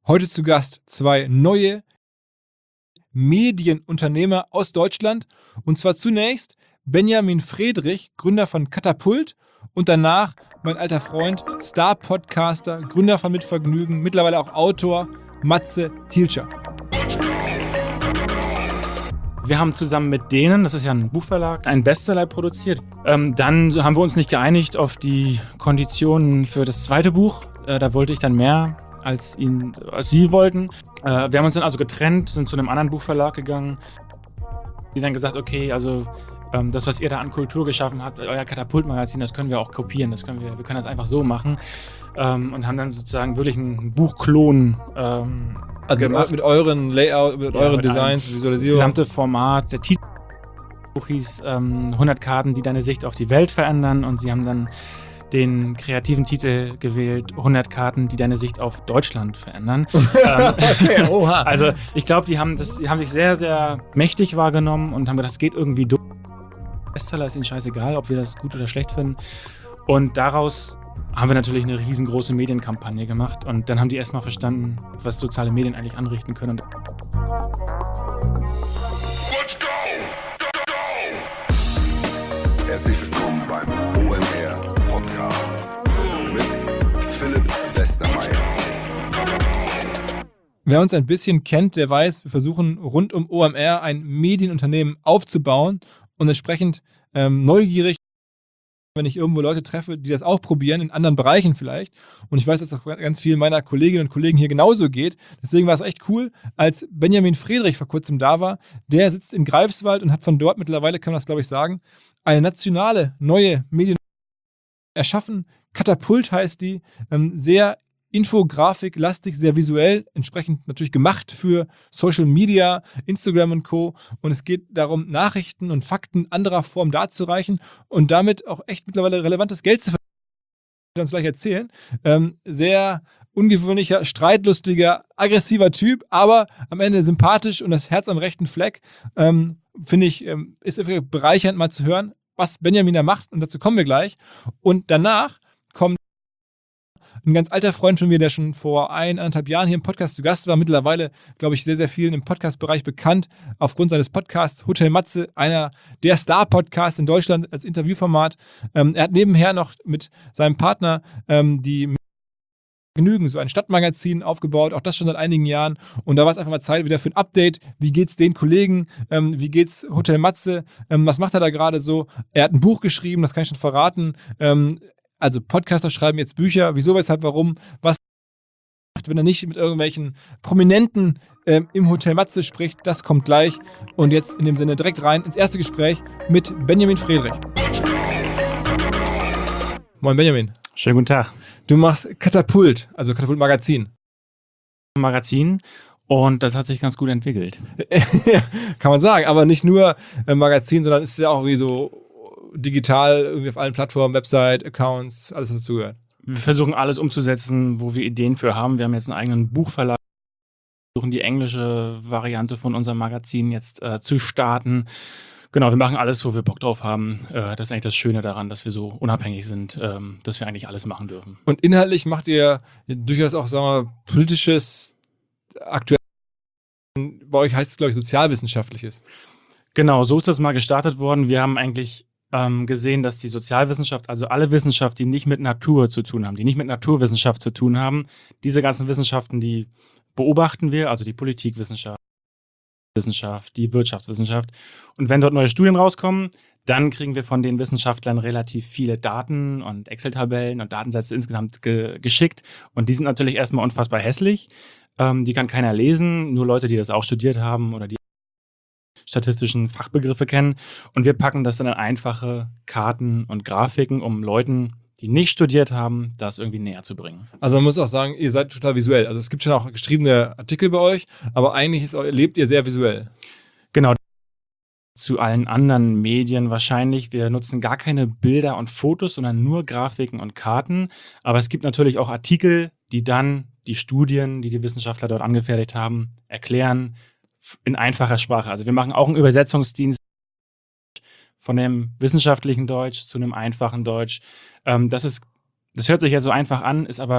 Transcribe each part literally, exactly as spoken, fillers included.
Heute zu Gast zwei neue Medienunternehmer aus Deutschland. Und zwar zunächst Benjamin Friedrich, Gründer von Katapult, und danach mein alter Freund, Star-Podcaster, Gründer von Mitvergnügen, mittlerweile auch Autor, Matze Hilscher. Wir haben zusammen mit denen, das ist ja ein Buchverlag, einen Bestseller produziert. Ähm, dann haben wir uns nicht geeinigt auf die Konditionen für das zweite Buch. Äh, da wollte ich dann mehr, als, ihn, als sie wollten. Äh, wir haben uns dann also getrennt, sind zu einem anderen Buchverlag gegangen. Die dann gesagt, okay, also ähm, das, was ihr da an Kultur geschaffen habt, euer Katapult-Magazin, das können wir auch kopieren, das können wir, wir können das einfach so machen. Ähm, und haben dann sozusagen wirklich einen Buchklon ähm, Also gemacht. mit euren Layout, mit Ja, euren mit Designs, Das Visualisierung. gesamte Format, der Titel Buch hieß ähm, hundert Karten, die deine Sicht auf die Welt verändern, und sie haben dann den kreativen Titel gewählt, hundert Karten, die deine Sicht auf Deutschland verändern. ähm, Okay, oha. also ich glaube, die haben das, die haben sich sehr, sehr mächtig wahrgenommen und haben gedacht, das geht irgendwie durch. Bestseller ist ihnen scheißegal, ob wir das gut oder schlecht finden. Und daraus haben wir natürlich eine riesengroße Medienkampagne gemacht, und dann haben die erstmal verstanden, was soziale Medien eigentlich anrichten können. Let's go! Go, go! Herzlich willkommen beim O M R Podcast mit Philipp Westermeier. Wer uns ein bisschen kennt, der weiß, wir versuchen rund um O M R ein Medienunternehmen aufzubauen und entsprechend ähm, neugierig, wenn ich irgendwo Leute treffe, die das auch probieren, in anderen Bereichen vielleicht. Und ich weiß, dass es auch ganz vielen meiner Kolleginnen und Kollegen hier genauso geht. Deswegen war es echt cool, als Benjamin Friedrich vor kurzem da war. Der sitzt in Greifswald und hat von dort mittlerweile, kann man das glaube ich sagen, eine nationale neue Medien erschaffen. Katapult heißt die, ähm, sehr Infografik-lastig, sehr visuell, entsprechend natürlich gemacht für Social Media, Instagram und Co. Und es geht darum, Nachrichten und Fakten anderer Form darzureichen und damit auch echt mittlerweile relevantes Geld zu verdienen. Das wird er uns gleich erzählen. Ähm, sehr ungewöhnlicher, streitlustiger, aggressiver Typ, aber am Ende sympathisch und das Herz am rechten Fleck. Ähm, Finde ich, ähm, ist wirklich bereichernd mal zu hören, was Benjamin da macht, und dazu kommen wir gleich. Und danach kommt ein ganz alter Freund von mir, der schon vor ein, anderthalb Jahren hier im Podcast zu Gast war, mittlerweile, glaube ich, sehr, sehr vielen im Podcast-Bereich bekannt, aufgrund seines Podcasts Hotel Matze, einer der Star-Podcasts in Deutschland als Interviewformat. Ähm, er hat nebenher noch mit seinem Partner ähm, die Genügen, so ein Stadtmagazin aufgebaut, auch das schon seit einigen Jahren. Und da war es einfach mal Zeit wieder für ein Update. Wie geht's den Kollegen? Ähm, wie geht's Hotel Matze? Ähm, was macht er da gerade so? Er hat ein Buch geschrieben, das kann ich schon verraten. Ähm, Also Podcaster schreiben jetzt Bücher. Wieso, weshalb, warum? Was macht, wenn er nicht mit irgendwelchen Prominenten ähm, im Hotel Matze spricht? Das kommt gleich. Und jetzt in dem Sinne direkt rein ins erste Gespräch mit Benjamin Friedrich. Moin Benjamin. Schönen guten Tag. Du machst Katapult, also Katapult Magazin. Magazin, und das hat sich ganz gut entwickelt. Kann man sagen, aber nicht nur äh, Magazin, sondern es ist ja auch wie so digital, irgendwie auf allen Plattformen, Website, Accounts, alles, was dazugehört. Wir versuchen alles umzusetzen, wo wir Ideen für haben. Wir haben jetzt einen eigenen Buchverlag. Wir versuchen die englische Variante von unserem Magazin jetzt äh, zu starten. Genau, wir machen alles, wo wir Bock drauf haben. Äh, das ist eigentlich das Schöne daran, dass wir so unabhängig sind, ähm, dass wir eigentlich alles machen dürfen. Und inhaltlich macht ihr durchaus auch, sagen wir mal, politisches, aktuell, bei euch heißt es, glaube ich, sozialwissenschaftliches. Genau, so ist das mal gestartet worden. Wir haben eigentlich ähm, gesehen, dass die Sozialwissenschaft, also alle Wissenschaft, die nicht mit Natur zu tun haben, die nicht mit Naturwissenschaft zu tun haben, diese ganzen Wissenschaften, die beobachten wir, also die Politikwissenschaft, Wissenschaft, die Wirtschaftswissenschaft. Und wenn dort neue Studien rauskommen, dann kriegen wir von den Wissenschaftlern relativ viele Daten und Excel-Tabellen und Datensätze insgesamt ge- geschickt. Und die sind natürlich erstmal unfassbar hässlich. Ähm, die kann keiner lesen, nur Leute, die das auch studiert haben oder die statistischen Fachbegriffe kennen. Und wir packen das dann in einfache Karten und Grafiken, um Leuten, die nicht studiert haben, das irgendwie näher zu bringen. Also man muss auch sagen, ihr seid total visuell. Also es gibt schon auch geschriebene Artikel bei euch, aber eigentlich ist, lebt ihr sehr visuell. Genau. Zu allen anderen Medien wahrscheinlich. Wir nutzen gar keine Bilder und Fotos, sondern nur Grafiken und Karten. Aber es gibt natürlich auch Artikel, die dann die Studien, die die Wissenschaftler dort angefertigt haben, erklären in einfacher Sprache. Also wir machen auch einen Übersetzungsdienst von dem wissenschaftlichen Deutsch zu einem einfachen Deutsch. Ähm, das ist, das hört sich ja so einfach an, ist aber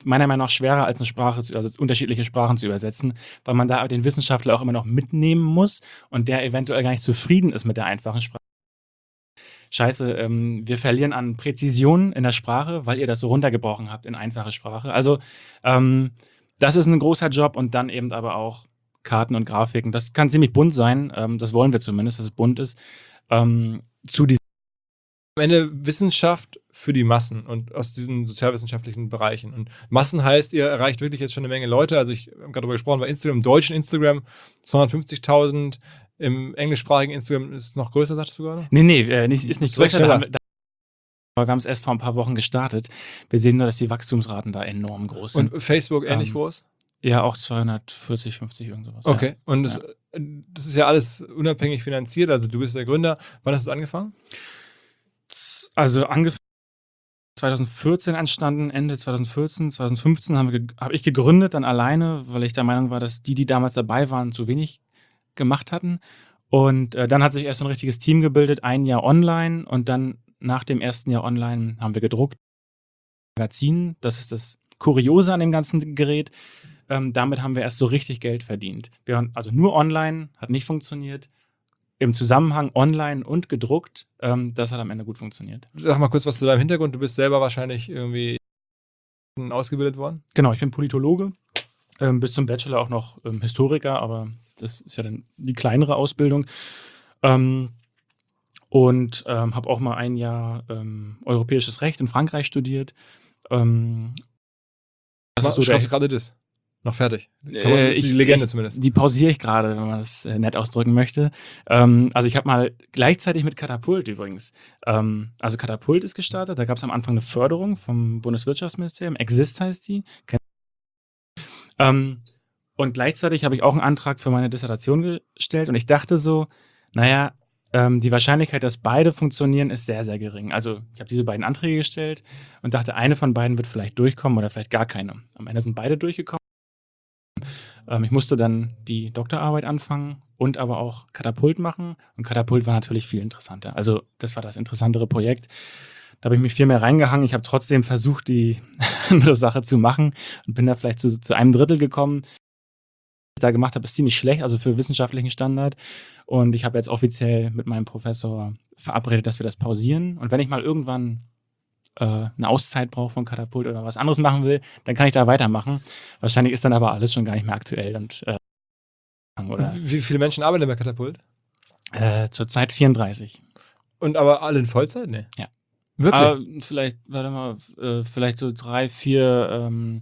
meiner Meinung nach schwerer als eine Sprache, zu, also unterschiedliche Sprachen zu übersetzen, weil man da den Wissenschaftler auch immer noch mitnehmen muss und der eventuell gar nicht zufrieden ist mit der einfachen Sprache. Scheiße, ähm, wir verlieren an Präzision in der Sprache, weil ihr das so runtergebrochen habt in einfache Sprache. Also ähm, das ist ein großer Job und dann eben aber auch Karten und Grafiken. Das kann ziemlich bunt sein, ähm, das wollen wir zumindest, dass es bunt ist. Ähm, zu diesem Am Ende Wissenschaft für die Massen und aus diesen sozialwissenschaftlichen Bereichen. Und Massen heißt, ihr erreicht wirklich jetzt schon eine Menge Leute. Also ich habe gerade darüber gesprochen, bei Instagram, im deutschen Instagram zweihundertfünfzigtausend, im englischsprachigen Instagram ist es noch größer, sagtest du gerade? Nee, nee, äh, nicht, ist nicht Ist recht größer. Da schneller. haben wir, da, aber wir haben es erst vor ein paar Wochen gestartet. Wir sehen nur, dass die Wachstumsraten da enorm groß sind. Und Facebook ähnlich Ähm, groß? Ja, auch zweihundertvierzig, fünfzig, irgend sowas. Okay. Und das, Ja. das ist ja alles unabhängig finanziert. Also du bist der Gründer. Wann hast du es angefangen? Z- Also angefangen zweitausendvierzehn entstanden, Ende zweitausendvierzehn, zweitausendfünfzehn habe ge hab ich gegründet, dann alleine, weil ich der Meinung war, dass die, die damals dabei waren, zu wenig gemacht hatten. Und äh, dann hat sich erst so ein richtiges Team gebildet, ein Jahr online und dann nach dem ersten Jahr online haben wir gedruckt. Magazin, das ist das Kuriose an dem ganzen Gerät. Ähm, damit haben wir erst so richtig Geld verdient. Wir waren also nur online, hat nicht funktioniert. Im Zusammenhang online und gedruckt, ähm, das hat am Ende gut funktioniert. Sag mal kurz was zu deinem Hintergrund. Du bist selber wahrscheinlich irgendwie ausgebildet worden. Genau, ich bin Politologe, ähm, bis zum Bachelor auch noch ähm, Historiker, aber das ist ja dann die kleinere Ausbildung. Ähm, und ähm, habe auch mal ein Jahr ähm, europäisches Recht in Frankreich studiert. Ähm, das ist so der, Schreibst gerade das. Noch fertig. Kann man, Äh, das ist ich- die Legende ich, zumindest. Die pausiere ich gerade, wenn man es äh, nett ausdrücken möchte. Ähm, also ich habe mal gleichzeitig mit Katapult übrigens. Ähm, also Katapult ist gestartet. Da gab es am Anfang eine Förderung vom Bundeswirtschaftsministerium. Exist heißt die. Kennt- Ähm, und gleichzeitig habe ich auch einen Antrag für meine Dissertation gestellt. Und ich dachte so, naja, ähm, die Wahrscheinlichkeit, dass beide funktionieren, ist sehr, sehr gering. Also ich habe diese beiden Anträge gestellt und dachte, eine von beiden wird vielleicht durchkommen oder vielleicht gar keine. Am Ende sind beide durchgekommen. Ähm, ich musste dann die Doktorarbeit anfangen und aber auch Katapult machen. Und Katapult war natürlich viel interessanter. Also das war das interessantere Projekt. Da habe ich mich viel mehr reingehangen. Ich habe trotzdem versucht, die andere Sache zu machen und bin da vielleicht zu, zu einem Drittel gekommen. Was ich da gemacht habe, ist ziemlich schlecht, also für wissenschaftlichen Standard. Und ich habe jetzt offiziell mit meinem Professor verabredet, dass wir das pausieren. Und wenn ich mal irgendwann äh, eine Auszeit brauche von Katapult oder was anderes machen will, dann kann ich da weitermachen. Wahrscheinlich ist dann aber alles schon gar nicht mehr aktuell. Und, äh, oder Wie viele Menschen arbeiten bei Katapult? äh, zurzeit vierunddreißig. Und aber alle in Vollzeit? Nee. Ja. Wirklich? Aber vielleicht, warte mal, äh, vielleicht so drei, vier ähm,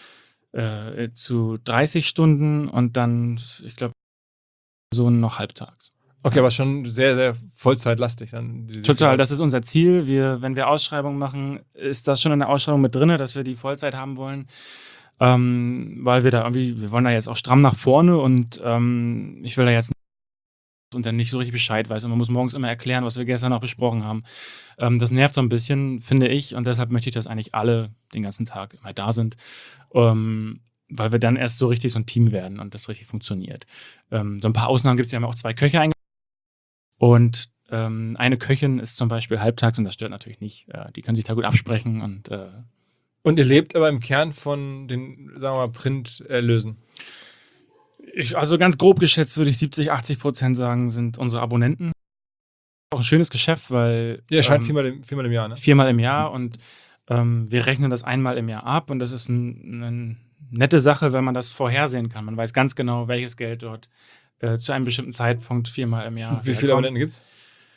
äh, zu dreißig Stunden und dann, ich glaube, so noch halbtags. Okay, aber schon sehr, sehr vollzeitlastig. Dann diese- Total, das ist unser Ziel. Wir, wenn wir Ausschreibungen machen, ist das schon in der Ausschreibung mit drin, dass wir die Vollzeit haben wollen. Ähm, weil wir da irgendwie, wir wollen da jetzt auch stramm nach vorne und ähm, ich will da jetzt und dann nicht so richtig Bescheid weiß und man muss morgens immer erklären, was wir gestern noch besprochen haben. Ähm, das nervt so ein bisschen, finde ich, und deshalb möchte ich, dass eigentlich alle den ganzen Tag immer da sind, ähm, weil wir dann erst so richtig so ein Team werden und das richtig funktioniert. Ähm, so ein paar Ausnahmen gibt es, wir haben auch zwei Köche eingestellt und ähm, eine Köchin ist zum Beispiel halbtags und das stört natürlich nicht. Äh, die können sich da gut absprechen und äh, Und ihr lebt aber im Kern von den, sagen wir mal, Printerlösen. ich, also ganz grob geschätzt würde ich siebzig, achtzig Prozent sagen, sind unsere Abonnenten. Auch ein schönes Geschäft, weil Ihr erscheint ähm, viermal, im, viermal im Jahr, ne? viermal im Jahr und ähm, wir rechnen das einmal im Jahr ab und das ist ein, eine nette Sache, wenn man das vorhersehen kann. Man weiß ganz genau, welches Geld dort äh, zu einem bestimmten Zeitpunkt viermal im Jahr Und wie viele herkommt. Abonnenten gibt's?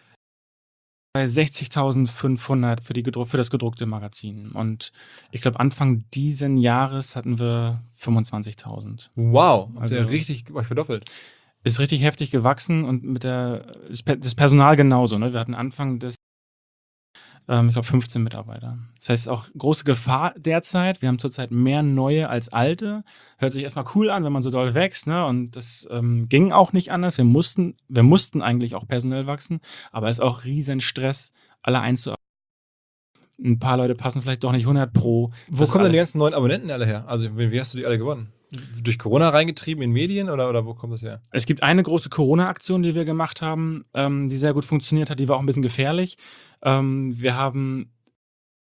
Bei sechzigtausendfünfhundert für, die gedruck, für das gedruckte Magazin. Und ich glaube, Anfang diesen Jahres hatten wir fünfundzwanzigtausend. Wow, habt Also- ihr richtig euch verdoppelt. Ist richtig heftig gewachsen und mit der, das Pe- das Personal genauso. Ne? Wir hatten Anfang des, ähm, ich glaube, fünfzehn Mitarbeiter. Das heißt, auch große Gefahr derzeit. Wir haben zurzeit mehr neue als alte. Hört sich erstmal cool an, wenn man so doll wächst. Ne? Und das ähm, ging auch nicht anders. Wir mussten, wir mussten eigentlich auch personell wachsen. Aber es ist auch riesen Stress, alle einzuarbeiten. Ein paar Leute passen vielleicht doch nicht hundert pro. Wo Das kommen denn die alles- ganzen neuen Abonnenten alle her? Also, wie wie hast du die alle gewonnen? Durch Corona reingetrieben in Medien oder, oder wo kommt das her? Es gibt eine große Corona-Aktion, die wir gemacht haben, ähm, die sehr gut funktioniert hat. Die war auch ein bisschen gefährlich. Ähm, wir haben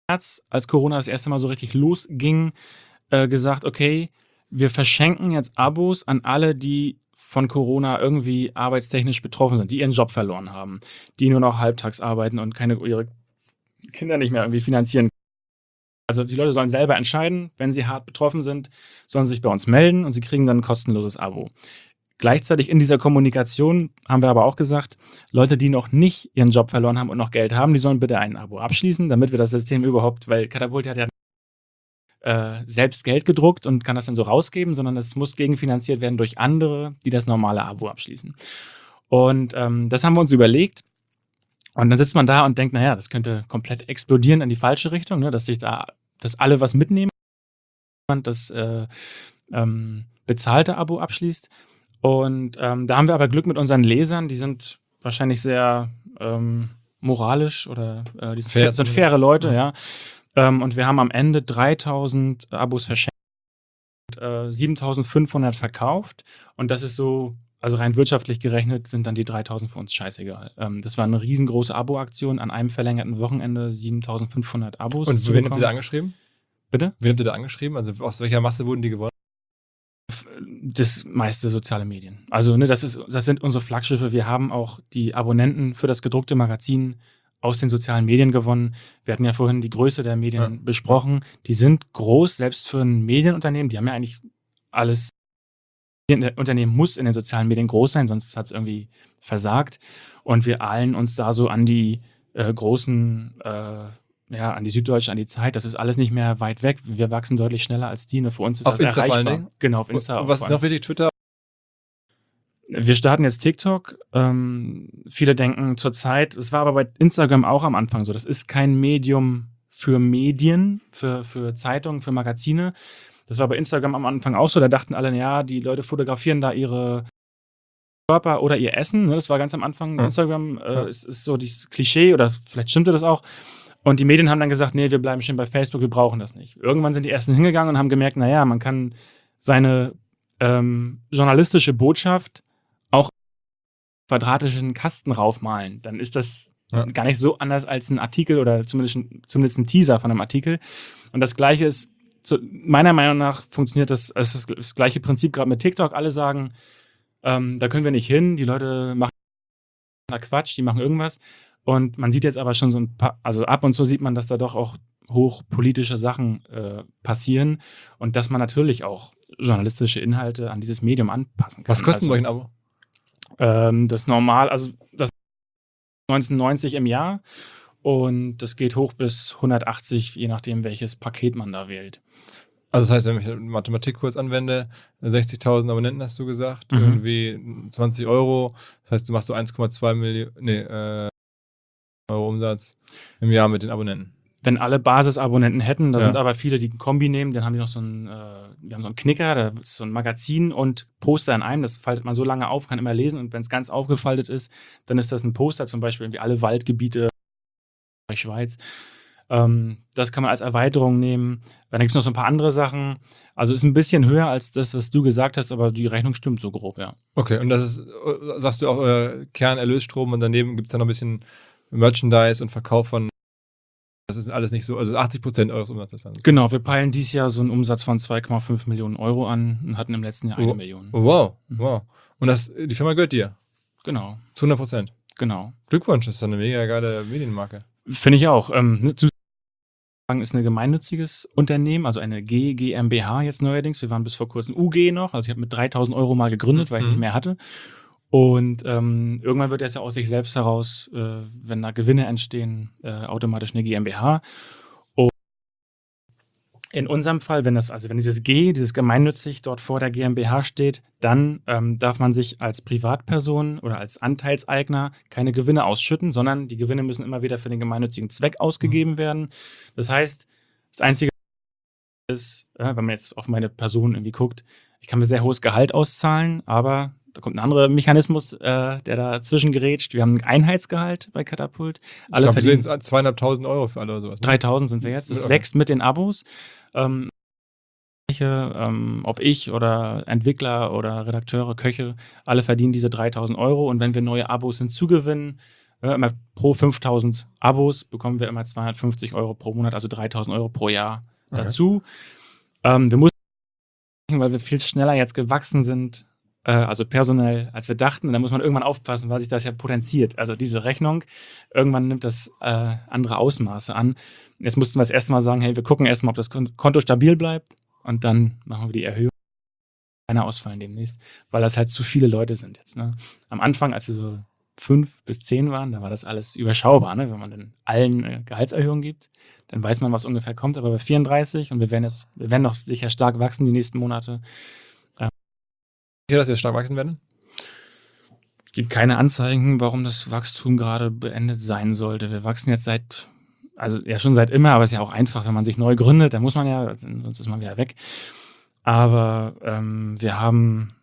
März, als Corona das erste Mal so richtig losging, äh, gesagt, okay, wir verschenken jetzt Abos an alle, die von Corona irgendwie arbeitstechnisch betroffen sind, die ihren Job verloren haben, die nur noch halbtags arbeiten und keine, ihre Kinder nicht mehr irgendwie finanzieren. Also die Leute sollen selber entscheiden, wenn sie hart betroffen sind, sollen sie sich bei uns melden und sie kriegen dann ein kostenloses Abo. Gleichzeitig in dieser Kommunikation haben wir aber auch gesagt, Leute, die noch nicht ihren Job verloren haben und noch Geld haben, die sollen bitte ein Abo abschließen, damit wir das System überhaupt, weil Katapult hat ja äh, selbst Geld gedruckt und kann das dann so rausgeben, sondern es muss gegenfinanziert werden durch andere, die das normale Abo abschließen. Und ähm, das haben wir uns überlegt. Und dann sitzt man da und denkt, naja, das könnte komplett explodieren in die falsche Richtung, ne? Dass sich da, dass alle was mitnehmen und das äh, ähm, bezahlte Abo abschließt. Und ähm, da haben wir aber Glück mit unseren Lesern, die sind wahrscheinlich sehr ähm, moralisch oder äh, die sind, Fair fa- sind zumindest. faire Leute, Ja. ja. Ähm, und wir haben am Ende dreitausend Abos verschenkt, äh, siebentausendfünfhundert verkauft. Und das ist so, also rein wirtschaftlich gerechnet, sind dann die dreitausend für uns scheißegal. Ähm, das war eine riesengroße Abo-Aktion, an einem verlängerten Wochenende siebentausendfünfhundert Abos. Und zu wen habt ihr bekommen. da angeschrieben? Bitte? Wen habt ihr da angeschrieben? Also aus welcher Masse wurden die gewonnen? Das meiste soziale Medien. Also, ne, das ist, das sind unsere Flaggschiffe. Wir haben auch die Abonnenten für das gedruckte Magazin aus den sozialen Medien gewonnen. Wir hatten ja vorhin die Größe der Medien Ja. besprochen. Die sind groß, selbst für ein Medienunternehmen. Die haben ja eigentlich alles. Ein Unternehmen muss in den sozialen Medien groß sein, sonst hat es irgendwie versagt. Und wir eilen uns da so an die äh, großen, äh, ja, an die Süddeutsche, an die Zeit. Das ist alles nicht mehr weit weg. Wir wachsen deutlich schneller als die. Ne? Für uns ist Auf das Insta vor allen erreichbar. Dingen? Genau, auf Insta. Und was vor ist noch wichtig? Twitter? Wir starten jetzt TikTok. Ähm, viele denken zurzeit, es war aber bei Instagram auch am Anfang so, das ist kein Medium für Medien, für, für Zeitungen, für Magazine. Das war bei Instagram am Anfang auch so. Da dachten alle, ja, die Leute fotografieren da ihre Körper oder ihr Essen. Ne? Das war ganz am Anfang. Ja. Instagram äh, Ja. ist, ist so dieses Klischee oder vielleicht stimmte das auch. Und die Medien haben dann gesagt, nee, wir bleiben schön bei Facebook, wir brauchen das nicht. Irgendwann sind die Ersten hingegangen und haben gemerkt, naja, man kann seine ähm, journalistische Botschaft auch quadratischen Kasten raufmalen. Dann ist das Ja. gar nicht so anders als ein Artikel oder zumindest, zumindest ein Teaser von einem Artikel. Und das Gleiche ist, zu, meiner Meinung nach funktioniert das, es ist das gleiche Prinzip gerade mit TikTok. Alle sagen, ähm, da können wir nicht hin, die Leute machen Quatsch, die machen irgendwas. Und man sieht jetzt aber schon so ein paar, also ab und zu sieht man, dass da doch auch hochpolitische Sachen äh, passieren und dass man natürlich auch journalistische Inhalte an dieses Medium anpassen kann. Was kostet also, bei euch ein Abo? ähm, das normal, also das neunzehnhundertneunzig im Jahr und das geht hoch bis hundertachtzig, je nachdem, welches Paket man da wählt. Also das heißt, wenn ich Mathematik kurz anwende, sechzigtausend Abonnenten hast du gesagt, Mhm. irgendwie zwanzig Euro. Das heißt, du machst so eins Komma zwei Millionen nee, äh, Euro Umsatz im Jahr mit den Abonnenten. Wenn alle Basisabonnenten hätten, da Ja. sind aber viele, die ein Kombi nehmen, dann haben die noch so einen, äh, wir haben so einen Knicker, da ist so ein Magazin und Poster in einem, das faltet man so lange auf, kann immer lesen und wenn es ganz aufgefaltet ist, dann ist das ein Poster, zum Beispiel irgendwie alle Waldgebiete der Schweiz. Ähm, das kann man als Erweiterung nehmen. Dann gibt es noch so ein paar andere Sachen. Also ist ein bisschen höher als das, was du gesagt hast, aber die Rechnung stimmt so grob, ja. Okay, und das ist, äh, sagst du auch, euer Kernerlösstrom und daneben gibt es dann noch ein bisschen Merchandise und Verkauf von, das ist alles nicht so, also achtzig Prozent eures Umsatzes dann. Genau, wir peilen dieses Jahr so einen Umsatz von zwei Komma fünf Millionen Euro an und hatten im letzten Jahr eine Oh. Million. Oh, wow, Mhm. wow. Und das, die Firma gehört dir? Genau, Zu hundert Prozent. genau. Glückwunsch, das ist doch eine mega geile Medienmarke. Finde ich auch. Ähm, ne, zu sagen, ist ein gemeinnütziges Unternehmen, also eine G GmbH jetzt neuerdings. Wir waren bis vor kurzem U G noch, also ich habe mit dreitausend Euro mal gegründet, weil ich Mhm. nicht mehr hatte. Und ähm, irgendwann wird es ja aus sich selbst heraus, äh, wenn da Gewinne entstehen, äh, automatisch eine GmbH. Und in unserem Fall, wenn das, also wenn dieses G, dieses gemeinnützig dort vor der GmbH steht, dann ähm, darf man sich als Privatperson oder als Anteilseigner keine Gewinne ausschütten, sondern die Gewinne müssen immer wieder für den gemeinnützigen Zweck ausgegeben werden. Das heißt, das Einzige ist, äh, wenn man jetzt auf meine Person irgendwie guckt, ich kann mir sehr hohes Gehalt auszahlen, aber da kommt ein anderer Mechanismus, äh, der dazwischen gerätscht. Wir haben ein Einheitsgehalt bei Katapult. Ich Alle glaube, verdienen zweieinhalbtausend Euro für alle oder sowas. Ne? dreitausend sind wir jetzt. Es Okay. wächst mit den Abos. Ähm, ähm, ob ich oder Entwickler oder Redakteure, Köche, alle verdienen diese dreitausend Euro. Und wenn wir neue Abos hinzugewinnen, Ja, immer pro fünftausend Abos bekommen wir immer zweihundertfünfzig Euro pro Monat, also dreitausend Euro pro Jahr Okay. dazu. Ähm, wir mussten, weil wir viel schneller jetzt gewachsen sind, äh, also personell, als wir dachten. Und da muss man irgendwann aufpassen, weil sich das ja potenziert. Also diese Rechnung, irgendwann nimmt das äh, andere Ausmaße an. Jetzt mussten wir das erste Mal sagen, hey, wir gucken erstmal, ob das Kon- Konto stabil bleibt. Und dann machen wir die Erhöhung. Keiner ausfallen demnächst, weil das halt zu viele Leute sind jetzt. Ne? Am Anfang, als wir so fünf bis zehn waren, da war das alles überschaubar. Ne? Wenn man dann allen äh, Gehaltserhöhungen gibt, dann weiß man, was ungefähr kommt. Aber bei vierunddreißig und wir werden jetzt, wir werden noch sicher stark wachsen die nächsten Monate. Hier, dass wir stark wachsen werden? Es gibt keine Anzeichen, warum das Wachstum gerade beendet sein sollte. Wir wachsen jetzt seit, also ja schon seit immer, aber es ist ja auch einfach, wenn man sich neu gründet, dann muss man ja, sonst ist man wieder weg. Aber ähm, wir haben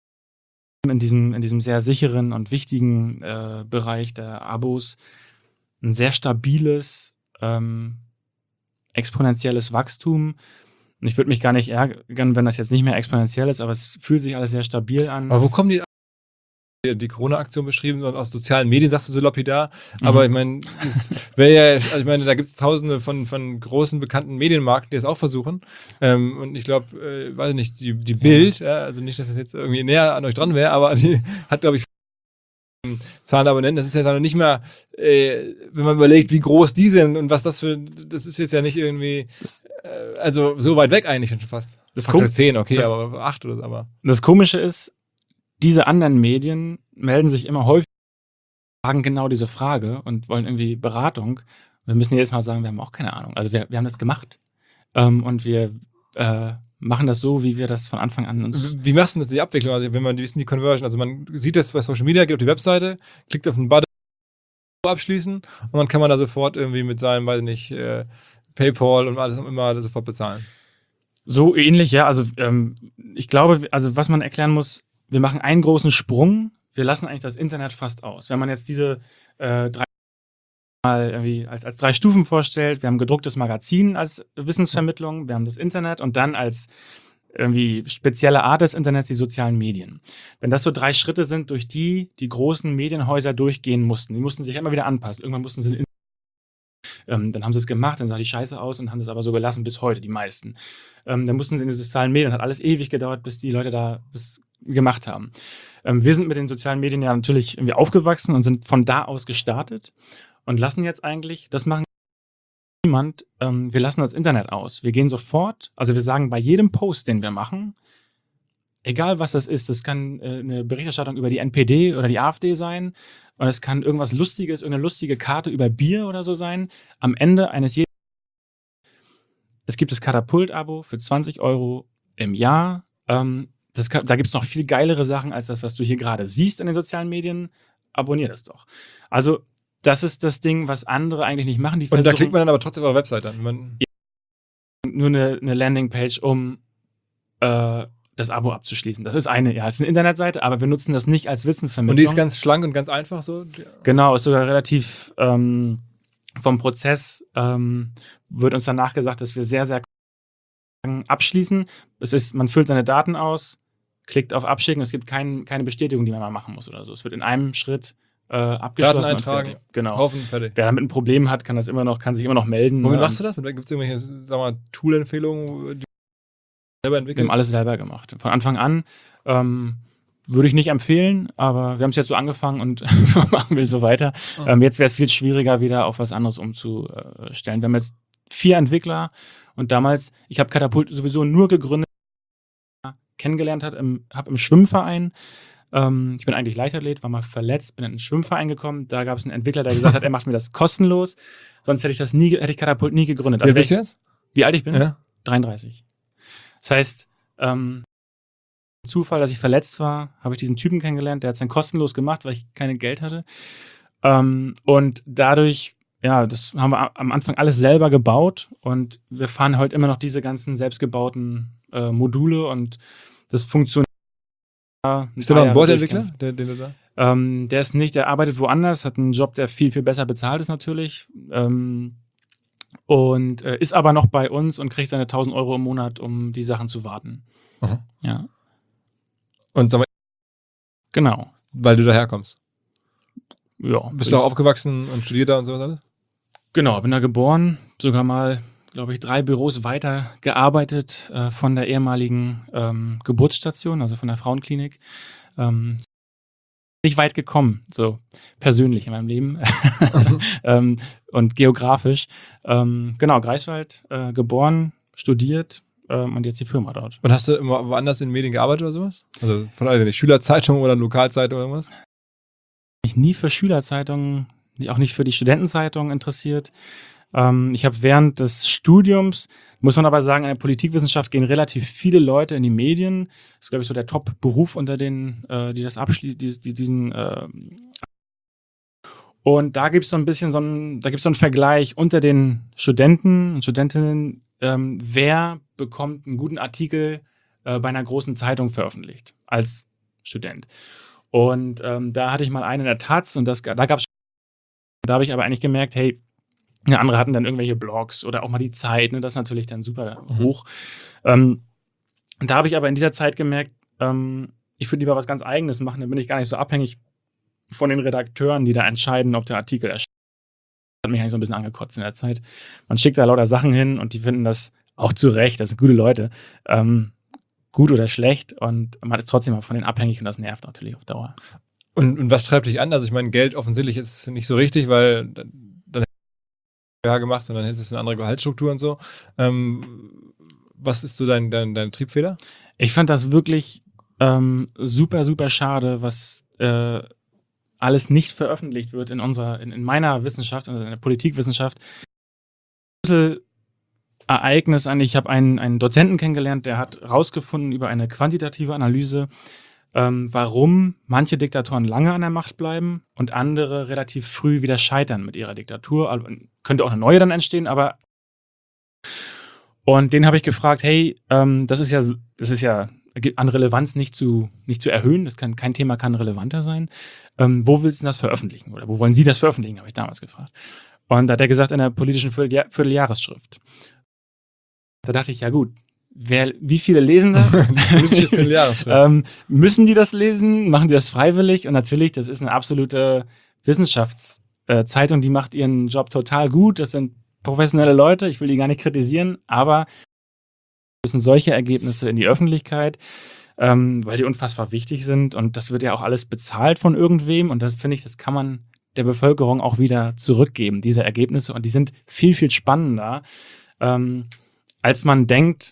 in diesem, in diesem sehr sicheren und wichtigen äh, Bereich der Abos ein sehr stabiles, ähm, exponentielles Wachstum. Und ich würde mich gar nicht ärgern, wenn das jetzt nicht mehr exponentiell ist, aber es fühlt sich alles sehr stabil an. Aber wo kommen die, die Corona-Aktion beschrieben, aus sozialen Medien, sagst du so lapidar, aber ich meine, das wäre ja, also ich meine, da gibt es tausende von, von großen, bekannten Medienmarken, die das auch versuchen. Ähm, und ich glaube, äh, weiß nicht, die, die Bild, ja, also nicht, dass das jetzt irgendwie näher an euch dran wäre, aber die hat, glaube ich, Zahlen der Abonnenten. Das ist ja dann nicht mehr, äh, wenn man überlegt, wie groß die sind und was das für, das ist jetzt ja nicht irgendwie, äh, also so weit weg eigentlich schon fast. Das Faktor kom- zehn, okay, das- aber acht oder so, aber. Das Komische ist, diese anderen Medien melden sich immer häufig, fragen genau diese Frage und wollen irgendwie Beratung. Wir müssen jedes Mal sagen, wir haben auch keine Ahnung. Also wir, wir haben das gemacht ähm, und wir äh, machen das so, wie wir das von Anfang an uns... Wie machst du denn das, die Abwicklung? Also wenn man, wie ist denn die Conversion? Also man sieht das bei Social Media, geht auf die Webseite, klickt auf den Button, abschließen und dann kann man da sofort irgendwie mit seinem, weiß ich nicht, äh, PayPal und alles immer sofort bezahlen. So ähnlich, ja. Also ähm, ich glaube, also was man erklären muss, wir machen einen großen Sprung. Wir lassen eigentlich das Internet fast aus. Wenn man jetzt diese äh, drei mal irgendwie als, als drei Stufen vorstellt, wir haben gedrucktes Magazin als Wissensvermittlung, wir haben das Internet und dann als irgendwie spezielle Art des Internets die sozialen Medien. Wenn das so drei Schritte sind, durch die die großen Medienhäuser durchgehen mussten, die mussten sich immer wieder anpassen. Irgendwann mussten sie Ähm, dann haben sie es gemacht, dann sah die Scheiße aus und haben das aber so gelassen bis heute, die meisten. Ähm, dann mussten sie in die sozialen Medien, hat alles ewig gedauert, bis die Leute da das gemacht haben. Ähm, wir sind mit den sozialen Medien ja natürlich irgendwie aufgewachsen und sind von da aus gestartet und lassen jetzt eigentlich, das machen niemand, ähm, wir lassen das Internet aus. Wir gehen sofort, also wir sagen bei jedem Post, den wir machen, egal was das ist, das kann äh, eine Berichterstattung über die N P D oder die AfD sein, und es kann irgendwas Lustiges, irgendeine lustige Karte über Bier oder so sein. Am Ende eines jeden es gibt das Katapult-Abo für zwanzig Euro im Jahr. Ähm, das kann, da gibt es noch viel geilere Sachen als das, was du hier gerade siehst in den sozialen Medien. Abonnier das doch. Also das ist das Ding, was andere eigentlich nicht machen. Die Und da versuchen klickt man dann aber trotzdem auf der Website an. Man, nur eine, eine Landingpage, um äh, das Abo abzuschließen. Das ist eine, ja, es ist eine Internetseite, aber wir nutzen das nicht als Wissensvermittlung. und die ist ganz schlank und ganz einfach so. Genau, ist sogar relativ ähm, vom Prozess ähm, wird uns danach gesagt, dass wir sehr, sehr abschließen. Es ist, man füllt seine Daten aus, klickt auf Abschicken, es gibt kein, keine Bestätigung, die man mal machen muss oder so. Es wird in einem Schritt äh, abgeschlossen. Daten und eintragen, fertig. Genau. kaufen, fertig. Wer damit ein Problem hat, kann das immer noch, kann sich immer noch melden. Womit ne? machst du das? Gibt es irgendwelche, sag mal, Tool-Empfehlungen, die du selber Wir entwickelt? haben alles selber gemacht. Von Anfang an ähm, würde ich nicht empfehlen, aber wir haben es jetzt so angefangen und machen wir so weiter. Oh. Ähm, jetzt wäre es viel schwieriger, wieder auf was anderes umzustellen. Wir haben jetzt vier Entwickler und damals, ich habe Katapult sowieso nur gegründet, kennengelernt hat, im, habe im Schwimmverein. Ähm, ich bin eigentlich Leichtathlet, war mal verletzt, bin in einen Schwimmverein gekommen. Da gab es einen Entwickler, der gesagt hat, er macht mir das kostenlos. Sonst hätte ich das nie, hätte ich Katapult nie gegründet. Wie alt bist du wäre ich- jetzt? Wie alt ich bin? Ja. dreiunddreißig. Das heißt, ähm, Zufall, dass ich verletzt war, habe ich diesen Typen kennengelernt, der hat es dann kostenlos gemacht, weil ich keine Geld hatte. Ähm, und dadurch, ja, das haben wir am Anfang alles selber gebaut und wir fahren heute immer noch diese ganzen selbstgebauten äh, Module und das funktioniert. Ist der noch ein Bordentwickler? Der, den du da? Ähm, der ist nicht, der arbeitet woanders, hat einen Job, der viel, viel besser bezahlt ist natürlich. Ähm, und äh, ist aber noch bei uns und kriegt seine tausend Euro im Monat, um die Sachen zu warten. Aha. Ja, Und sag mal, genau. weil du daherkommst. ja. Bist du auch aufgewachsen und studiert da und sowas alles? Genau, bin da geboren, sogar mal, glaube ich, drei Büros weiter gearbeitet äh, von der ehemaligen ähm, Geburtsstation, also von der Frauenklinik. Ähm, nicht weit gekommen, so persönlich in meinem Leben ähm, und geografisch. Ähm, genau, Greifswald, äh, geboren, studiert ähm, und jetzt die Firma dort. Und hast du immer woanders in Medien gearbeitet oder sowas? Also von also nicht Schülerzeitung oder Lokalzeitung oder irgendwas? Ich nie für Schülerzeitungen, auch nicht für die Studentenzeitung interessiert. Ähm, ich habe während des Studiums, muss man aber sagen, in der Politikwissenschaft gehen relativ viele Leute in die Medien. Das ist, glaube ich, so der Top-Beruf unter denen, äh, die das abschließen, die, die diesen äh und da gibt es so ein bisschen so einen, da gibt es so einen Vergleich unter den Studenten und Studentinnen, ähm, wer bekommt einen guten Artikel äh, bei einer großen Zeitung veröffentlicht als Student. Und ähm, da hatte ich mal einen in der Taz und das, da gab es, da habe ich aber eigentlich gemerkt, hey, ja, andere hatten dann irgendwelche Blogs oder auch mal die Zeit, ne, das ist natürlich dann super Mhm. hoch. Ähm, und da habe ich aber in dieser Zeit gemerkt, ähm, ich würde lieber was ganz Eigenes machen, dann bin ich gar nicht so abhängig von den Redakteuren, die da entscheiden, ob der Artikel erscheint. Das hat mich eigentlich so ein bisschen angekotzt in der Zeit. Man schickt da lauter Sachen hin und die finden das auch zu Recht, das sind gute Leute, ähm, gut oder schlecht und man ist trotzdem mal von denen abhängig und das nervt natürlich auf Dauer. Und, und was treibt dich an? Also ich meine, Geld offensichtlich ist nicht so richtig, weil dann, dann ja gemacht und dann hättest du eine andere Gehaltsstruktur und so. Ähm, was ist so dein, dein, deine Triebfeder? Ich fand das wirklich ähm, super, super schade, was äh, alles nicht veröffentlicht wird in unserer, in, in meiner Wissenschaft, also in der Politikwissenschaft. Ereignis eigentlich, ich habe einen, einen Dozenten kennengelernt, der hat rausgefunden über eine quantitative Analyse, ähm, warum manche Diktatoren lange an der Macht bleiben und andere relativ früh wieder scheitern mit ihrer Diktatur. Also, könnte auch eine neue dann entstehen, aber und den habe ich gefragt, hey, ähm, das ist ja, das ist ja an Relevanz nicht zu, nicht zu erhöhen, das kann, kein Thema kann relevanter sein. Ähm, wo willst du das veröffentlichen? Oder wo wollen Sie das veröffentlichen, habe ich damals gefragt. Und da hat er gesagt, in der politischen Vierteljahr, Vierteljahresschrift. Da dachte ich, ja gut, wer, wie viele lesen das? Politische Vierteljahresschrift. ähm, müssen die das lesen? Machen die das freiwillig? Und natürlich, das ist eine absolute Wissenschaftszeitung, die macht ihren Job total gut. Das sind professionelle Leute, ich will die gar nicht kritisieren, aber müssen solche Ergebnisse in die Öffentlichkeit, ähm, weil die unfassbar wichtig sind und das wird ja auch alles bezahlt von irgendwem und das finde ich, das kann man der Bevölkerung auch wieder zurückgeben, diese Ergebnisse und die sind viel, viel spannender, ähm, als man denkt,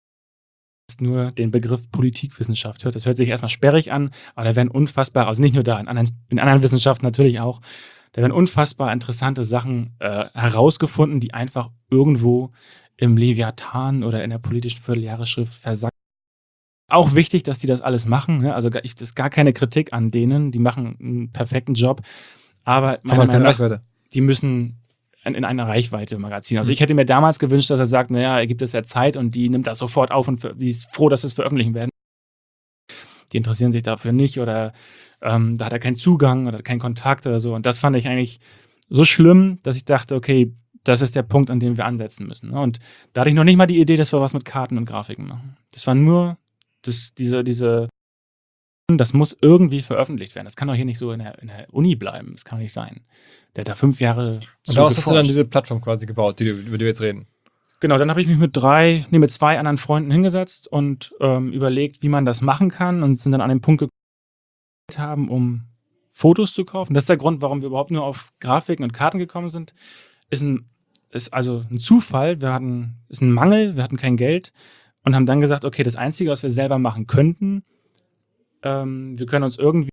nur den Begriff Politikwissenschaft hört. Das hört sich erstmal sperrig an, aber da werden unfassbar, also nicht nur da, in anderen, in anderen Wissenschaften natürlich auch, da werden unfassbar interessante Sachen äh, herausgefunden, die einfach irgendwo im Leviathan oder in der politischen Vierteljahresschrift versacken. Auch wichtig, dass die das alles machen. Ne? Also ich, das ist gar keine Kritik an denen, die machen einen perfekten Job, aber meiner Meinung nach, die müssen in, in einer Reichweite Magazin. Also ich hätte mir damals gewünscht, dass er sagt, naja, er gibt es ja Zeit und die nimmt das sofort auf und die ist froh, dass sie es veröffentlichen werden. Die interessieren sich dafür nicht oder ähm, da hat er keinen Zugang oder keinen Kontakt oder so. Und das fand ich eigentlich so schlimm, dass ich dachte, okay, das ist der Punkt, an dem wir ansetzen müssen. Und da hatte ich noch nicht mal die Idee, dass wir was mit Karten und Grafiken machen. Das war nur das, diese, diese, das muss irgendwie veröffentlicht werden. Das kann doch hier nicht so in der, in der Uni bleiben. Das kann doch nicht sein. Der hat da fünf Jahre Und daraus hast du dann diese Plattform quasi gebaut, die, über die wir jetzt reden. Genau, dann habe ich mich mit drei, nee, mit zwei anderen Freunden hingesetzt und ähm, überlegt, wie man das machen kann und sind dann an den Punkt gekommen, haben, um Fotos zu kaufen. Das ist der Grund, warum wir überhaupt nur auf Grafiken und Karten gekommen sind. Ist ein, ist also ein Zufall. Wir hatten, ist ein Mangel, wir hatten kein Geld und haben dann gesagt, okay, das Einzige, was wir selber machen könnten, ähm, wir können uns irgendwie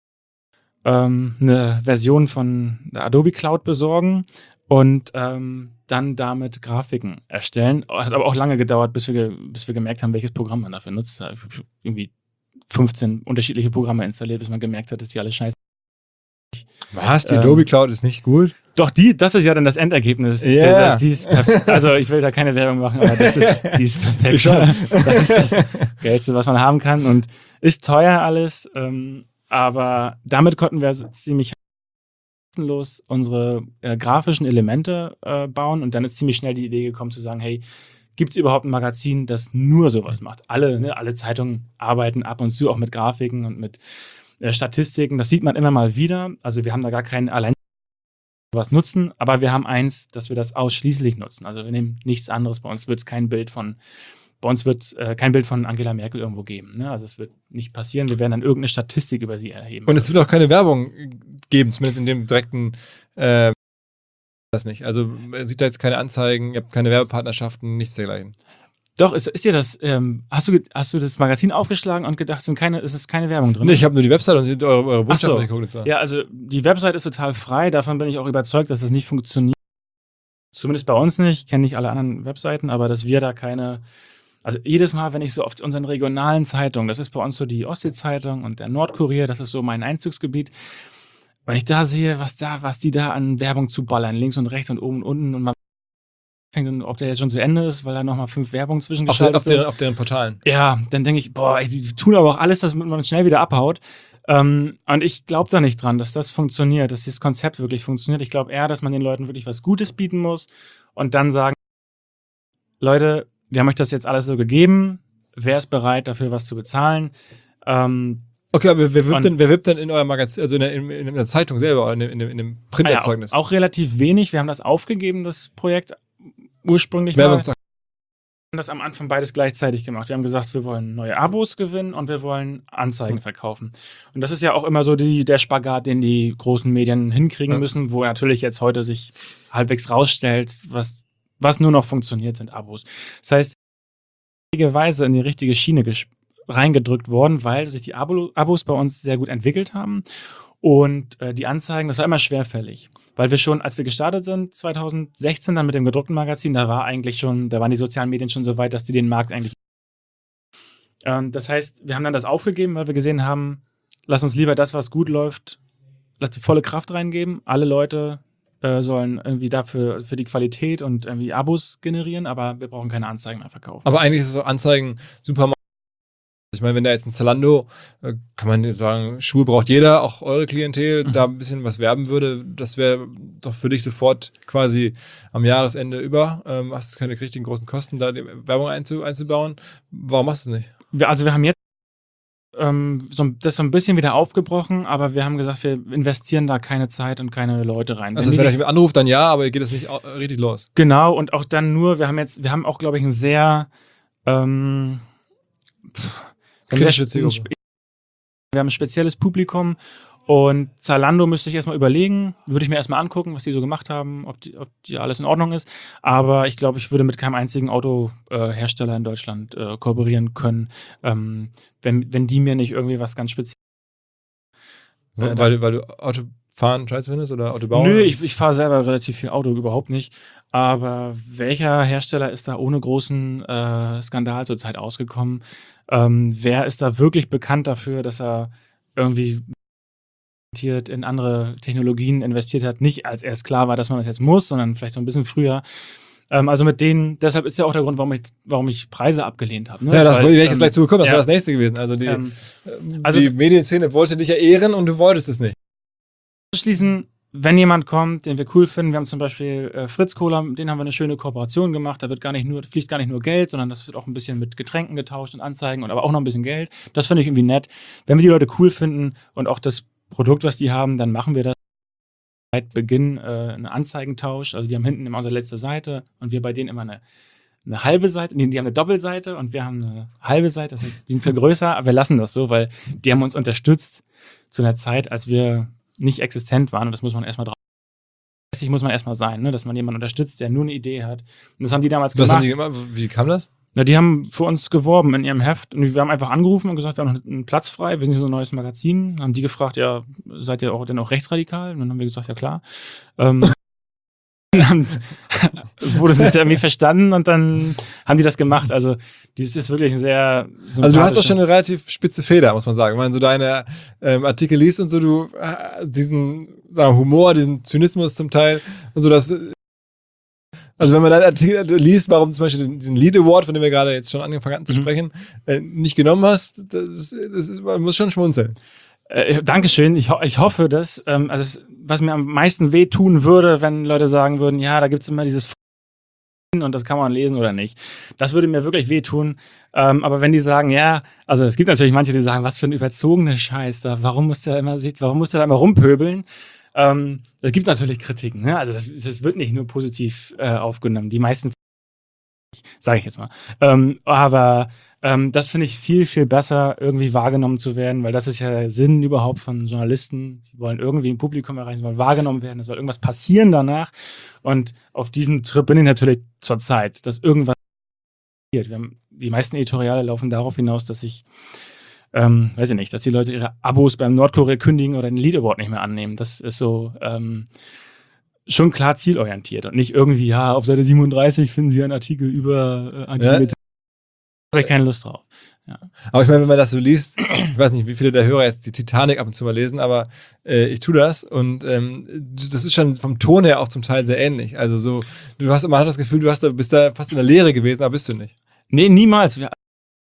ähm, eine Version von der Adobe Cloud besorgen und ähm, dann damit Grafiken erstellen. Hat aber auch lange gedauert, bis wir, bis wir gemerkt haben, welches Programm man dafür nutzt. Ich habe irgendwie fünfzehn unterschiedliche Programme installiert, bis man gemerkt hat, dass die alle scheiße. Was? Die Ähm, Adobe Cloud ist nicht gut? Doch, die, das ist ja dann das Endergebnis. Yeah. Das, die ist perf- also ich will da keine Werbung machen, aber das ist, die ist perfekt. Ich schon. Das ist das Geilste, was man haben kann und ist teuer alles, ähm, aber damit konnten wir ziemlich kostenlos unsere äh, grafischen Elemente äh, bauen und dann ist ziemlich schnell die Idee gekommen zu sagen, hey, gibt es überhaupt ein Magazin, das nur sowas macht? Alle, ne, alle Zeitungen arbeiten ab und zu auch mit Grafiken und mit äh, Statistiken. Das sieht man immer mal wieder. Also wir haben da gar keinen allein was nutzen, aber wir haben eins, dass wir das ausschließlich nutzen. Also wir nehmen nichts anderes. Bei uns wird es kein Bild von Bei uns wird äh, kein Bild von Angela Merkel irgendwo geben. Ne? Also es wird nicht passieren. Wir werden dann irgendeine Statistik über sie erheben. Und es wird auch keine Werbung geben, zumindest in dem direkten äh, das nicht. Also man sieht da jetzt keine Anzeigen, ihr habt keine Werbepartnerschaften, nichts dergleichen. Doch, ist, ist dir das, ähm, hast, du, hast du das Magazin aufgeschlagen und gedacht, sind keine, ist es keine Werbung drin? Nee, ich habe nur die Website und eure, eure Ach so. Botschaft geguckt. Ja, also die Website ist total frei. Davon bin ich auch überzeugt, dass das nicht funktioniert. Zumindest bei uns nicht. Ich kenne nicht alle anderen Webseiten, aber dass wir da keine... Also jedes Mal, wenn ich so auf unseren regionalen Zeitungen, das ist bei uns so die Ostsee-Zeitung und der Nordkurier, das ist so mein Einzugsgebiet, wenn ich da sehe, was da, was die da an Werbung zu ballern, links und rechts und oben und unten und man fängt an, ob der jetzt schon zu Ende ist, weil da nochmal fünf Werbung Auf, zwischengeschaltet auf, deren, sind. auf deren Portalen. Ja, dann denke ich, boah, die tun aber auch alles, damit man schnell wieder abhaut. Ähm, und ich glaube da nicht dran, dass das funktioniert, dass dieses Konzept wirklich funktioniert. Ich glaube eher, dass man den Leuten wirklich was Gutes bieten muss und dann sagen, Leute, wir haben euch das jetzt alles so gegeben. Wer ist bereit, dafür was zu bezahlen? Ähm, Okay, aber wer wirbt, und- denn, wer wirbt denn in eurem Magazin, also in der, in, in der Zeitung selber oder in, dem- in, dem- in dem ah ja, Printerzeugnis? auch, auch relativ wenig. Wir haben das aufgegeben, das Projekt ursprünglich Werbung mal. zu- Wir haben das am Anfang beides gleichzeitig gemacht. Wir haben gesagt, wir wollen neue Abos gewinnen und wir wollen Anzeigen verkaufen. Und das ist ja auch immer so die, der Spagat, den die großen Medien hinkriegen Ja. müssen, wo natürlich jetzt heute sich halbwegs rausstellt, was, was nur noch funktioniert, sind Abos. Das heißt, richtige Weise in die richtige Schiene ges- reingedrückt worden, weil sich die Abo- Abos bei uns sehr gut entwickelt haben. Und äh, die Anzeigen, das war immer schwerfällig. Weil wir schon, als wir gestartet sind, zwanzig sechzehn dann mit dem gedruckten Magazin, da war eigentlich schon, da waren die sozialen Medien schon so weit, dass die den Markt eigentlich. Ähm, das heißt, wir haben dann das aufgegeben, weil wir gesehen haben, lass uns lieber das, was gut läuft, lass die volle Kraft reingeben. Alle Leute äh, sollen irgendwie dafür für die Qualität und irgendwie Abos generieren, aber wir brauchen keine Anzeigen mehr verkaufen. Aber eigentlich ist es so Anzeigen Supermarkt. Ich meine, wenn da jetzt ein Zalando, äh, kann man sagen, Schuhe braucht jeder, auch eure Klientel, Mhm. da ein bisschen was werben würde, das wäre doch für dich sofort quasi am Jahresende über. Ähm, hast du keine richtigen großen Kosten, da die Werbung einzu, einzubauen. Warum machst du es nicht? Wir, also wir haben jetzt ähm, so, das so ein bisschen wieder aufgebrochen, aber wir haben gesagt, wir investieren da keine Zeit und keine Leute rein. Also Wenn wenn die euch sich- anruft, dann ja, aber ihr geht es nicht au- richtig los. Genau, und auch dann nur, wir haben jetzt, wir haben auch, glaube ich, ein sehr ähm, pff, ein sehr Kritische ein Zielgruppe. spe- wir haben ein spezielles Publikum und Zalando müsste ich erstmal überlegen, würde ich mir erstmal angucken, was die so gemacht haben, ob die, ob die alles in Ordnung ist. Aber ich glaube, ich würde mit keinem einzigen Autohersteller in Deutschland äh, kooperieren können, ähm, wenn, wenn die mir nicht irgendwie was ganz Spezielles. Äh, weil, weil du Autofahren scheiße findest oder Autobauer? Nö, ich, ich fahre selber relativ viel Auto, überhaupt nicht. Aber welcher Hersteller ist da ohne großen äh, Skandal zurzeit ausgekommen? Ähm, wer ist da wirklich bekannt dafür, dass er irgendwie in andere Technologien investiert hat? Nicht als erst klar war, dass man das jetzt muss, sondern vielleicht so ein bisschen früher. Ähm, also mit denen, deshalb ist ja auch der Grund, warum ich, warum ich Preise abgelehnt habe. Ne? Ja, das Weil, wollte ich jetzt ähm, gleich zu bekommen, das ja. wäre das nächste gewesen. Also die, Ähm, ähm, also- die Medienszene wollte dich ja ehren und du wolltest es nicht. Schließen, wenn jemand kommt, den wir cool finden, wir haben zum Beispiel äh, Fritz Cola, mit denen haben wir eine schöne Kooperation gemacht, da wird gar nicht nur, fließt gar nicht nur Geld, sondern das wird auch ein bisschen mit Getränken getauscht und Anzeigen und aber auch noch ein bisschen Geld. Das finde ich irgendwie nett. Wenn wir die Leute cool finden und auch das Produkt, was die haben, dann machen wir das seit Beginn äh, einen Anzeigentausch. Also die haben hinten immer unsere letzte Seite und wir bei denen immer eine, eine halbe Seite, nee, die haben eine Doppelseite und wir haben eine halbe Seite, das heißt, die sind viel größer, aber wir lassen das so, weil die haben uns unterstützt zu einer Zeit, als wir nicht existent waren und das muss man erstmal drauf. Das muss man erstmal sein, ne? Dass man jemanden unterstützt, der nur eine Idee hat. Und das haben die damals Was gemacht. haben die gemacht? Wie kam das? Na, die haben für uns geworben in ihrem Heft und wir haben einfach angerufen und gesagt, wir haben noch einen Platz frei, wir sind hier so ein neues Magazin. Dann haben die gefragt, ja, seid ihr auch denn auch rechtsradikal? Und dann haben wir gesagt, ja klar. Ähm, dann haben, wurde es nicht irgendwie verstanden und dann haben die das gemacht. Also dieses ist wirklich ein sehr Also du hast doch sympathischer- schon eine relativ spitze Feder, muss man sagen. Wenn man so deine ähm, Artikel liest und so, du äh, diesen sagen wir, Humor, diesen Zynismus zum Teil und so, das äh, also wenn man deinen Artikel liest, warum zum Beispiel diesen Lead Award, von dem wir gerade jetzt schon angefangen hatten zu Mhm. sprechen, äh, nicht genommen hast, das, ist, das ist, man muss schon schmunzeln. Äh, Dankeschön. Ich, ho ich hoffe, dass, ähm, also es, was mir am meisten wehtun würde, wenn Leute sagen würden, ja, da gibt es immer dieses und das kann man lesen oder nicht. Das würde mir wirklich wehtun. Ähm, aber wenn die sagen, ja, also es gibt natürlich manche, die sagen, was für ein überzogener Scheiß da, warum muss der immer, warum muss der da immer rumpöbeln? Ähm, das gibt natürlich Kritiken, ne? Also das, das wird nicht nur positiv äh, aufgenommen. Die meisten, sage ich jetzt mal. Ähm, aber ähm, das finde ich viel, viel besser, irgendwie wahrgenommen zu werden, weil das ist ja der Sinn überhaupt von Journalisten. Sie wollen irgendwie ein Publikum erreichen, sie wollen wahrgenommen werden, es soll irgendwas passieren danach. Und auf diesem Trip bin ich natürlich zur Zeit, dass irgendwas passiert. Wir haben, die meisten Editoriale laufen darauf hinaus, dass ich, ähm, weiß ich nicht, dass die Leute ihre Abos beim Nordkorea kündigen oder den Lead Award nicht mehr annehmen. Das ist so ähm, schon klar zielorientiert und nicht irgendwie, ja, auf Seite siebenunddreißig finden Sie einen Artikel über äh, Antisemitismus. Da habe ich keine Lust drauf. Ja. Aber ich meine, wenn man das so liest, ich weiß nicht, wie viele der Hörer jetzt die Titanic ab und zu mal lesen, aber äh, ich tue das und ähm, das ist schon vom Ton her auch zum Teil sehr ähnlich. Also so, du hast, man hat das Gefühl, du hast da, bist da fast in der Lehre gewesen, aber bist du nicht. Nee, niemals. Wir,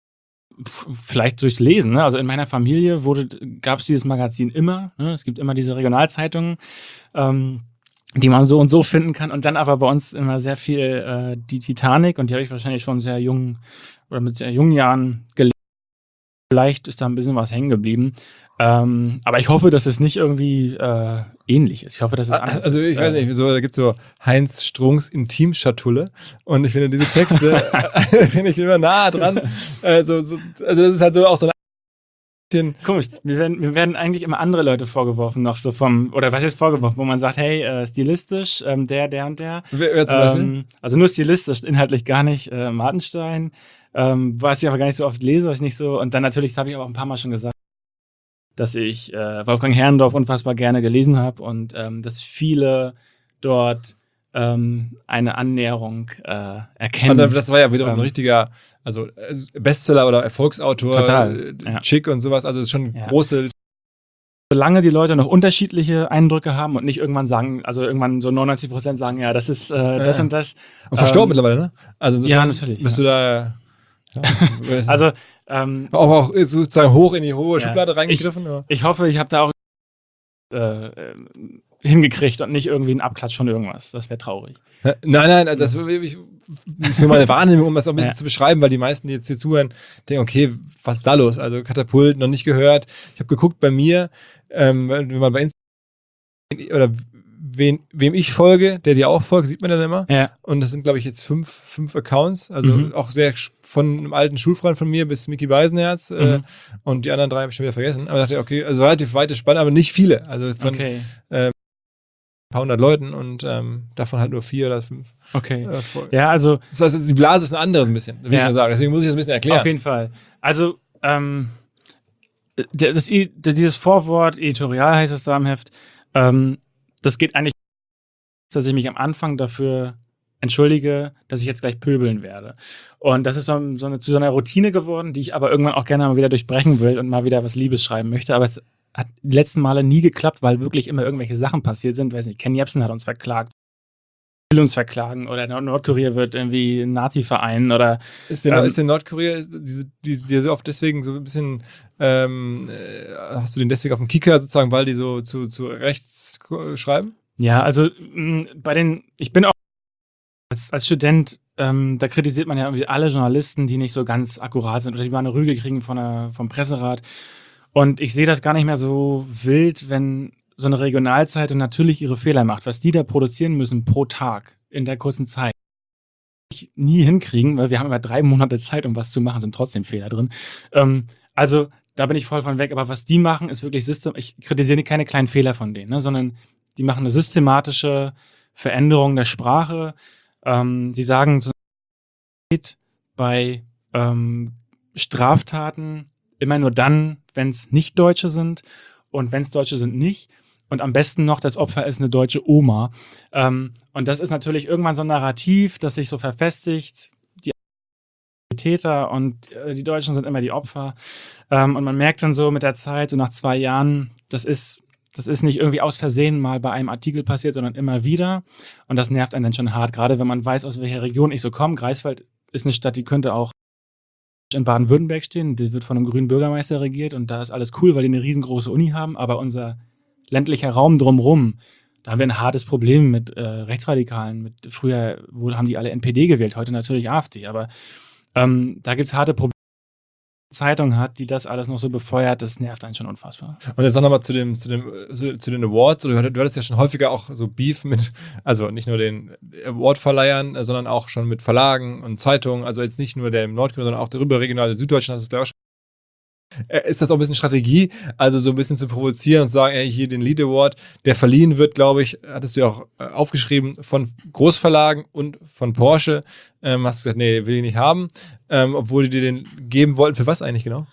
pf, vielleicht durchs Lesen. Ne? Also in meiner Familie gab es dieses Magazin immer. Ne? Es gibt immer diese Regionalzeitungen, ähm, die man so und so finden kann. Und dann aber bei uns immer sehr viel äh, die Titanic. Und die habe ich wahrscheinlich schon sehr jung oder mit sehr jungen Jahren gelesen. Vielleicht ist da ein bisschen was hängen geblieben. Ähm, aber ich hoffe, dass es nicht irgendwie äh, ähnlich ist. Ich hoffe, dass es anders also, ist. Also ich weiß nicht, so, da gibt es so Heinz Strunks Intimschatulle und ich finde diese Texte, finde ich immer nah dran. Also, so, also das ist halt so auch so ein Komisch, mir werden, mir werden eigentlich immer andere Leute vorgeworfen, noch so vom, oder was ist vorgeworfen, wo man sagt, hey, äh, stilistisch, ähm, der, der und der. Wer, wer zum Beispiel? Ähm, also nur stilistisch, inhaltlich gar nicht. Äh, Martenstein, ähm, was ich aber gar nicht so oft lese, was ich nicht so. Und dann natürlich, das habe ich aber auch ein paar Mal schon gesagt, dass ich äh, Wolfgang Herrndorf unfassbar gerne gelesen habe und ähm, dass viele dort ähm, eine Annäherung äh, erkennen. Und das war ja wiederum ähm, ein richtiger, also Bestseller oder Erfolgsautor, total, äh, ja. Chick und sowas, also schon Ja. große. Solange die Leute noch unterschiedliche Eindrücke haben und nicht irgendwann sagen, also irgendwann so neunundneunzig Prozent sagen, ja, das ist äh, das Ja. und das. Und verstorben ähm, mittlerweile, ne? Also insofern ja, natürlich, bist ja. du da ja, Also ähm, auch, auch sozusagen hoch in die hohe Ja. Schublade reingegriffen? oder? ich hoffe, ich habe da auch äh, äh, hingekriegt und nicht irgendwie einen Abklatsch von irgendwas. Das wäre traurig. Nein, nein, das ich, ist nur meine Wahrnehmung, um das auch ein bisschen Ja. zu beschreiben, weil die meisten, die jetzt hier zuhören, denken, okay, was ist da los? Also Katapult, noch nicht gehört. Ich habe geguckt bei mir, ähm, wenn man bei Instagram oder wen, wem ich folge, der dir auch folgt, sieht man dann immer. Ja. Und das sind, glaube ich, jetzt fünf, fünf Accounts. Also Mhm. auch sehr von einem alten Schulfreund von mir bis Micky Beisenherz. Äh, Mhm. und die anderen drei habe ich schon wieder vergessen. Aber ich dachte, okay, also relativ weite Spanne, aber nicht viele. Also von Okay. ein paar hundert Leuten und ähm, davon halt nur vier oder fünf. Okay. Äh, voll. Ja, also Das heißt, also die Blase ist eine andere ein bisschen, will Ja. ich nur sagen. Deswegen muss ich das ein bisschen erklären. auf jeden Fall. Also ähm, der- das, I- dieses Vorwort, Editorial heißt es da im Heft, ähm, das geht eigentlich, dass ich mich am Anfang dafür entschuldige, dass ich jetzt gleich pöbeln werde. Und das ist so, so eine, zu so einer Routine geworden, die ich aber irgendwann auch gerne mal wieder durchbrechen will und mal wieder was Liebes schreiben möchte. Aber es hat die letzten Male nie geklappt, weil wirklich immer irgendwelche Sachen passiert sind. Weiß nicht, Ken Jebsen hat uns verklagt, will uns verklagen oder Nord- Nordkorea wird irgendwie ein Nazi-Verein oder Ist der, Ähm, ist der Nordkorea, diese, die, die so oft deswegen so ein bisschen, ähm, äh, hast du den deswegen auf dem Kicker sozusagen, weil die so zu, zu rechts äh, schreiben? ja, also mh, bei den, ich bin auch als, als Student, ähm, da kritisiert man ja irgendwie alle Journalisten, die nicht so ganz akkurat sind oder die mal eine Rüge kriegen von der, vom Presserat. Und ich sehe das gar nicht mehr so wild, wenn so eine Regionalzeitung natürlich ihre Fehler macht. Was die da produzieren müssen pro Tag in der kurzen Zeit, ich nie hinkriegen, weil wir haben immer drei Monate Zeit, um was zu machen, sind trotzdem Fehler drin. Ähm, also da bin ich voll von weg. Aber was die machen, ist wirklich System. Ich kritisiere keine kleinen Fehler von denen, ne, sondern die machen eine systematische Veränderung der Sprache. Ähm, sie sagen so bei ähm, Straftaten immer nur dann, wenn es nicht Deutsche sind und wenn es Deutsche sind, nicht. Und am besten noch, das Opfer ist eine deutsche Oma. Ähm, und das ist natürlich irgendwann so ein Narrativ, das sich so verfestigt. Die Täter und äh, die Deutschen sind immer die Opfer. Ähm, und man merkt dann so mit der Zeit, so nach zwei Jahren, das ist, das ist nicht irgendwie aus Versehen mal bei einem Artikel passiert, sondern immer wieder. Und das nervt einen dann schon hart, gerade wenn man weiß, aus welcher Region ich so komme. Greifswald ist eine Stadt, die könnte auch in Baden-Württemberg stehen. Die wird von einem grünen Bürgermeister regiert und da ist alles cool, weil die eine riesengroße Uni haben. Aber unser ländlicher Raum drumherum, Da haben wir ein hartes Problem mit äh, Rechtsradikalen. Mit, früher wo haben die alle N P D gewählt, heute natürlich AfD. Aber ähm, da gibt es harte Probleme. Zeitung hat, die das alles noch so befeuert, das nervt einen schon unfassbar. Und jetzt noch nochmal zu, dem, zu, dem, zu, zu den Awards. Du, du hattest ja schon häufiger auch so Beef mit, also nicht nur den Awardverleihern, sondern auch schon mit Verlagen und Zeitungen. Also jetzt nicht nur der im Nordkorea, sondern auch der überregionale Süddeutschland. Das ist, glaube ich, ist das auch ein bisschen Strategie, also so ein bisschen zu provozieren und zu sagen, ey, hier den Lead Award, der verliehen wird, glaube ich, hattest du ja auch aufgeschrieben, von Großverlagen und von Porsche. Ähm, hast du gesagt, nee, will ich nicht haben, ähm, obwohl die dir den geben wollten. Für was eigentlich genau?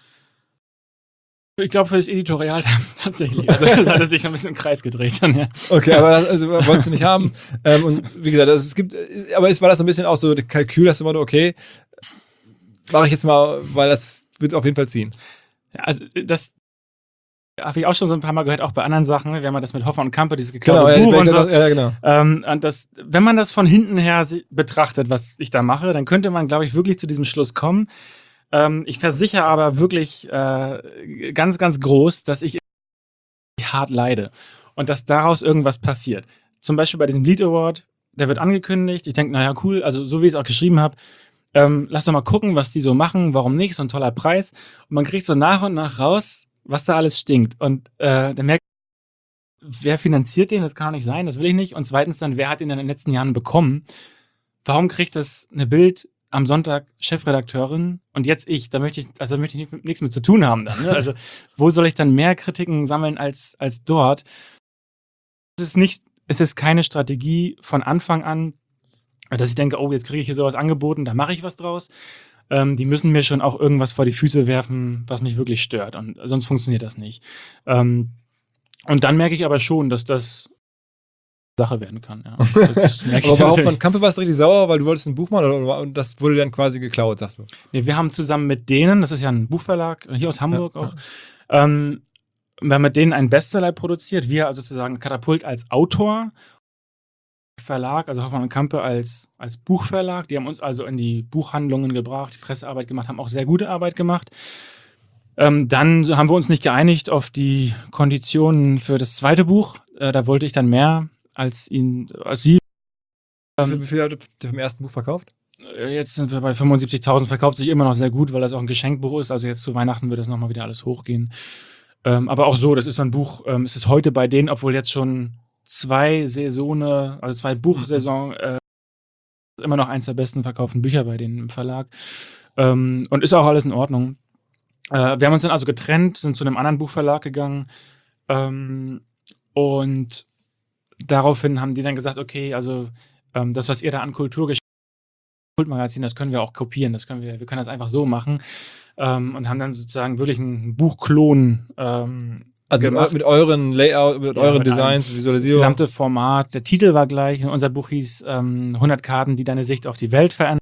Ich glaube, für das Editorial tatsächlich. Also das hat sich ein bisschen im Kreis gedreht dann, ja. Okay, aber das also, wolltest du nicht haben. Ähm, und wie gesagt, also, es gibt, aber es war das ein bisschen auch so der Kalkül, dass du immer, okay, mache ich jetzt mal, weil das wird auf jeden Fall ziehen. Ja, also das habe ich auch schon so ein paar Mal gehört, auch bei anderen Sachen. Wir haben ja das mit Hoffer und Kampe, dieses geklaute genau, Buch ja, und so. Das, ja, genau. Ähm, und das, wenn man das von hinten her betrachtet, was ich da mache, dann könnte man, glaube ich, wirklich zu diesem Schluss kommen. Ähm, ich versichere aber wirklich äh, ganz, ganz groß, dass ich hart leide und dass daraus irgendwas passiert. Zum Beispiel bei diesem Lead Award, der wird angekündigt. Ich denke, naja, cool, also so wie ich es auch geschrieben habe, Ähm, lass doch mal gucken, was die so machen, warum nicht, so ein toller Preis. Und man kriegt so nach und nach raus, was da alles stinkt. Und äh, dann merkt wer finanziert den? Das kann doch nicht sein, das will ich nicht. Und zweitens dann, wer hat den in den letzten Jahren bekommen? Warum kriegt das eine Bild am Sonntag Chefredakteurin und jetzt ich? Da möchte ich, also da möchte ich nichts mit zu tun haben dann. Ne? Also wo soll ich dann mehr Kritiken sammeln als, als dort? Es ist nicht, es ist keine Strategie von Anfang an, dass ich denke, oh, jetzt kriege ich hier sowas angeboten, da mache ich was draus. Ähm, die müssen mir schon auch irgendwas vor die Füße werfen, was mich wirklich stört. Und sonst funktioniert das nicht. Ähm, und dann merke ich aber schon, dass das Sache werden kann. Ja. Das merke ich aber überhaupt von Kampe warst du richtig sauer, weil du wolltest ein Buch machen oder, und das wurde dann quasi geklaut, sagst du? Nee, wir haben zusammen mit denen, das ist ja ein Buchverlag, hier aus Hamburg ja, auch, ja. Ähm, wir haben mit denen einen Bestseller produziert. Wir also sozusagen Katapult als Autor, Verlag, also Hoffmann und Kampe als, als Buchverlag. Die haben uns also in die Buchhandlungen gebracht, die Pressearbeit gemacht, haben auch sehr gute Arbeit gemacht. Ähm, dann haben wir uns nicht geeinigt auf die Konditionen für das zweite Buch. Äh, da wollte ich dann mehr als ihn, als sie. Ähm, Wie viel habt ihr vom ersten Buch verkauft? Jetzt sind wir bei fünfundsiebzigtausend, verkauft sich immer noch sehr gut, weil das auch ein Geschenkbuch ist. Also jetzt zu Weihnachten wird das nochmal wieder alles hochgehen. Ähm, aber auch so, das ist so ein Buch, ähm, es ist heute bei denen, obwohl jetzt schon zwei Saisone, also zwei Buchsaison, äh, immer noch eins der besten verkauften Bücher bei denen im Verlag. Ähm, und ist auch alles in Ordnung. Äh, wir haben uns dann also getrennt, sind zu einem anderen Buchverlag gegangen. Ähm, und daraufhin haben die dann gesagt, okay, also ähm, das, was ihr da an Kulturgeschichte Kultmagazin, das können wir auch kopieren, das können wir, wir können das einfach so machen. Ähm, und haben dann sozusagen wirklich einen Buchklon ähm, Also gemacht. Mit euren Layout, mit ja, euren mit Designs, einem, Visualisierung. Das gesamte Format, der Titel war gleich. Unser Buch hieß ähm, hundert Karten, die deine Sicht auf die Welt verändern.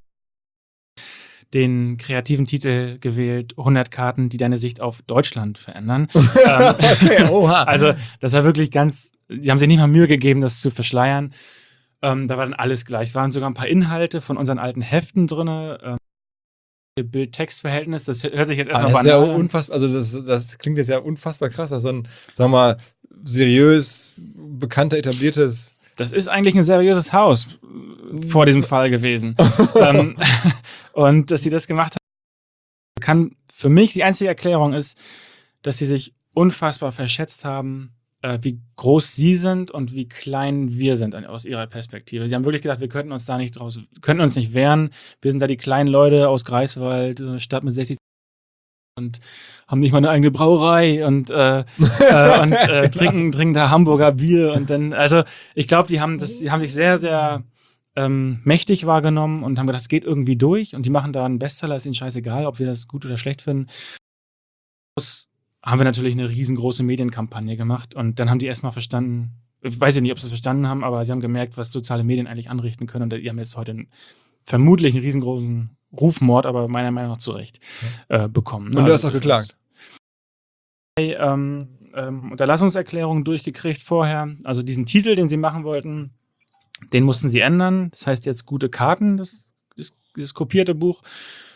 Den kreativen Titel gewählt, hundert Karten, die deine Sicht auf Deutschland verändern. ähm, okay, oha. Also das war wirklich ganz, die haben sich nicht mal Mühe gegeben, das zu verschleiern. Ähm, da war dann alles gleich. Es waren sogar ein paar Inhalte von unseren alten Heften drin. Ähm, Bild-Text-Verhältnis, das hört sich jetzt erstmal banal an. Das ist ja unfassbar, also das, das klingt jetzt ja unfassbar krass, dass so ein, sagen wir mal, seriös, bekannter, etabliertes. Das ist eigentlich ein seriöses Haus vor diesem Fall gewesen. ähm, und dass sie das gemacht haben, kann für mich die einzige Erklärung ist, dass sie sich unfassbar verschätzt haben, äh, wie groß sie sind und wie klein wir sind aus ihrer Perspektive. Sie haben wirklich gedacht, wir könnten uns da nicht draus, könnten uns nicht wehren. Wir sind da die kleinen Leute aus Greifswald, äh, Stadt mit sechzig und haben nicht mal eine eigene Brauerei und, äh, äh, und äh, trinken, trinken da Hamburger Bier und dann, also ich glaube, die haben das, die haben sich sehr, sehr ähm, mächtig wahrgenommen und haben gedacht, es geht irgendwie durch und die machen da einen Bestseller, ist ihnen scheißegal, ob wir das gut oder schlecht finden. Das haben wir natürlich eine riesengroße Medienkampagne gemacht und dann haben die erstmal verstanden, ich weiß ja nicht, ob sie es verstanden haben, aber sie haben gemerkt, was soziale Medien eigentlich anrichten können und die haben jetzt heute einen, vermutlich einen riesengroßen Rufmord, aber meiner Meinung nach zu Recht äh, bekommen. Und du also, hast auch geklagt? Ähm, ähm, Unterlassungserklärung durchgekriegt vorher, also diesen Titel, den sie machen wollten, den mussten sie ändern, das heißt jetzt Gute Karten, das, das, das kopierte Buch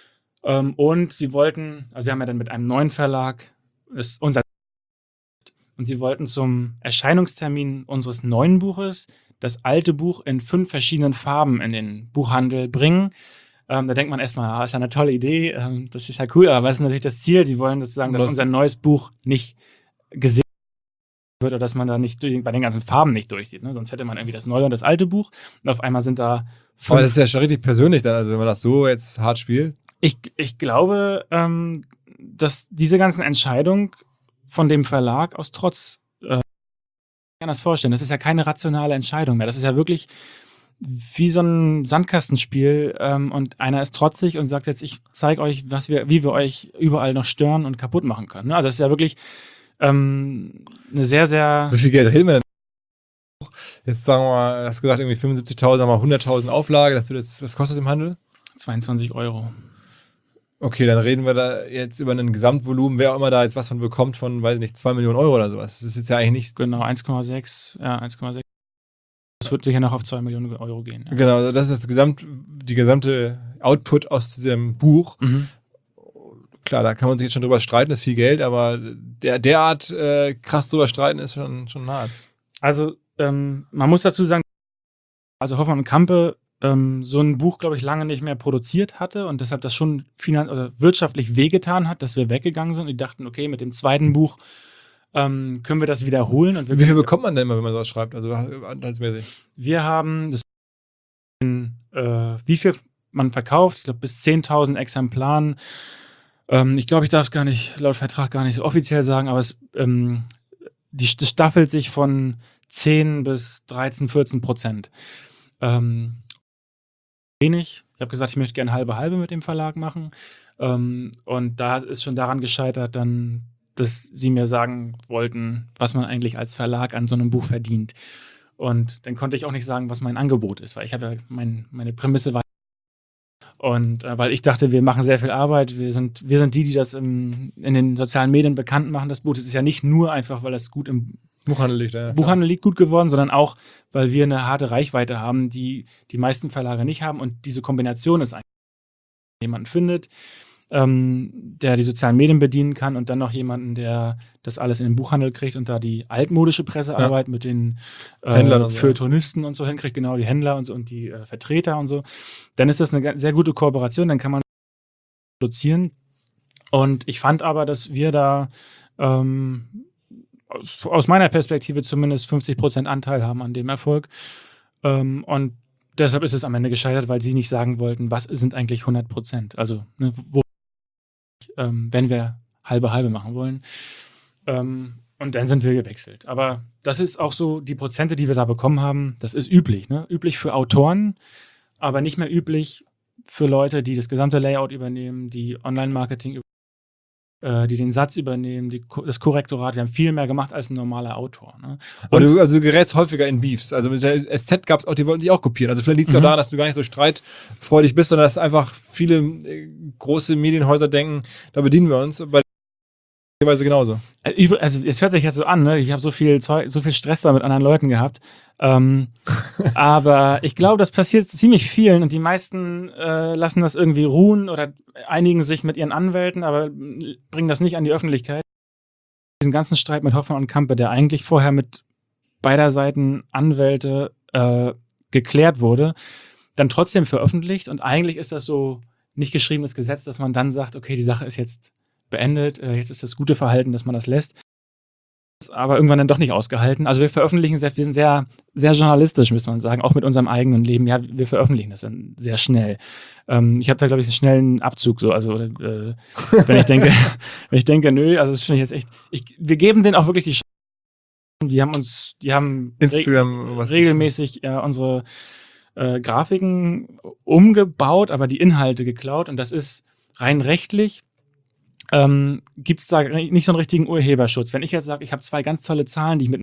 ähm, und sie wollten, also wir haben ja dann mit einem neuen Verlag ist unser und sie wollten zum Erscheinungstermin unseres neuen Buches das alte Buch in fünf verschiedenen Farben in den Buchhandel bringen. Ähm, da denkt man erstmal, ah, ist ja eine tolle Idee, ähm, das ist ja cool, aber was ist natürlich das Ziel? Sie wollen sozusagen, dass Was? unser neues Buch nicht gesehen wird oder dass man da nicht durch, bei den ganzen Farben nicht durchsieht. Ne? Sonst hätte man irgendwie das neue und das alte Buch und auf einmal sind da fünf. Aber das ist ja schon richtig persönlich dann, also wenn man das so jetzt hart spielt. Ich, ich glaube, ähm, dass diese ganzen Entscheidungen von dem Verlag aus Trotz, äh, ich kann das vorstellen, das ist ja keine rationale Entscheidung mehr. Das ist ja wirklich wie so ein Sandkastenspiel ähm, und einer ist trotzig und sagt jetzt, ich zeige euch, was wir, wie wir euch überall noch stören und kaputt machen können. Ne? Also es ist ja wirklich ähm, eine sehr, sehr... Wie viel Geld reden wir denn? Jetzt sagen wir mal, hast du gesagt, irgendwie fünfundsiebzigtausend, sagen wir mal hunderttausend Auflage, das wird jetzt, was kostet im Handel? zweiundzwanzig Euro. Okay, dann reden wir da jetzt über ein Gesamtvolumen, wer auch immer da jetzt was von bekommt, von, weiß ich nicht, zwei Millionen Euro oder sowas. Das ist jetzt ja eigentlich nicht... Genau, eins Komma sechs, ja, eins Komma sechs. Das wird sicher noch auf zwei Millionen Euro gehen. Ja. Genau, also das ist das Gesamt, die gesamte Output aus diesem Buch. Mhm. Klar, da kann man sich jetzt schon drüber streiten, das ist viel Geld, aber der, derart äh, krass drüber streiten ist schon, schon hart. Also, ähm, man muss dazu sagen, also Hoffmann und Campe ähm, so ein Buch, glaube ich, lange nicht mehr produziert hatte und deshalb das schon finan- oder wirtschaftlich wehgetan hat, dass wir weggegangen sind und die dachten, okay, mit dem zweiten Buch ähm, können wir das wiederholen. Und wir Wie viel bekommt man denn immer, wenn man sowas schreibt? Also anteilsmäßig. Wir haben das in, äh, wie viel man verkauft, ich glaube bis zehntausend Exemplaren. Ähm, ich glaube, ich darf es gar nicht, laut Vertrag gar nicht so offiziell sagen, aber es ähm, die, das staffelt sich von zehn bis dreizehn, vierzehn Prozent. Ähm, wenig. Ich habe gesagt, ich möchte gerne halbe halbe mit dem Verlag machen. Ähm, und da ist schon daran gescheitert, dann, dass sie mir sagen wollten, was man eigentlich als Verlag an so einem Buch verdient. Und dann konnte ich auch nicht sagen, was mein Angebot ist, weil ich habe ja mein, meine Prämisse war. Und äh, weil ich dachte, wir machen sehr viel Arbeit, wir sind, wir sind die, die das im, in den sozialen Medien bekannt machen, das Buch. Das ist ja nicht nur einfach, weil das gut im Buchhandel liegt, ja. Buchhandel liegt gut geworden, sondern auch, weil wir eine harte Reichweite haben, die die meisten Verlage nicht haben. Und diese Kombination ist eigentlich, wenn man jemanden findet, ähm, der die sozialen Medien bedienen kann und dann noch jemanden, der das alles in den Buchhandel kriegt und da die altmodische Pressearbeit ja. mit den äh, Händlern und so. Feuilletonisten und so hinkriegt, genau, die Händler und so und die äh, Vertreter und so. Dann ist das eine sehr gute Kooperation, dann kann man produzieren. Und ich fand aber, dass wir da ähm, aus meiner Perspektive zumindest fünfzig Prozent Anteil haben an dem Erfolg. Ähm, und deshalb ist es am Ende gescheitert, weil sie nicht sagen wollten, was sind eigentlich hundert Prozent. Also, ne, wo, ähm, wenn wir halbe halbe machen wollen. Ähm, und dann sind wir gewechselt. Aber das ist auch so, die Prozente, die wir da bekommen haben, das ist üblich. Ne? Üblich für Autoren, aber nicht mehr üblich für Leute, die das gesamte Layout übernehmen, die Online-Marketing übernehmen, die den Satz übernehmen, die, das Korrektorat, wir haben viel mehr gemacht als ein normaler Autor. Ne? Aber du, also du gerätst häufiger in Beefs. Also mit der S Z gab es auch, die wollten dich auch kopieren. Also vielleicht liegt es ja Mhm. daran, dass du gar nicht so streitfreudig bist, sondern dass einfach viele äh, große Medienhäuser denken, da bedienen wir uns. Bei der Weise genauso. Also es hört sich jetzt so an, ne? Ich habe so viel Zeug, so viel Stress da mit anderen Leuten gehabt. Ähm, aber ich glaube, das passiert ziemlich vielen und die meisten äh, lassen das irgendwie ruhen oder einigen sich mit ihren Anwälten, aber bringen das nicht an die Öffentlichkeit. Diesen ganzen Streit mit Hoffmann und Campe, der eigentlich vorher mit beider Seiten Anwälte äh, geklärt wurde, dann trotzdem veröffentlicht und eigentlich ist das so nicht geschriebenes Gesetz, dass man dann sagt, okay, die Sache ist jetzt beendet, äh, jetzt ist das gute Verhalten, dass man das lässt. Aber irgendwann dann doch nicht ausgehalten. Also wir veröffentlichen sehr, wir sind sehr, sehr journalistisch, muss man sagen, auch mit unserem eigenen Leben. Ja, wir veröffentlichen das dann sehr schnell. Ähm, ich habe da, glaube ich, einen schnellen Abzug, so, also äh, wenn ich denke, wenn ich denke, nö, also das finde ich jetzt echt, ich, wir geben denen auch wirklich die Chance. Die haben uns, die haben Instagram, re- was regelmäßig ja, unsere äh, Grafiken umgebaut, aber die Inhalte geklaut und das ist rein rechtlich. Ähm, gibt es da nicht so einen richtigen Urheberschutz. Wenn ich jetzt sage, ich habe zwei ganz tolle Zahlen, die ich mit...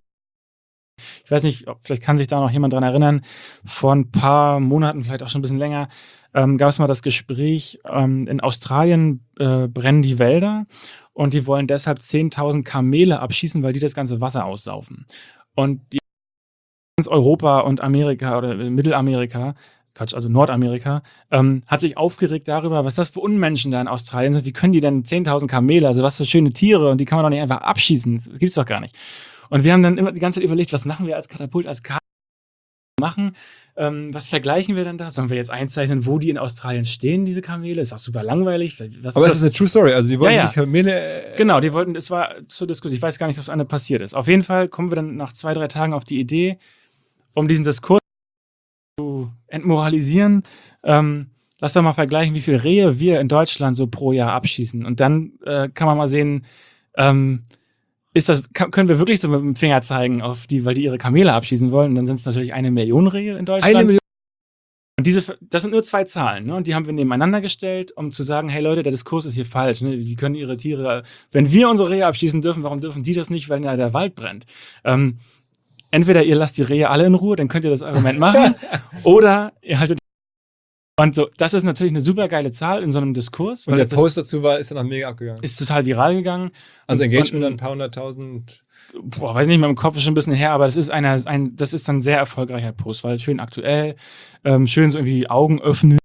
Ich weiß nicht, ob, vielleicht kann sich da noch jemand dran erinnern, vor ein paar Monaten, vielleicht auch schon ein bisschen länger, ähm, gab es mal das Gespräch, ähm, in Australien äh, brennen die Wälder und die wollen deshalb zehntausend Kamele abschießen, weil die das ganze Wasser aussaufen. Und die ganz Europa und Amerika oder Mittelamerika Quatsch, also Nordamerika, ähm, hat sich aufgeregt darüber, was das für Unmenschen da in Australien sind. Wie können die denn zehntausend Kamele, also was für schöne Tiere, und die kann man doch nicht einfach abschießen. Das gibt's doch gar nicht. Und wir haben dann immer die ganze Zeit überlegt, was machen wir als Katapult, als Karte machen, ähm, was vergleichen wir denn da? Sollen wir jetzt einzeichnen, wo die in Australien stehen, diese Kamele? Ist auch super langweilig. Was Aber ist es ist eine True Story, also die wollten Ja, ja. die Kamele... äh, Genau, die wollten, es war zur Diskussion, ich weiß gar nicht, ob es eine passiert ist. Auf jeden Fall kommen wir dann nach zwei, drei Tagen auf die Idee, um diesen Diskurs zu entmoralisieren, ähm, lass doch mal vergleichen, wie viele Rehe wir in Deutschland so pro Jahr abschießen. Und dann äh, kann man mal sehen, ähm, ist das, kann, können wir wirklich so mit dem Finger zeigen auf die, weil die ihre Kamele abschießen wollen. Und dann sind es natürlich eine Million Rehe in Deutschland. Eine Million. Und diese, das sind nur zwei Zahlen, ne? Und die haben wir nebeneinander gestellt, um zu sagen, hey Leute, der Diskurs ist hier falsch. Ne? Die können ihre Tiere, wenn wir unsere Rehe abschießen dürfen, warum dürfen die das nicht, weil ja der Wald brennt? Ähm, entweder ihr lasst die Rehe alle in Ruhe, dann könnt ihr das Argument machen, oder ihr haltet. Und so, das ist natürlich eine super geile Zahl in so einem Diskurs. Und weil der das Post dazu war, ist dann auch mega abgegangen. ist total viral gegangen. Also Und- Engagement und- dann ein paar hunderttausend. Boah, weiß nicht, mein Kopf ist schon ein bisschen her, aber das ist einer, ein, das ist ein sehr erfolgreicher Post, weil schön aktuell, ähm, schön so irgendwie Augen öffnen.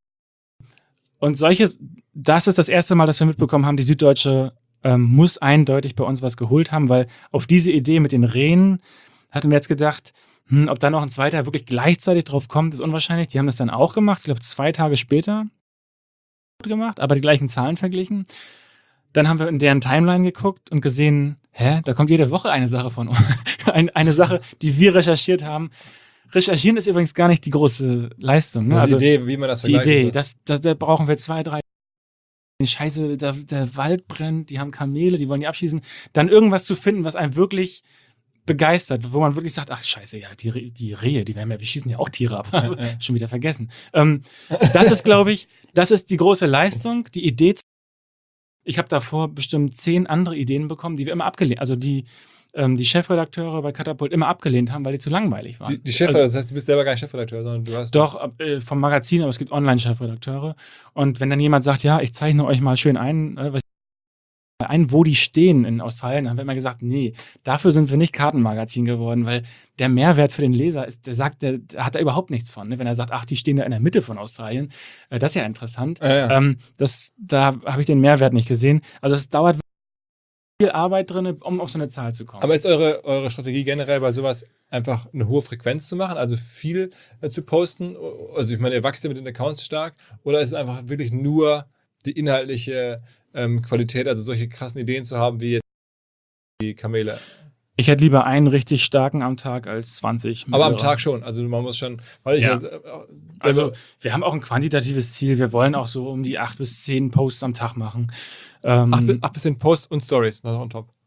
Und solches, das ist das erste Mal, dass wir mitbekommen haben, die Süddeutsche ähm, muss eindeutig bei uns was geholt haben, weil auf diese Idee mit den Rehen hatten wir jetzt gedacht, hm, ob da noch ein zweiter wirklich gleichzeitig drauf kommt, ist unwahrscheinlich. Die haben das dann auch gemacht, ich glaube zwei Tage später gemacht, aber die gleichen Zahlen verglichen. Dann haben wir in deren Timeline geguckt und gesehen, hä, da kommt jede Woche eine Sache von uns. Ein, eine Sache, die wir recherchiert haben. Recherchieren ist übrigens gar nicht die große Leistung. Ne? Also Also die Idee, wie man das die vergleichen Idee, soll. das, das, da brauchen wir zwei, drei. Scheiße, der, der Wald brennt, die haben Kamele, die wollen die abschießen. Dann irgendwas zu finden, was einen wirklich begeistert, wo man wirklich sagt, ach scheiße, ja, die, Re- die Rehe, die werden ja, wir schießen ja auch Tiere ab. Ja, ja. Schon wieder vergessen. Ähm, das ist, glaube ich, das ist die große Leistung, die Idee. Ich habe davor bestimmt zehn andere Ideen bekommen, die wir immer abgelehnt, also die ähm, die Chefredakteure bei Katapult immer abgelehnt haben, weil die zu langweilig waren. Die, die Chefredakteur, Also, das heißt, du bist selber gar nicht Chefredakteur, sondern du hast. doch, äh, vom Magazin, aber es gibt Online-Chefredakteure. Und wenn dann jemand sagt, ja, ich zeichne euch mal schön ein, äh, was ein, wo die stehen in Australien, dann haben wir immer gesagt, nee, dafür sind wir nicht Kartenmagazin geworden, weil der Mehrwert für den Leser ist, der sagt, der, der hat da überhaupt nichts von. Ne? Wenn er sagt, ach, die stehen da in der Mitte von Australien, äh, das ist ja interessant. Ja, ja. Ähm, das, da habe ich den Mehrwert nicht gesehen. Also es dauert viel Arbeit drin, um auf so eine Zahl zu kommen. Aber ist eure, eure Strategie generell bei sowas einfach eine hohe Frequenz zu machen, also viel äh, zu posten? Also ich meine, ihr wachst ja mit den Accounts stark, oder ist es einfach wirklich nur die inhaltliche ähm, Qualität, also solche krassen Ideen zu haben, wie jetzt die Kamele? Ich hätte lieber einen richtig starken am Tag als zwanzig. Aber am mittlere. Tag schon, also man muss schon, weil ich Ja. also, äh, Also, wir haben auch ein quantitatives Ziel. Wir wollen auch so um die acht bis zehn Posts am Tag machen. Ähm, acht, bi- acht bisschen Posts und Stories noch on top.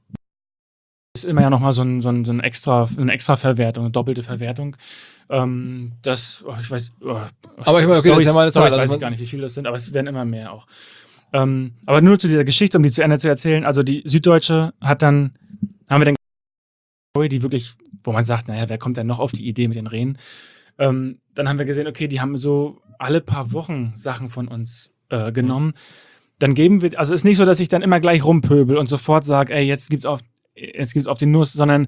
ist immer ja nochmal so, ein, so, ein, so ein extra, eine extra Verwertung, eine doppelte Verwertung. Ähm, das, oh, ich weiß, oh, Aber ich meine, okay, das ist ja mal eine Zahl, Stories also weiß man- ich gar nicht, wie viele das sind, aber es werden immer mehr auch. Ähm, aber nur zu dieser Geschichte, um die zu Ende zu erzählen. Also die Süddeutsche hat dann, haben wir dann Story, die wirklich, wo man sagt, naja, wer kommt denn noch auf die Idee mit den Rehen? Ähm, dann haben wir gesehen, okay, die haben so alle paar Wochen Sachen von uns äh, genommen. Dann geben wir, also ist nicht so, dass ich dann immer gleich rumpöbel und sofort sage, ey, jetzt gibt's auf, jetzt gibt's auf den Nuss, sondern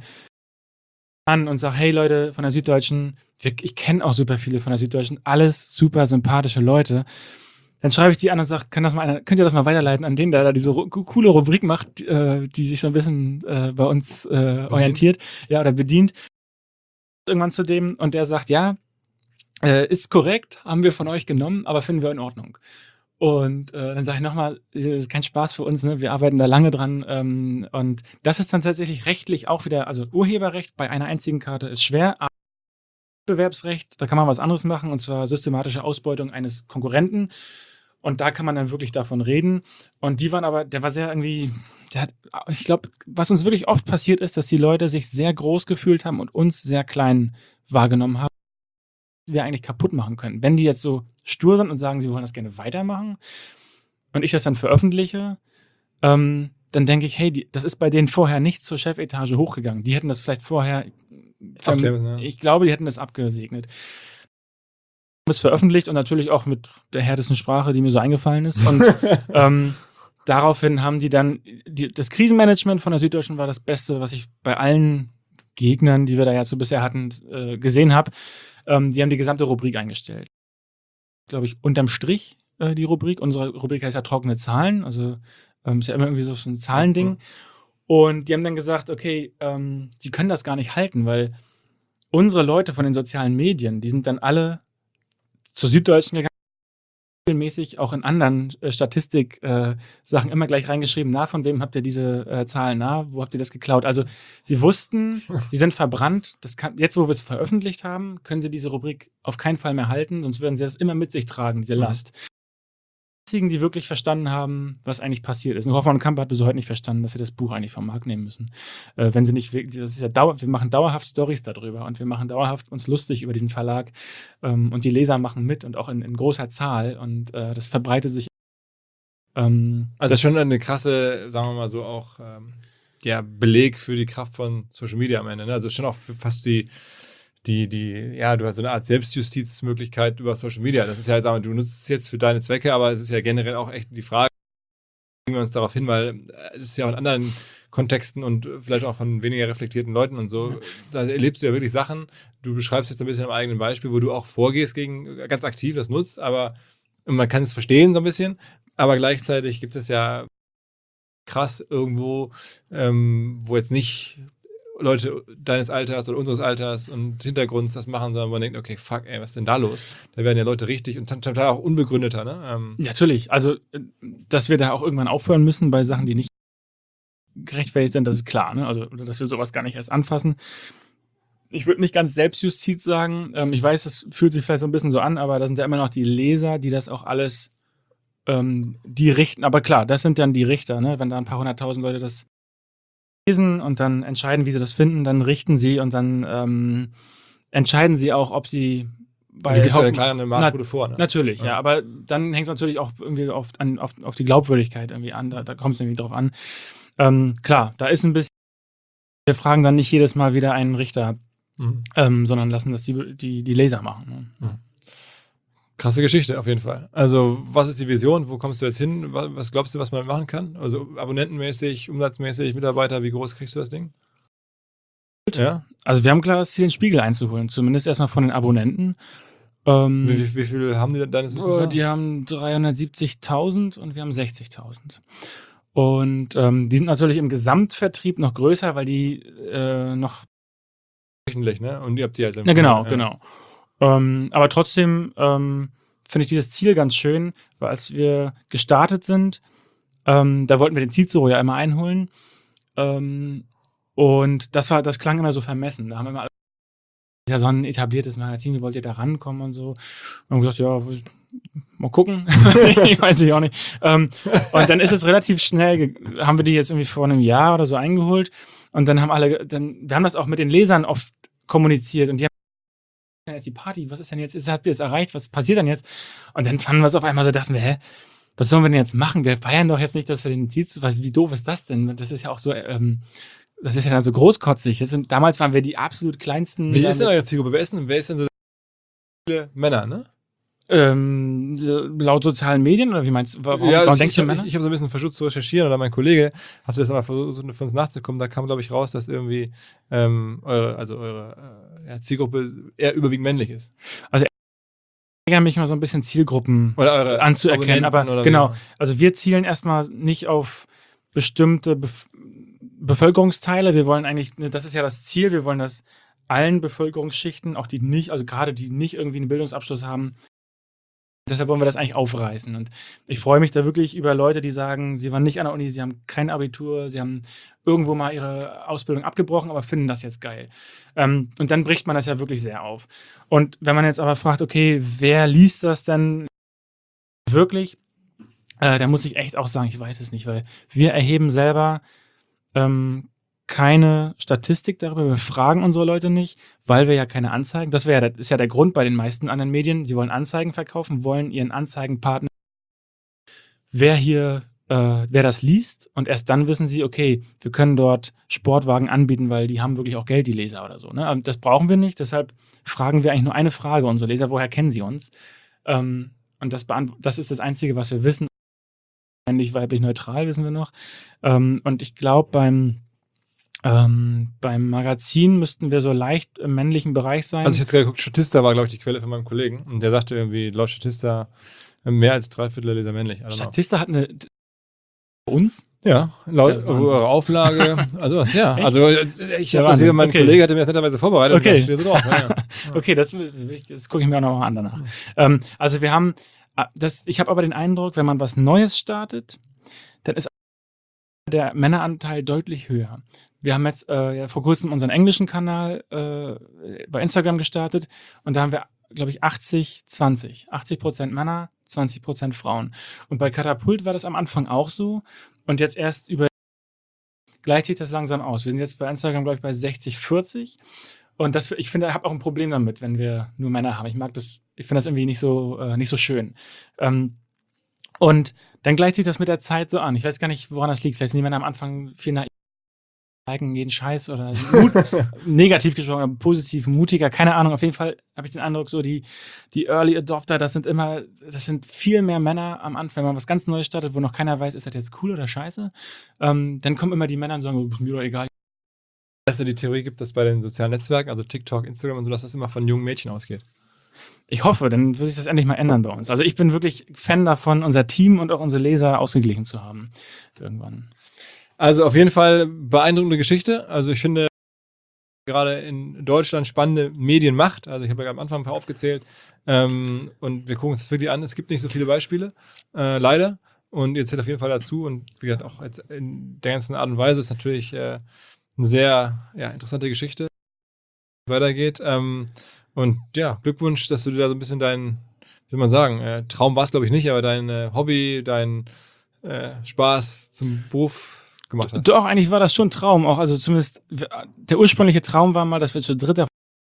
an und sage, hey Leute von der Süddeutschen, wir, ich kenne auch super viele von der Süddeutschen, alles super sympathische Leute. Dann schreibe ich die an und sage, kann das mal einer, könnt ihr das mal weiterleiten an den, der da diese ru- coole Rubrik macht, äh, die sich so ein bisschen äh, bei uns äh, orientiert, ja, oder bedient. Irgendwann zu dem und der sagt, ja, äh, ist korrekt, haben wir von euch genommen, aber finden wir in Ordnung. Und äh, dann sage ich nochmal, das ist kein Spaß für uns, ne? Wir arbeiten da lange dran. Ähm, und das ist dann tatsächlich rechtlich auch wieder, also Urheberrecht bei einer einzigen Karte ist schwer, aber Wettbewerbsrecht, da kann man was anderes machen, und zwar systematische Ausbeutung eines Konkurrenten. Und da kann man dann wirklich davon reden. Und die waren aber, der war sehr irgendwie, der hat, ich glaube, was uns wirklich oft passiert ist, dass die Leute sich sehr groß gefühlt haben und uns sehr klein wahrgenommen haben, die wir eigentlich kaputt machen können. Wenn die jetzt so stur sind und sagen, sie wollen das gerne weitermachen und ich das dann veröffentliche, ähm, dann denke ich, hey, die, das ist bei denen vorher nicht zur Chefetage hochgegangen. Die hätten das vielleicht vorher, Abklären, ja. ich glaube, die hätten das abgesegnet. Das veröffentlicht und natürlich auch mit der härtesten Sprache, die mir so eingefallen ist. Und ähm, daraufhin haben die dann, die, das Krisenmanagement von der Süddeutschen war das Beste, was ich bei allen Gegnern, die wir da jetzt so bisher hatten, äh, gesehen habe. Ähm, die haben die gesamte Rubrik eingestellt. Glaube ich, unterm Strich äh, die Rubrik. Unsere Rubrik heißt ja trockene Zahlen. Also ähm, ist ja immer irgendwie so ein Zahlending. Mhm. Und die haben dann gesagt, okay, ähm, die können das gar nicht halten, weil unsere Leute von den sozialen Medien, die sind dann alle zur Süddeutschen gegangen, regelmäßig auch in anderen äh, Statistik-Sachen immer gleich reingeschrieben, na, von wem habt ihr diese äh, Zahlen, na, wo habt ihr das geklaut? Also sie wussten, sie sind verbrannt. Das kann, jetzt, wo wir es veröffentlicht haben, können sie diese Rubrik auf keinen Fall mehr halten, sonst werden sie das immer mit sich tragen, diese Last. Die einzigen, die wirklich verstanden haben, was eigentlich passiert ist. Und Hoffmann und Kampe hat bis heute nicht verstanden, dass sie das Buch eigentlich vom Markt nehmen müssen. Äh, wenn sie nicht, das ist ja dauer, wir machen dauerhaft Stories darüber und wir machen dauerhaft uns lustig über diesen Verlag ähm, und die Leser machen mit und auch in, in großer Zahl und äh, das verbreitet sich. Ähm, Also das ist schon eine krasse, sagen wir mal so, auch ähm, ja, Beleg für die Kraft von Social Media am Ende. Ne? Also schon auch für fast die Die, die, ja, du hast so eine Art Selbstjustizmöglichkeit über Social Media. Das ist ja, sagen wir, du nutzt es jetzt für deine Zwecke, aber es ist ja generell auch echt die Frage, bringen wir uns darauf hin, weil es ist ja auch in anderen Kontexten und vielleicht auch von weniger reflektierten Leuten und so, da erlebst du ja wirklich Sachen. Du beschreibst jetzt ein bisschen am eigenen Beispiel, wo du auch vorgehst gegen, ganz aktiv das nutzt, aber man kann es verstehen so ein bisschen, aber gleichzeitig gibt es ja krass irgendwo, ähm, wo jetzt nicht Leute deines Alters oder unseres Alters und Hintergrunds das machen, sondern man denkt, okay, fuck, ey, was ist denn da los? Da werden ja Leute richtig und zum Teil auch unbegründeter, ne? Ähm, Natürlich, also dass wir da auch irgendwann aufhören müssen bei Sachen, die nicht gerechtfertigt sind, das ist klar, ne? Also, dass wir sowas gar nicht erst anfassen. Ich würde nicht ganz Selbstjustiz sagen. Ähm, ich weiß, das fühlt sich vielleicht so ein bisschen so an, aber da sind ja immer noch die Leser, die das auch alles ähm, die richten. Aber klar, das sind dann die Richter, ne? Wenn da ein paar hunderttausend Leute das lesen und dann entscheiden, wie sie das finden, dann richten sie und dann ähm, entscheiden sie auch, ob sie bei du gibst ja Haufen- eine klare Marschroute vor, ne? Natürlich, ja. Ja. aber dann hängt es natürlich auch irgendwie auf, an, auf, auf die Glaubwürdigkeit irgendwie an. Da, da kommt es irgendwie drauf an. Ähm, klar, da ist ein bisschen. Wir fragen dann nicht jedes Mal wieder einen Richter, Mhm. ähm, sondern lassen das die, die, die Leser machen. Ne? Krasse Geschichte auf jeden Fall. Also, was ist die Vision? Wo kommst du jetzt hin? Was, was glaubst du, was man machen kann? Also, abonnentenmäßig, umsatzmäßig, Mitarbeiter, wie groß kriegst du das Ding? Ja? Also, wir haben klar das Ziel, einen Spiegel einzuholen. Zumindest erstmal von den Abonnenten. Ähm, Wie, wie, wie viel haben die deines Wissens? Oh, nach? die haben dreihundertsiebzigtausend und wir haben sechzigtausend. Und ähm, die sind natürlich im Gesamtvertrieb noch größer, weil die äh, noch. Wöchentlich, ne? Und ihr habt die halt im Ja, genau, ja. genau. Ähm, aber trotzdem ähm, finde ich dieses Ziel ganz schön, weil als wir gestartet sind, ähm, da wollten wir den Cicero ja immer einholen. Ähm, und das war, das klang immer so vermessen. Da haben wir immer das ist ja so ein etabliertes Magazin, wie wollt ihr da rankommen und so. Und haben gesagt, ja, mal gucken. Ich weiß ich auch nicht. Ähm, und dann ist es relativ schnell, ge- haben wir die jetzt irgendwie vor einem Jahr oder so eingeholt. Und dann haben alle, dann, wir haben das auch mit den Lesern oft kommuniziert und die haben jetzt die Party, was ist denn jetzt, ist, habt ihr es erreicht, was passiert denn jetzt? Und dann fanden wir es auf einmal so, dachten wir, hä, was sollen wir denn jetzt machen? Wir feiern doch jetzt nicht, dass wir den Titel, was, wie doof ist das denn? Das ist ja auch so, ähm, das ist ja dann so großkotzig. Das sind, damals waren wir die absolut kleinsten. Wie ist denn eure Zielgruppe? Wer ist denn, wer ist denn so viele Männer, ne? Ähm, laut sozialen Medien oder wie meinst du? Warum, ja, warum ich, denkst ich, du ich, Männer? ich habe so ein bisschen versucht zu recherchieren oder mein Kollege hatte das mal versucht, für uns nachzukommen. Da kam, glaube ich, raus, dass irgendwie ähm, eure, also eure äh, ja, Zielgruppe eher überwiegend männlich ist. Ich ärgere mich mal so ein bisschen Zielgruppen Oder eure anzuerkennen, aber Abonnenten oder genau. wie? Also wir zielen erstmal nicht auf bestimmte Bef- Bevölkerungsteile. Wir wollen eigentlich, ne, das ist ja das Ziel, wir wollen das allen Bevölkerungsschichten, auch die nicht, also gerade die nicht irgendwie einen Bildungsabschluss haben, deshalb wollen wir das eigentlich aufreißen. Und ich freue mich da wirklich über Leute, die sagen, sie waren nicht an der Uni, sie haben kein Abitur, sie haben irgendwo mal ihre Ausbildung abgebrochen, aber finden das jetzt geil. Ähm, und dann bricht man das ja wirklich sehr auf. Und wenn man jetzt aber fragt, okay, wer liest das denn wirklich? Äh, da muss ich echt auch sagen, ich weiß es nicht, weil wir erheben selber ähm, keine Statistik darüber, wir fragen unsere Leute nicht, weil wir ja keine Anzeigen, das wäre, das ist ja der Grund bei den meisten anderen Medien, sie wollen Anzeigen verkaufen, wollen ihren Anzeigenpartner, wer hier, äh, wer das liest und erst dann wissen sie, okay, wir können dort Sportwagen anbieten, weil die haben wirklich auch Geld, die Leser oder so. Ne? Aber das brauchen wir nicht, deshalb fragen wir eigentlich nur eine Frage, unsere Leser, woher kennen sie uns? Ähm, und das, beant- das ist das Einzige, was wir wissen. Männlich, weiblich, neutral wissen wir noch. Ähm, und ich glaube, beim Ähm, beim Magazin müssten wir so leicht im männlichen Bereich sein. Also ich habe gerade geguckt, Statista war, glaube ich, die Quelle von meinem Kollegen. Und der sagte irgendwie, laut Statista mehr als drei Viertel der Leser männlich. I don't know. Statista hat eine uns? Ja, laut Ist ja Wahnsinn. eurer Auflage. Also was, ja. Echt? Also ich Ja, habe das hier, Wahnsinn. mein Okay. Kollege hatte mir das netterweise vorbereitet. Okay. Und das steht so drauf. Ja, ja. Okay, das, das gucke ich mir auch noch mal an danach. Ähm, also wir haben, äh, das, ich habe aber den Eindruck, wenn man was Neues startet, dann ist der Männeranteil deutlich höher. Wir haben jetzt äh, ja, vor kurzem unseren englischen Kanal äh, bei Instagram gestartet und da haben wir, glaube ich, achtzig zwanzig. achtzig Prozent Männer, zwanzig Prozent Frauen. Und bei Katapult war das am Anfang auch so und jetzt erst über gleicht sich das langsam aus. Wir sind jetzt bei Instagram, glaube ich, bei sechzig vierzig. Und das, ich finde, ich habe auch ein Problem damit, wenn wir nur Männer haben. Ich mag das, ich finde das irgendwie nicht so, äh, nicht so schön. Ähm, und dann gleicht sich das mit der Zeit so an. Ich weiß gar nicht, woran das liegt. Vielleicht sind die Männer am Anfang viel naiv, zeigen jeden Scheiß oder Mut, negativ gesprochen, positiv, mutiger, keine Ahnung. Auf jeden Fall habe ich den Eindruck, so die, die Early Adopter, das sind immer, das sind viel mehr Männer am Anfang, wenn man was ganz Neues startet, wo noch keiner weiß, ist das jetzt cool oder scheiße. Ähm, dann kommen immer die Männer und sagen, oh, ist mir doch egal. Dass es die Theorie gibt, dass bei den sozialen Netzwerken, also TikTok, Instagram und so, dass das immer von jungen Mädchen ausgeht. Ich hoffe, dann wird sich das endlich mal ändern bei uns. Also ich bin wirklich Fan davon, unser Team und auch unsere Leser ausgeglichen zu haben. Irgendwann. Also auf jeden Fall beeindruckende Geschichte. Also ich finde, gerade in Deutschland spannende Medien macht. Also ich habe ja am Anfang ein paar aufgezählt. Ähm, und wir gucken uns das wirklich an. Es gibt nicht so viele Beispiele, äh, leider. Und ihr zählt auf jeden Fall dazu. Und wie gesagt, auch jetzt in der ganzen Art und Weise ist natürlich äh, eine sehr ja, interessante Geschichte, die weitergeht. Ähm, und ja, Glückwunsch, dass du dir da so ein bisschen dein, wie soll man sagen, äh, Traum war es glaube ich nicht, aber dein äh, Hobby, dein äh, Spaß zum Beruf gemacht hast. Doch, eigentlich war das schon ein Traum. Auch, also zumindest der ursprüngliche Traum war mal, dass wir zu dritt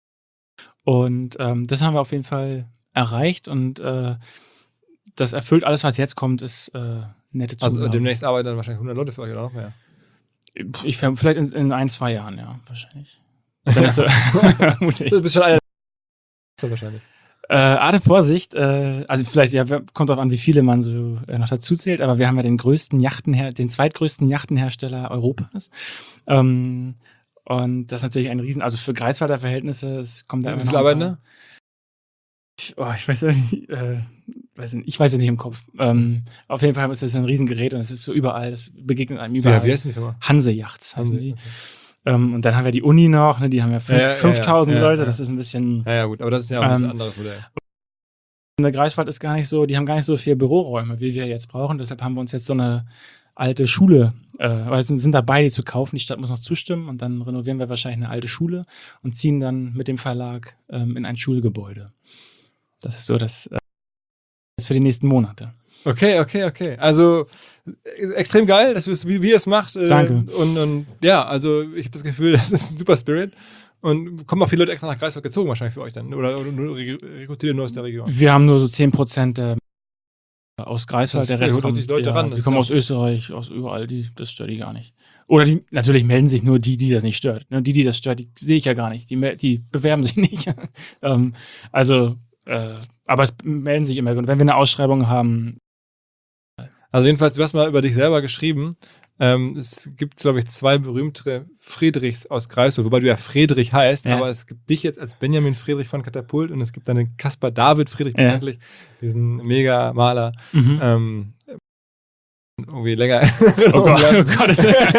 und ähm, das haben wir auf jeden Fall erreicht und äh, das erfüllt alles, was jetzt kommt, ist äh, nette Zugabe. Also demnächst arbeiten dann wahrscheinlich hundert Leute für euch oder noch mehr. Ich vielleicht in, in ein, zwei Jahren, ja, wahrscheinlich. Wenn das so, muss ich. Du bist schon einer wahrscheinlich. Äh, Ade Vorsicht, äh, also vielleicht, ja, kommt drauf an, wie viele man so äh, noch dazu zählt, aber wir haben ja den größten Yachtenher, den zweitgrößten Yachtenhersteller Europas. Ähm, und das ist natürlich ein Riesen, also für Greifswalder Verhältnisse, es kommt da Wie immer viele noch. arbeiten da? Ich, oh, ich weiß nicht, äh, weiß nicht, ich weiß es nicht im Kopf. Ähm, auf jeden Fall ist das ein Riesengerät und es ist so überall, das begegnet einem überall. Ja, wie heißt denn die Firma? Hanse Yachts heißen Hanse, die. okay. Ähm, und dann haben wir die Uni noch, ne, die haben ja fünf, Ja, ja, ja, fünftausend ja, Leute, ja. das ist ein bisschen. Ja, ja, gut, aber das ist ja auch ein bisschen Ähm, anderes Modell. Der Greifswald ist gar nicht so, die haben gar nicht so viele Büroräume, wie wir jetzt brauchen. Deshalb haben wir uns jetzt so eine alte Schule, äh, oder sind, sind dabei, die zu kaufen. Die Stadt muss noch zustimmen und dann renovieren wir wahrscheinlich eine alte Schule und ziehen dann mit dem Verlag ähm, in ein Schulgebäude. Das ist so das äh, das für die nächsten Monate. Okay, okay, okay. Also ist extrem geil, dass du es, wie, wie ihr es macht. Äh, Danke. Und, und ja, also ich habe das Gefühl, das ist ein super Spirit. Und kommen auch viele Leute extra nach Greifswald gezogen wahrscheinlich für euch dann. Oder, oder nur rekrutiert ihr nur aus der Region? Wir haben nur so zehn Prozent der aus Greifswald, Das der cool, Rest holt kommt, sich Leute ja, ran, das die ist kommen ja- aus Österreich, aus überall, die, das stört die gar nicht. Oder die, natürlich melden sich nur die, die das nicht stört. Ne, Die, die das stört, die sehe ich ja gar nicht. Die, mel- die bewerben sich nicht. ähm, also, äh, aber es melden sich immer. Und wenn wir eine Ausschreibung haben, Also jedenfalls, du hast mal über dich selber geschrieben. Ähm, es gibt, glaube ich, zwei berühmte Friedrichs aus Greifswald, wobei du ja Friedrich heißt, Ja. aber es gibt dich jetzt als Benjamin Friedrich von Katapult und es gibt dann den Caspar David Friedrich Ja. bekanntlich, diesen Mega-Maler. mhm. Ähm, irgendwie länger. oh Gott, oh Gott,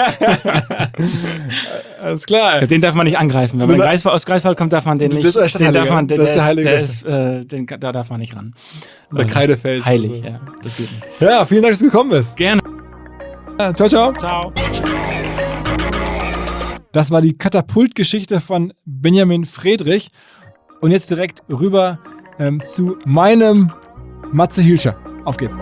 Alles klar. den darf man nicht angreifen. Wenn man Nur- Greifswald, aus Greifswald kommt, darf man den Das nicht. ist der Den Stadtheiliger. darf man, der, Das ist der der Heilige. ist, der ist, äh, den, da darf man nicht ran. Der Äh, Kreidefels. Heilig, und so. ja. Das geht nicht. Ja, vielen Dank, dass du gekommen bist. Gerne. Ja, ciao, ciao. Ciao. Das war die Katapultgeschichte von Benjamin Friedrich. Und jetzt direkt rüber ähm, zu meinem Matze Hilscher. Auf geht's.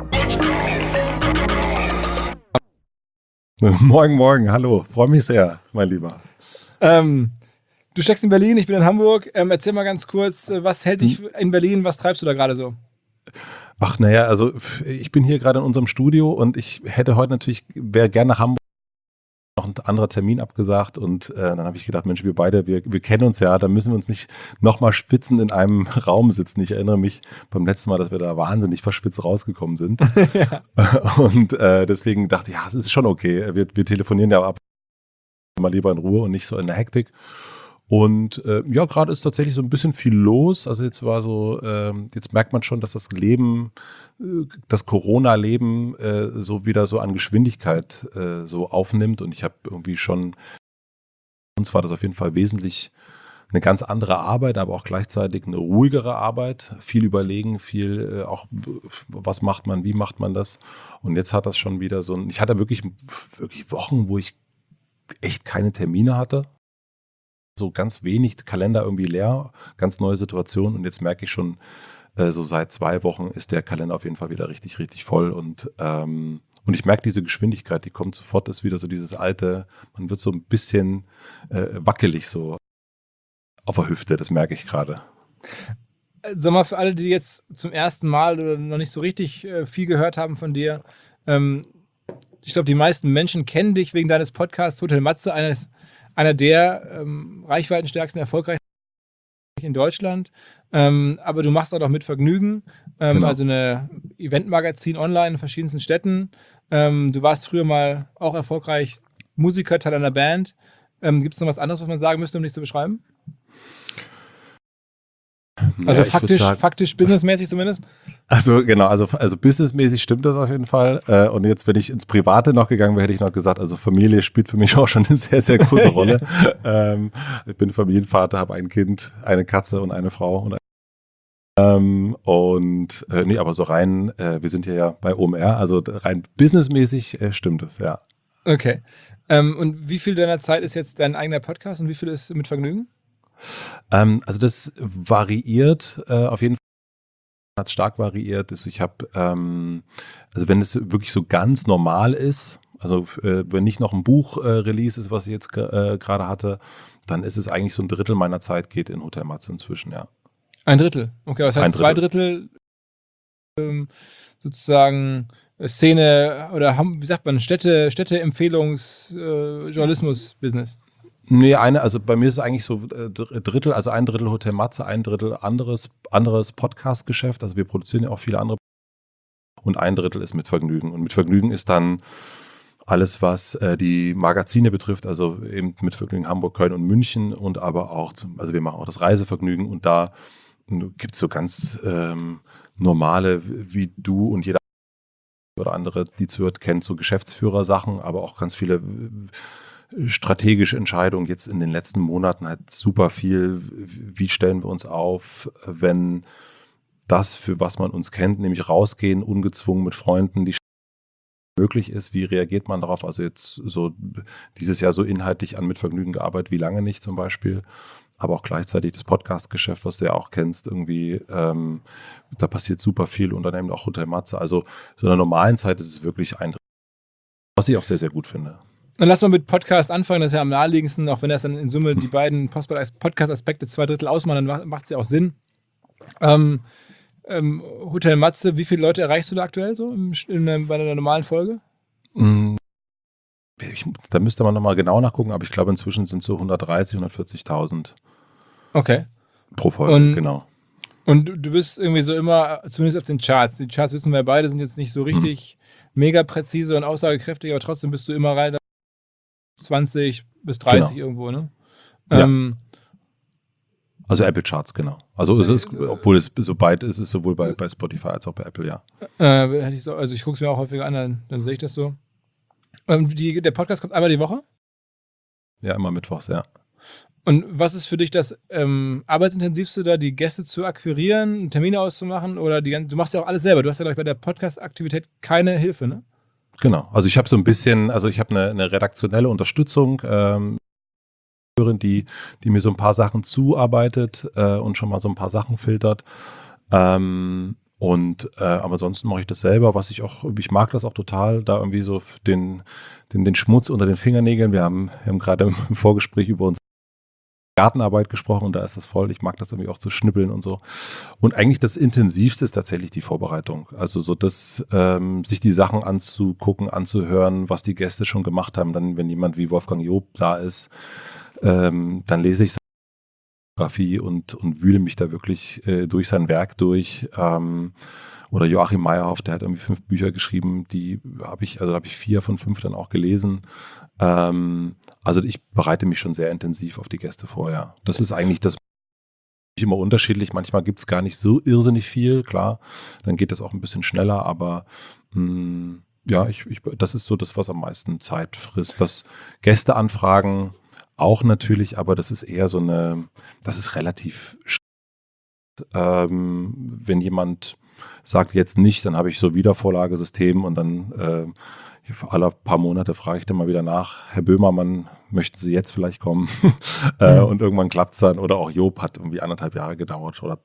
Morgen, morgen, hallo. Freue mich sehr, mein Lieber. Ähm, du steckst in Berlin, ich bin in Hamburg. Ähm, erzähl mal ganz kurz, äh, was hält dich in Berlin? Was treibst du da gerade so? Ach, naja, also f- ich bin hier gerade in unserem Studio und ich hätte heute natürlich, wäre gerne nach Hamburg, noch ein anderer Termin abgesagt und äh, dann habe ich gedacht, Mensch, wir beide, wir, wir kennen uns ja, da müssen wir uns nicht nochmal schwitzend in einem Raum sitzen. Ich erinnere mich beim letzten Mal, dass wir da wahnsinnig verschwitzt rausgekommen sind. Und äh, deswegen dachte ich, ja, das ist schon okay. Wir, wir telefonieren ja ab mal lieber in Ruhe und nicht so in der Hektik. Und äh, ja, gerade ist tatsächlich so ein bisschen viel los. Also jetzt war so, äh, jetzt merkt man schon, dass das Leben, äh, das Corona-Leben äh, so wieder so an Geschwindigkeit äh, so aufnimmt. Und ich habe irgendwie schon, uns war das auf jeden Fall wesentlich eine ganz andere Arbeit, aber auch gleichzeitig eine ruhigere Arbeit. Viel überlegen, viel äh, auch, was macht man, wie macht man das. Und jetzt hat das schon wieder so ein, ich hatte wirklich, wirklich Wochen, wo ich echt keine Termine hatte. So ganz wenig, Kalender irgendwie leer, ganz neue Situation. Und jetzt merke ich schon, äh, so seit zwei Wochen ist der Kalender auf jeden Fall wieder richtig, richtig voll. Und, ähm, und ich merke diese Geschwindigkeit, die kommt sofort, ist wieder so dieses alte, man wird so ein bisschen äh, wackelig so auf der Hüfte, das merke ich gerade. Sag mal, für alle, die jetzt zum ersten Mal oder noch nicht so richtig äh, viel gehört haben von dir, ähm, ich glaube, die meisten Menschen kennen dich wegen deines Podcasts Hotel Matze, eines einer der ähm, reichweitenstärksten, erfolgreichsten in Deutschland. Ähm, aber du machst auch noch mit Vergnügen, ähm, Genau. also eine Eventmagazin online in verschiedensten Städten. Ähm, du warst früher mal auch erfolgreich Musiker, Teil einer Band. Ähm, Gibt es noch was anderes, was man sagen müsste, um dich zu beschreiben? Also Ja, ich faktisch, würd sagen, faktisch, businessmäßig zumindest? Also genau, also, also businessmäßig stimmt das auf jeden Fall. Äh, und jetzt, wenn ich ins Private noch gegangen wäre, hätte ich noch gesagt, also Familie spielt für mich auch schon eine sehr, sehr große Rolle. ähm, ich bin Familienvater, habe ein Kind, eine Katze und eine Frau. Und, ähm, und äh, nee, aber so rein, äh, wir sind hier ja bei O M R, also rein businessmäßig äh, stimmt es, ja. Okay. Ähm, und wie viel deiner Zeit ist jetzt dein eigener Podcast und wie viel ist mit Vergnügen? Ähm, also das variiert äh, auf jeden Fall. Hat stark variiert. Also ich habe, ähm, also wenn es wirklich so ganz normal ist, also äh, wenn nicht noch ein Buch-Release äh, ist, was ich jetzt äh, gerade hatte, dann ist es eigentlich so ein Drittel meiner Zeit geht in Hotel Matze inzwischen, ja. Ein Drittel. Okay, was heißt Ein zwei Drittel ähm, sozusagen Szene oder wie sagt man, Städte, Städte-Empfehlungs-Journalismus-Business? Nee, eine, also bei mir ist es eigentlich so äh, Drittel, also ein Drittel Hotel Matze, ein Drittel anderes, anderes Podcast-Geschäft. Also wir produzieren ja auch viele andere. Und ein Drittel ist mit Vergnügen. Und mit Vergnügen ist dann alles, was äh, die Magazine betrifft, also eben mit Vergnügen Hamburg, Köln und München und aber auch, zum, also wir machen auch das Reisevergnügen und da gibt es so ganz ähm, normale, wie du und jeder oder andere, die zuhört, kennt, so Geschäftsführer-Sachen, aber auch ganz viele strategische Entscheidungen jetzt in den letzten Monaten halt super viel. Wie stellen wir uns auf, wenn das, für was man uns kennt, nämlich rausgehen, ungezwungen mit Freunden, die möglich ist, wie reagiert man darauf? Also jetzt so dieses Jahr so inhaltlich an mit Vergnügen gearbeitet, wie lange nicht zum Beispiel, aber auch gleichzeitig das Podcast-Geschäft, was du ja auch kennst, irgendwie, ähm, da passiert super viel und dann eben auch Hotel Matze. Also so in der normalen Zeit ist es wirklich ein, was ich auch sehr, sehr gut finde. Dann lass mal mit Podcast anfangen, das ist ja am naheliegendsten, auch wenn das dann in Summe die beiden Podcast-Aspekte zwei Drittel ausmachen, dann macht es ja auch Sinn. Ähm, ähm, Hotel Matze, wie viele Leute erreichst du da aktuell so in, in, bei einer normalen Folge? Ich, da müsste man nochmal genau nachgucken, aber ich glaube inzwischen sind es so hundertdreißig, hundertvierzigtausend okay. pro Folge, und, genau. Und du bist irgendwie so immer, zumindest auf den Charts, die Charts wissen wir beide, sind jetzt nicht so richtig hm. mega präzise und aussagekräftig, aber trotzdem bist du immer rein zwanzig bis dreißig genau. irgendwo, ne? Ja. Ähm, also Apple Charts, genau. Also es ist, obwohl es so weit ist, ist es sowohl bei, bei Spotify als auch bei Apple, ja. Äh, hätte ich so, also ich gucke es mir auch häufiger an, dann, dann sehe ich das so. Ähm, die, der Podcast kommt einmal die Woche? Ja, immer mittwochs, ja. Und was ist für dich das ähm, arbeitsintensivste da, die Gäste zu akquirieren, Termine auszumachen oder die, du machst ja auch alles selber. Du hast ja, glaube ich, bei der Podcast-Aktivität keine Hilfe, ne? Genau, also ich habe so ein bisschen, also ich habe eine, eine redaktionelle Unterstützung, ähm, die, die mir so ein paar Sachen zuarbeitet äh, und schon mal so ein paar Sachen filtert. Ähm, und äh, aber ansonsten mache ich das selber, was ich auch, ich mag das auch total, da irgendwie so den, den, den Schmutz unter den Fingernägeln. Wir haben, wir haben gerade im Vorgespräch über unsere Gartenarbeit gesprochen und da ist das voll. Ich mag das irgendwie auch zu schnippeln und so. Und eigentlich das Intensivste ist tatsächlich die Vorbereitung. Also so das, ähm, sich die Sachen anzugucken, anzuhören, was die Gäste schon gemacht haben. Dann, wenn jemand wie Wolfgang Job da ist, ähm, dann lese ich seine Biografie und, und wühle mich da wirklich äh, durch sein Werk durch. Ähm, oder Joachim Meyerhoff, der hat irgendwie fünf Bücher geschrieben, die habe ich, also da habe ich vier von fünf dann auch gelesen. Ähm, Also ich bereite mich schon sehr intensiv auf die Gäste vor, ja. Das ist eigentlich das immer unterschiedlich. Manchmal gibt es gar nicht so irrsinnig viel, klar. Dann geht das auch ein bisschen schneller, aber mh, ja, ich, ich, das ist so das, was am meisten Zeit frisst. Das Gästeanfragen auch natürlich, aber das ist eher so eine, das ist relativ, ähm, wenn jemand sagt jetzt nicht, dann habe ich so Wiedervorlagesystem und dann äh, alle paar Monate frage ich dann mal wieder nach, Herr Böhmermann, möchten Sie jetzt vielleicht kommen? äh, Mhm. und irgendwann klappt es dann. Oder auch Job hat irgendwie anderthalb Jahre gedauert. Oder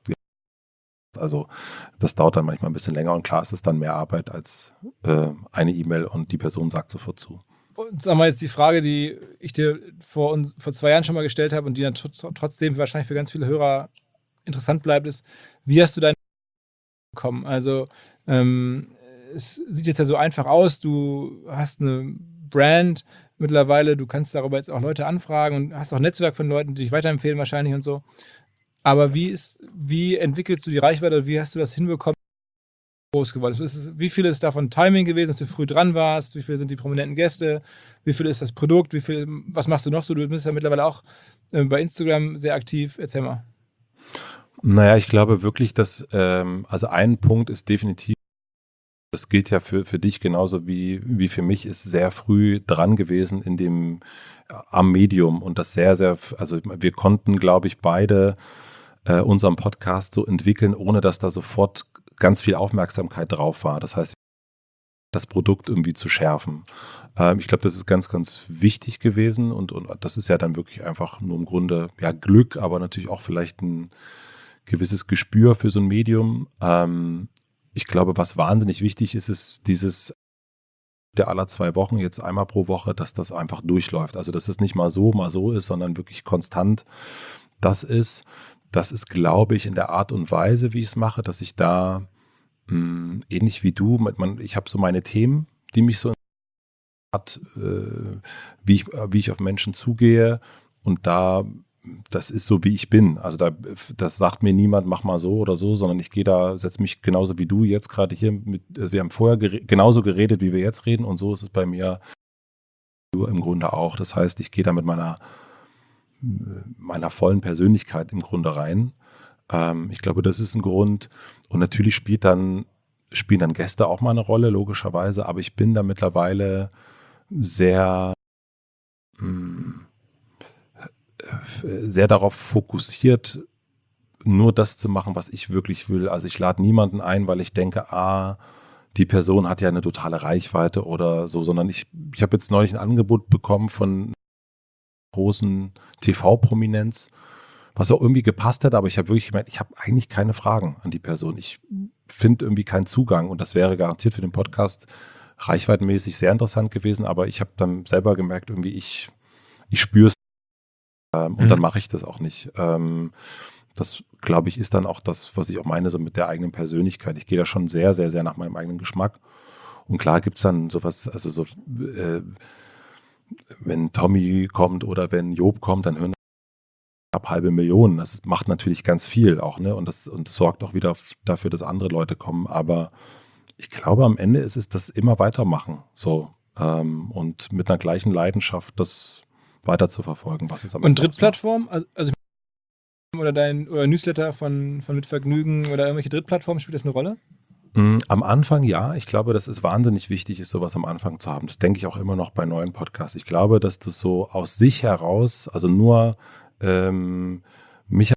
also das dauert dann manchmal ein bisschen länger und klar ist es dann mehr Arbeit als äh, eine E-Mail und die Person sagt sofort zu. Und sagen wir jetzt die Frage, die ich dir vor, uns- vor zwei Jahren schon mal gestellt habe und die dann tr- trotzdem wahrscheinlich für ganz viele Hörer interessant bleibt, ist, wie hast du deinen bekommen? Also ähm, es sieht jetzt ja so einfach aus, du hast eine Brand mittlerweile, du kannst darüber jetzt auch Leute anfragen und hast auch ein Netzwerk von Leuten, die dich weiterempfehlen wahrscheinlich und so. Aber wie ist, wie entwickelst du die Reichweite, wie hast du das hinbekommen, groß geworden ist? Ist es, wie viel ist davon Timing gewesen, dass du früh dran warst? Wie viel sind die prominenten Gäste? Wie viel ist das Produkt? Wie viel, was machst du noch so? Du bist ja mittlerweile auch äh, bei Instagram sehr aktiv. Erzähl mal. Naja, ich glaube wirklich, dass, ähm, also ein Punkt ist definitiv, das gilt ja für, für dich genauso wie, wie für mich, ist sehr früh dran gewesen in dem, äh, am Medium und das sehr, sehr, also wir konnten, glaube ich, beide äh, unseren Podcast so entwickeln, ohne dass da sofort ganz viel Aufmerksamkeit drauf war. Das heißt, das Produkt irgendwie zu schärfen. Ähm, ich glaube, das ist ganz, ganz wichtig gewesen und, und das ist ja dann wirklich einfach nur im Grunde, ja, Glück, aber natürlich auch vielleicht ein gewisses Gespür für so ein Medium. Ähm, ich glaube, was wahnsinnig wichtig ist, ist dieses der aller zwei Wochen, jetzt einmal pro Woche, dass das einfach durchläuft. Also, dass es nicht mal so, mal so ist, sondern wirklich konstant das ist. Das ist, glaube ich, in der Art und Weise, wie ich es mache, dass ich da mh, ähnlich wie du, mit man, ich habe so meine Themen, die mich so hat, äh, wie, ich, wie ich auf Menschen zugehe und da das ist so, wie ich bin. Also da, das sagt mir niemand, mach mal so oder so, sondern ich gehe da, setze mich genauso wie du jetzt gerade hier mit, also wir haben vorher gere- genauso geredet, wie wir jetzt reden und so ist es bei mir im Grunde auch. Das heißt, ich gehe da mit meiner, meiner vollen Persönlichkeit im Grunde rein. Ähm, ich glaube, das ist ein Grund und natürlich spielt dann, spielen dann Gäste auch mal eine Rolle, logischerweise, aber ich bin da mittlerweile sehr mh, sehr darauf fokussiert, nur das zu machen, was ich wirklich will. Also ich lade niemanden ein, weil ich denke, ah, die Person hat ja eine totale Reichweite oder so, sondern ich, ich habe jetzt neulich ein Angebot bekommen von großen T V-Prominenz, was auch irgendwie gepasst hat, aber ich habe wirklich gemerkt, ich habe eigentlich keine Fragen an die Person. Ich finde irgendwie keinen Zugang und das wäre garantiert für den Podcast reichweitenmäßig sehr interessant gewesen, aber ich habe dann selber gemerkt, irgendwie ich, ich spüre es ähm, und Mhm. dann mache ich das auch nicht. Ähm, das, glaube ich, ist dann auch das, was ich auch meine, so mit der eigenen Persönlichkeit. Ich gehe da schon sehr, sehr, sehr nach meinem eigenen Geschmack. Und klar gibt es dann sowas, also so, äh, wenn Tommy kommt oder wenn Job kommt, dann hören ab halbe Millionen. Das macht natürlich ganz viel auch, ne? Und das, und das sorgt auch wieder f- dafür, dass andere Leute kommen. Aber ich glaube, am Ende ist es das immer weitermachen. So. Ähm, und mit einer gleichen Leidenschaft das weiter zu verfolgen, was es am Und Ende ausmacht. Drittplattform? Also, also oder dein oder Newsletter von, von Mitvergnügen oder irgendwelche Drittplattformen, spielt das eine Rolle? Mm, Am Anfang ja. Ich glaube, dass es wahnsinnig wichtig ist, sowas am Anfang zu haben. Das denke ich auch immer noch bei neuen Podcasts. Ich glaube, dass das so aus sich heraus, also nur ähm, Michael,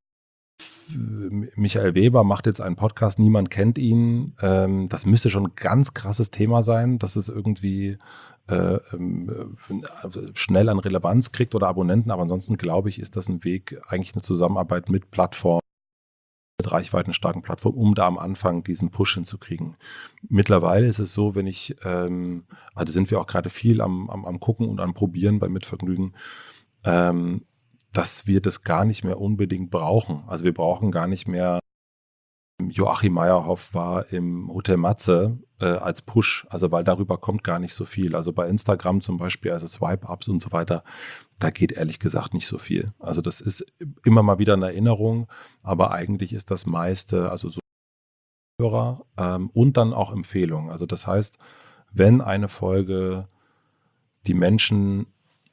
Michael Weber macht jetzt einen Podcast, niemand kennt ihn. Ähm, das müsste schon ein ganz krasses Thema sein, dass es irgendwie äh, ähm, also schnell an Relevanz kriegt oder Abonnenten. Aber ansonsten glaube ich, ist das ein Weg, eigentlich eine Zusammenarbeit mit Plattformen, mit reichweitenstarken Plattformen, um da am Anfang diesen Push hinzukriegen. Mittlerweile ist es so, wenn ich, ähm, also sind wir auch gerade viel am, am, am Gucken und am Probieren bei Mitvergnügen, ähm, dass wir das gar nicht mehr unbedingt brauchen. Also wir brauchen gar nicht mehr, Joachim Meyerhoff war im Hotel Matze äh, als Push, also weil darüber kommt gar nicht so viel. Also bei Instagram zum Beispiel, also Swipe-Ups und so weiter, da geht ehrlich gesagt nicht so viel. Also das ist immer mal wieder eine Erinnerung, aber eigentlich ist das meiste, also so Hörer ähm, und dann auch Empfehlungen. Also das heißt, wenn eine Folge die Menschen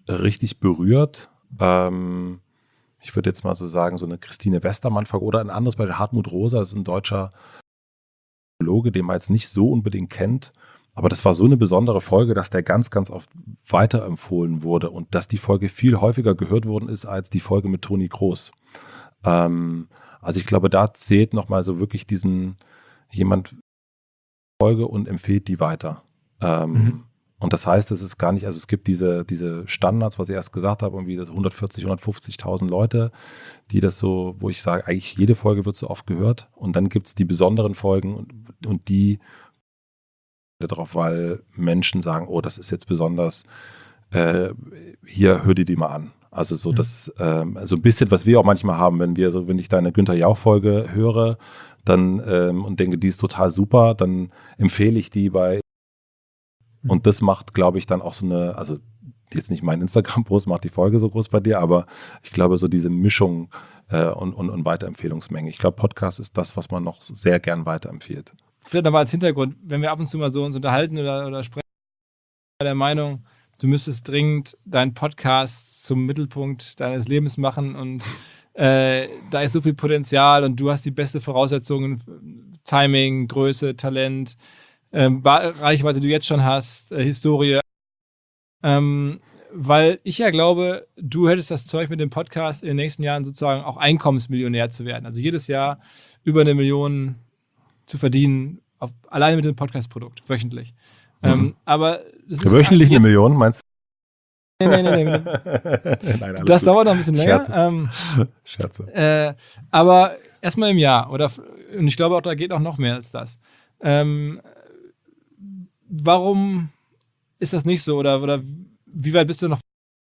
richtig berührt. Ähm, ich würde jetzt mal so sagen, so eine Christine Westermann-Folge oder ein anderes bei Hartmut Rosa, das ist ein deutscher Psychologe, den man jetzt nicht so unbedingt kennt. Aber das war so eine besondere Folge, dass der ganz, ganz oft weiterempfohlen wurde und dass die Folge viel häufiger gehört worden ist als die Folge mit Toni Kroos. Ähm, also ich glaube, da zählt nochmal so wirklich diesen jemand Folge und empfiehlt die weiter. Ähm, mhm. Und das heißt, es ist gar nicht, also es gibt diese, diese Standards, was ich erst gesagt habe, irgendwie das hundertvierzig, hundertfünfzigtausend Leute, die das so, wo ich sage, eigentlich jede Folge wird so oft gehört. Und dann gibt es die besonderen Folgen und, und die darauf, weil Menschen sagen, oh, das ist jetzt besonders, äh, hier, hör dir die mal an. Also so mhm. das, ähm, so ein bisschen, was wir auch manchmal haben, wenn wir so, wenn ich deine Günther Jauch-Folge höre, dann ähm, und denke, die ist total super, dann empfehle ich die bei mhm. und das macht, glaube ich, dann auch so eine, also jetzt nicht mein Instagram-Post macht die Folge so groß bei dir, aber ich glaube, so diese Mischung äh, und, und, und Weiterempfehlungsmenge. Ich glaube, Podcast ist das, was man noch sehr gern weiterempfiehlt. Vielleicht nochmal als Hintergrund, wenn wir ab und zu mal so uns unterhalten oder, oder sprechen, der Meinung, du müsstest dringend deinen Podcast zum Mittelpunkt deines Lebens machen und äh, da ist so viel Potenzial und du hast die beste Voraussetzungen, Timing, Größe, Talent, äh, Reichweite, die du jetzt schon hast, äh, Historie. Ähm, weil ich ja glaube, du hättest das Zeug mit dem Podcast in den nächsten Jahren sozusagen auch Einkommensmillionär zu werden. Also jedes Jahr über eine Million zu verdienen, auf, alleine mit dem Podcast-Produkt, wöchentlich. Mhm. Ähm, aber das ist wöchentlich eine Million, meinst du? Nee, nee, nee. nee. Nein, das gut. Dauert noch ein bisschen länger. Scherze. Ähm, Scherze. Äh, aber erstmal im Jahr. Oder, und ich glaube auch, da geht auch noch mehr als das. Ähm, warum ist das nicht so? Oder, oder wie weit bist du noch?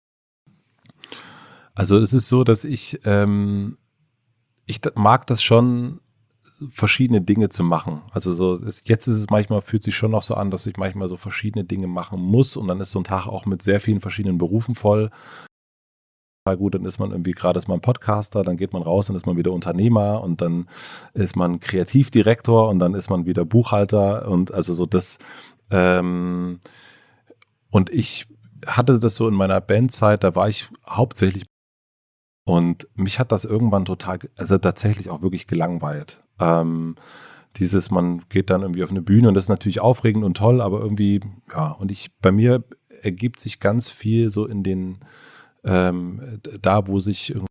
Also es ist so, dass ich, ähm, ich mag das schon, verschiedene Dinge zu machen. Also so ist, jetzt ist es manchmal, fühlt sich schon noch so an, dass ich manchmal so verschiedene Dinge machen muss und dann ist so ein Tag auch mit sehr vielen verschiedenen Berufen voll. Gut, dann ist man irgendwie, gerade ist man Podcaster, dann geht man raus, dann ist man wieder Unternehmer und dann ist man Kreativdirektor und dann ist man wieder Buchhalter und also so das ähm, und ich hatte das so in meiner Bandzeit, da war ich hauptsächlich und mich hat das irgendwann total, also tatsächlich auch wirklich gelangweilt. Ähm, dieses, man geht dann irgendwie auf eine Bühne und das ist natürlich aufregend und toll, aber irgendwie, ja, und ich, bei mir ergibt sich ganz viel so in den, ähm, da wo sich irgendwie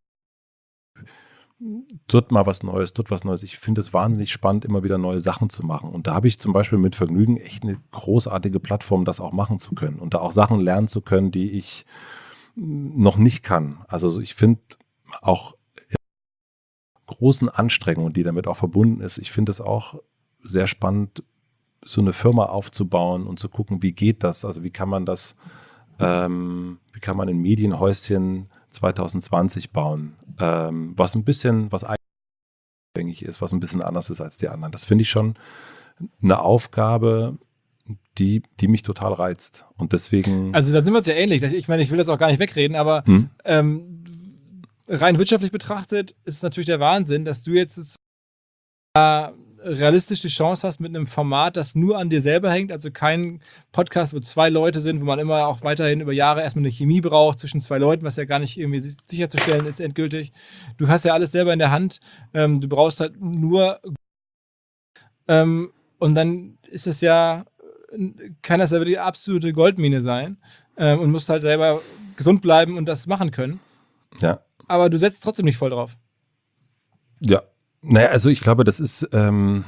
dort mal was Neues, dort was Neues. Ich finde es wahnsinnig spannend, immer wieder neue Sachen zu machen. Und da habe ich zum Beispiel mit Vergnügen echt eine großartige Plattform, das auch machen zu können und da auch Sachen lernen zu können, die ich noch nicht kann. Also ich finde auch großen Anstrengungen, die damit auch verbunden ist. Ich finde es auch sehr spannend, so eine Firma aufzubauen und zu gucken, wie geht das? Also wie kann man das, ähm, wie kann man ein Medienhäuschen zwanzig zwanzig bauen, ähm, was ein bisschen, was eigentlich ist, was ein bisschen anders ist als die anderen. Das finde ich schon eine Aufgabe, die, die mich total reizt. Und deswegen. Also da sind wir uns ja ähnlich. Ich meine, ich will das auch gar nicht wegreden, aber hm? ähm, rein wirtschaftlich betrachtet ist es natürlich der Wahnsinn, dass du jetzt äh, realistisch die Chance hast mit einem Format, das nur an dir selber hängt, also kein Podcast, wo zwei Leute sind, wo man immer auch weiterhin über Jahre erstmal eine Chemie braucht zwischen zwei Leuten, was ja gar nicht irgendwie sicherzustellen ist endgültig. Du hast ja alles selber in der Hand, ähm, du brauchst halt nur ähm, und dann ist das ja, kann das ja die absolute Goldmine sein ähm, und musst halt selber gesund bleiben und das machen können. Ja. Aber du setzt trotzdem nicht voll drauf. Ja. Naja, also ich glaube, das ist, ähm,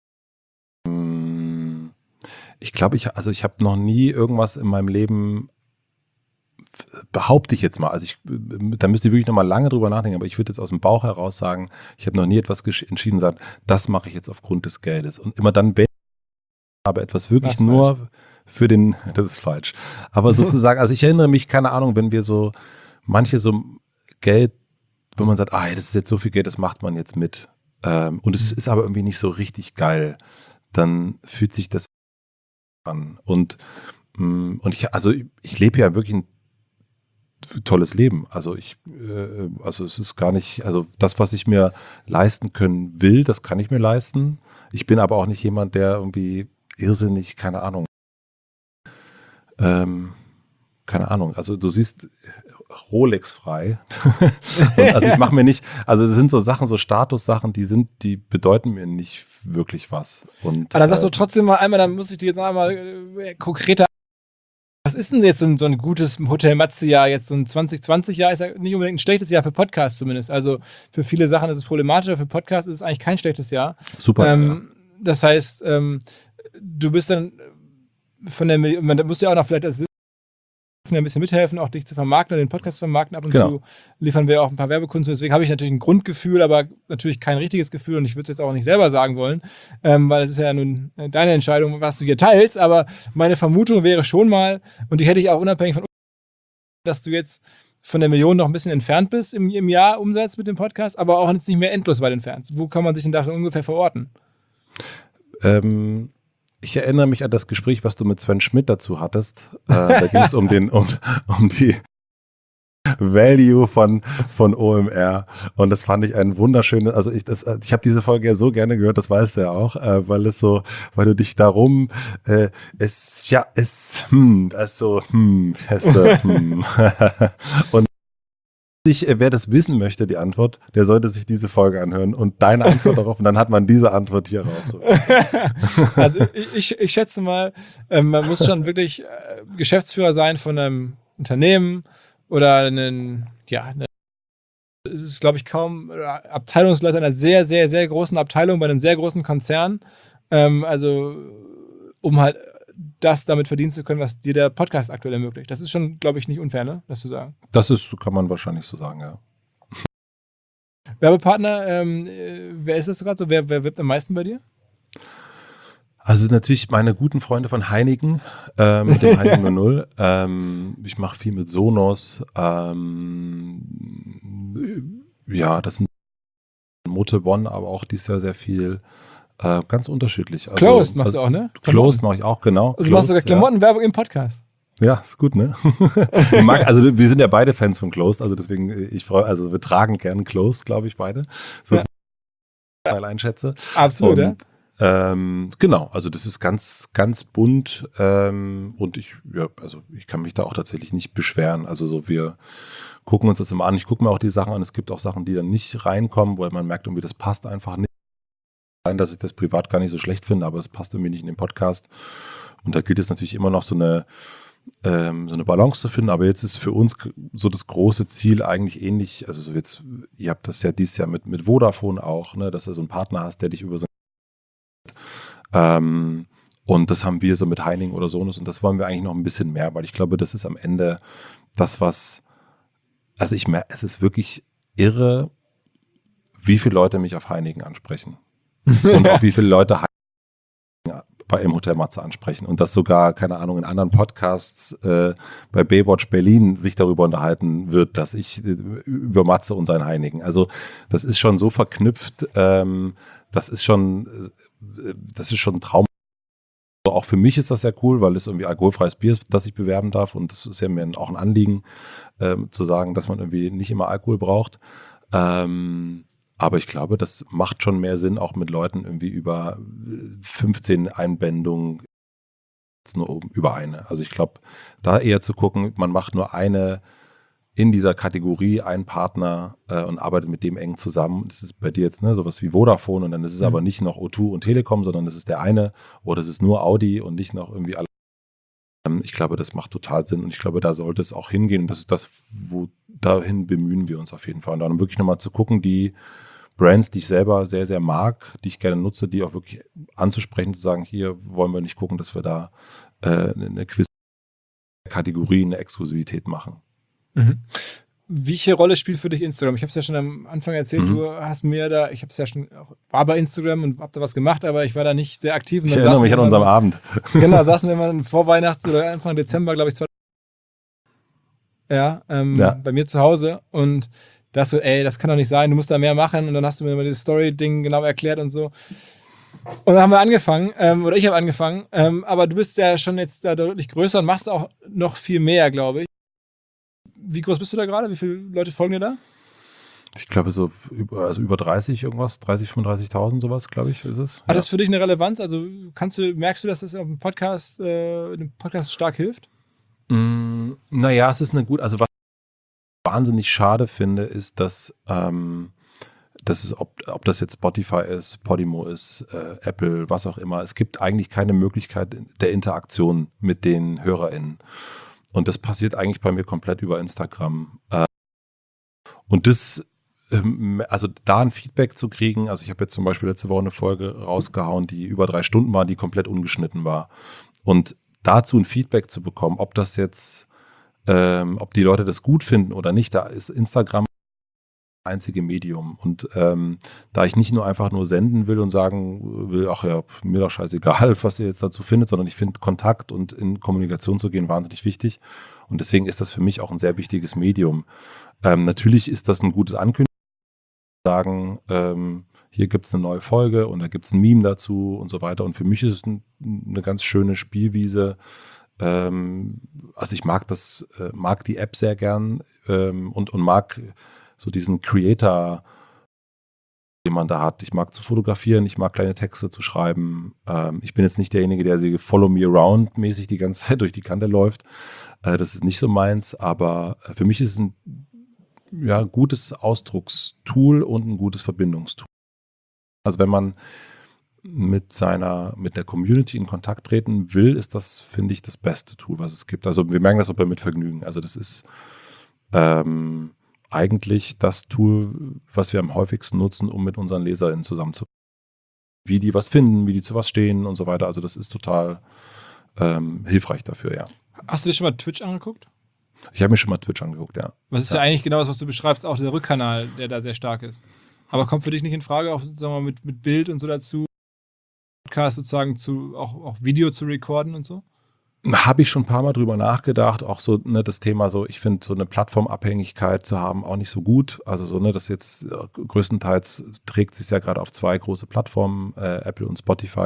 ich glaube, ich, also ich habe noch nie irgendwas in meinem Leben, behaupte ich jetzt mal, also ich, da müsste ich wirklich noch mal lange drüber nachdenken, aber ich würde jetzt aus dem Bauch heraus sagen, ich habe noch nie etwas gesch- entschieden und gesagt, das mache ich jetzt aufgrund des Geldes. Und immer dann, wenn ich habe etwas wirklich Was nur falsch? Für den, das ist falsch, aber sozusagen, also ich erinnere mich, keine Ahnung, wenn wir so, manche so Geld, wenn man sagt, ah, das ist jetzt so viel Geld, das macht man jetzt mit. Ähm, und es ist aber irgendwie nicht so richtig geil, dann fühlt sich das an. Und, mh, und ich, also ich lebe ja wirklich ein tolles Leben. Also ich, äh, also es ist gar nicht, also das, was ich mir leisten können will, das kann ich mir leisten. Ich bin aber auch nicht jemand, der irgendwie irrsinnig, keine Ahnung, ähm, keine Ahnung, also du siehst Rolex frei. Und also ich mache mir nicht, also das sind so Sachen, so Statussachen, die sind, die bedeuten mir nicht wirklich was. Und, Aber dann sagst äh, du trotzdem mal einmal, dann muss ich dir jetzt noch einmal äh, konkreter. Was ist denn jetzt so ein, so ein gutes Hotel Matze-Jahr? Jetzt so ein zwanzig zwanzig-Jahr ist ja nicht unbedingt ein schlechtes Jahr für Podcasts zumindest. Also für viele Sachen ist es problematischer, für Podcasts ist es eigentlich kein schlechtes Jahr. super. Ähm, das heißt, ähm, du bist dann von der, Mil- man muss ja auch noch vielleicht als ein bisschen mithelfen, auch dich zu vermarkten oder den Podcast zu vermarkten. Ab und Genau. zu liefern wir auch ein paar Werbekunden zu. Deswegen habe ich natürlich ein Grundgefühl, aber natürlich kein richtiges Gefühl und ich würde es jetzt auch nicht selber sagen wollen, ähm, weil es ist ja nun äh, deine Entscheidung, was du hier teilst. Aber meine Vermutung wäre schon mal, und die hätte ich auch unabhängig von, dass du jetzt von der Million noch ein bisschen entfernt bist im, im Jahr Umsatz mit dem Podcast, aber auch jetzt nicht mehr endlos weit entfernt. Wo kann man sich denn da so ungefähr verorten? Ähm, ich erinnere mich an das Gespräch, was du mit Sven Schmidt dazu hattest. Äh, da ging es um den, um, um die Value von, von O M R. Und das fand ich ein wunderschönes, also ich, das, ich habe diese Folge ja so gerne gehört, das weißt du ja auch, äh, weil es so, weil du dich darum, äh, es, ja, es, hm, das ist so, hm, es, äh, hm. Und ich, wer das wissen möchte, die Antwort, der sollte sich diese Folge anhören und deine Antwort darauf und dann hat man diese Antwort hier drauf. So. Also ich, ich schätze mal, ähm, man muss schon wirklich äh, Geschäftsführer sein von einem Unternehmen oder einen, ja, eine, es ist, glaube ich, kaum äh, Abteilungsleiter einer sehr, sehr, sehr großen Abteilung bei einem sehr großen Konzern. Ähm, also um halt das damit verdienen zu können, was dir der Podcast aktuell ermöglicht. Das ist schon, glaube ich, nicht unfair, ne? Das zu sagen. Das ist, kann man wahrscheinlich so sagen, ja. Werbepartner, ähm, äh, wer ist das gerade so? Wer, wer wirbt am meisten bei dir? Also es sind natürlich meine guten Freunde von Heineken, äh, mit dem Heineken null null. Ähm, ich mache viel mit Sonos. Ähm, ja, das sind Mote One, aber auch dieses Jahr sehr viel. Äh, ganz unterschiedlich. Also, Closed machst also, du auch, ne? Closed mache ich auch, genau. Also du machst sogar Closed, ja. Klamottenwerbung im Podcast. Ja, ist gut, ne? Ich mag, also wir sind ja beide Fans von Closed, also deswegen, ich freue, also wir tragen gern Closed, glaube ich, beide. So Ja. Teil einschätze. Absolut, ja. Und, ähm, genau, also das ist ganz, ganz bunt ähm, und ich, ja, also ich kann mich da auch tatsächlich nicht beschweren. Also so, wir gucken uns das immer an. Ich gucke mir auch die Sachen an. Es gibt auch Sachen, die dann nicht reinkommen, wo man merkt, irgendwie das passt einfach nicht. Sein, dass ich das privat gar nicht so schlecht finde, aber es passt irgendwie nicht in den Podcast. Und da gilt es natürlich immer noch so eine ähm, so eine Balance zu finden. Aber jetzt ist für uns so das große Ziel eigentlich ähnlich. Also so jetzt, ihr habt das ja dieses Jahr mit mit Vodafone auch, ne, dass du so einen Partner hast, der dich über so ähm, und das haben wir so mit Heineken oder Sonos und das wollen wir eigentlich noch ein bisschen mehr, weil ich glaube, das ist am Ende das, was, also ich merke, es ist wirklich irre, wie viele Leute mich auf Heineken ansprechen. Und auch wie viele Leute bei im Hotel Matze ansprechen und das sogar, keine Ahnung, in anderen Podcasts äh, bei Baywatch Berlin sich darüber unterhalten wird, dass ich äh, über Matze und sein Heineken. Also das ist schon so verknüpft, ähm, das ist schon, äh, das ist schon ein Traum. Also auch für mich ist das sehr cool, weil es irgendwie alkoholfreies Bier ist, das ich bewerben darf und das ist ja mir auch ein Anliegen, äh, zu sagen, dass man irgendwie nicht immer Alkohol braucht. Ähm, Aber ich glaube, das macht schon mehr Sinn, auch mit Leuten irgendwie über fünfzehn Einbindungen nur über eine. Also ich glaube, da eher zu gucken, man macht nur eine in dieser Kategorie, einen Partner äh, und arbeitet mit dem eng zusammen. Das ist bei dir jetzt ne, sowas wie Vodafone und dann ist es mhm. aber nicht noch O zwei und Telekom, sondern es ist der eine oder es ist nur Audi und nicht noch irgendwie alle. Ähm, ich glaube, das macht total Sinn und ich glaube, da sollte es auch hingehen und das ist das, wo dahin bemühen wir uns auf jeden Fall. Und dann wirklich nochmal zu gucken, die Brands, die ich selber sehr, sehr mag, die ich gerne nutze, die auch wirklich anzusprechen, zu sagen, hier wollen wir nicht gucken, dass wir da äh, eine gewisse Kategorie, eine Exklusivität machen. Mhm. Welche Rolle spielt für dich Instagram? Ich habe es ja schon am Anfang erzählt, Mhm. du hast mir da, ich habe es ja schon, auch, war bei Instagram und habe da was gemacht, aber ich war da nicht sehr aktiv. Und Ich dann erinnere saßen mich an wir unserem mal- Abend. Genau, saßen wir mal vor Weihnachts- oder Anfang Dezember, glaube ich, zwei ja, ähm, Ja. bei mir zu Hause und da hast du, ey, das kann doch nicht sein, du musst da mehr machen und dann hast du mir mal dieses Story-Ding genau erklärt und so. Und dann haben wir angefangen, ähm, oder ich habe angefangen, ähm, aber du bist ja schon jetzt da deutlich größer und machst auch noch viel mehr, glaube ich. Wie groß bist du da gerade? Wie viele Leute folgen dir da? Ich glaube so über, also über dreißig irgendwas, dreißig, fünfunddreißigtausend sowas, glaube ich, ist es. Hat das für dich eine Relevanz? Also kannst du, merkst du, dass das auf dem Podcast, äh, dem Podcast stark hilft? Mm, naja, es ist eine gut, also was ich wahnsinnig schade finde, ist, dass, ähm, das ist, ob, ob das jetzt Spotify ist, Podimo ist, äh, Apple, was auch immer, es gibt eigentlich keine Möglichkeit der Interaktion mit den HörerInnen. Und das passiert eigentlich bei mir komplett über Instagram. Äh, und das, ähm, also da ein Feedback zu kriegen, also ich habe jetzt zum Beispiel letzte Woche eine Folge rausgehauen, die über drei Stunden war, die komplett ungeschnitten war. Und dazu ein Feedback zu bekommen, ob das jetzt, ähm, ob die Leute das gut finden oder nicht, da ist Instagram das einzige Medium. Und ähm, da ich nicht nur einfach nur senden will und sagen will, ach ja, mir doch scheißegal, was ihr jetzt dazu findet, sondern ich finde Kontakt und in Kommunikation zu gehen wahnsinnig wichtig. Und deswegen ist das für mich auch ein sehr wichtiges Medium. Ähm, natürlich ist das ein gutes Ankündigen, sagen, ähm, hier gibt es eine neue Folge und da gibt es ein Meme dazu und so weiter. Und für mich ist es ein, eine ganz schöne Spielwiese. Ähm, also ich mag das, äh, mag die App sehr gern ähm, und, und mag so diesen Creator, den man da hat. Ich mag zu fotografieren, ich mag kleine Texte zu schreiben. Ähm, ich bin jetzt nicht derjenige, der sie Follow Me Around mäßig die ganze Zeit durch die Kante läuft. Äh, das ist nicht so meins, aber für mich ist es ein ja, gutes Ausdruckstool und ein gutes Verbindungstool. Also wenn man mit seiner, mit der Community in Kontakt treten will, ist das, finde ich, das beste Tool, was es gibt. Also wir merken das auch bei Mitvergnügen. Also das ist ähm, eigentlich das Tool, was wir am häufigsten nutzen, um mit unseren LeserInnen zusammenzuarbeiten. Wie die was finden, wie die zu was stehen und so weiter. Also das ist total ähm, hilfreich dafür, ja. Hast du dir schon mal Twitch angeguckt? Ich habe mir schon mal Twitch angeguckt, ja. Was ist ja. ja eigentlich genau das, was du beschreibst, auch der Rückkanal, der da sehr stark ist. Aber kommt für dich nicht in Frage, auch sagen wir mal, mit, mit Bild und so dazu, Podcast sozusagen zu, auch, auch Video zu recorden und so? Habe ich schon ein paar Mal drüber nachgedacht, auch so ne, das Thema so, ich finde so eine Plattformabhängigkeit zu haben auch nicht so gut. Also so, ne, das jetzt äh, größtenteils trägt sich ja gerade auf zwei große Plattformen, äh, Apple und Spotify.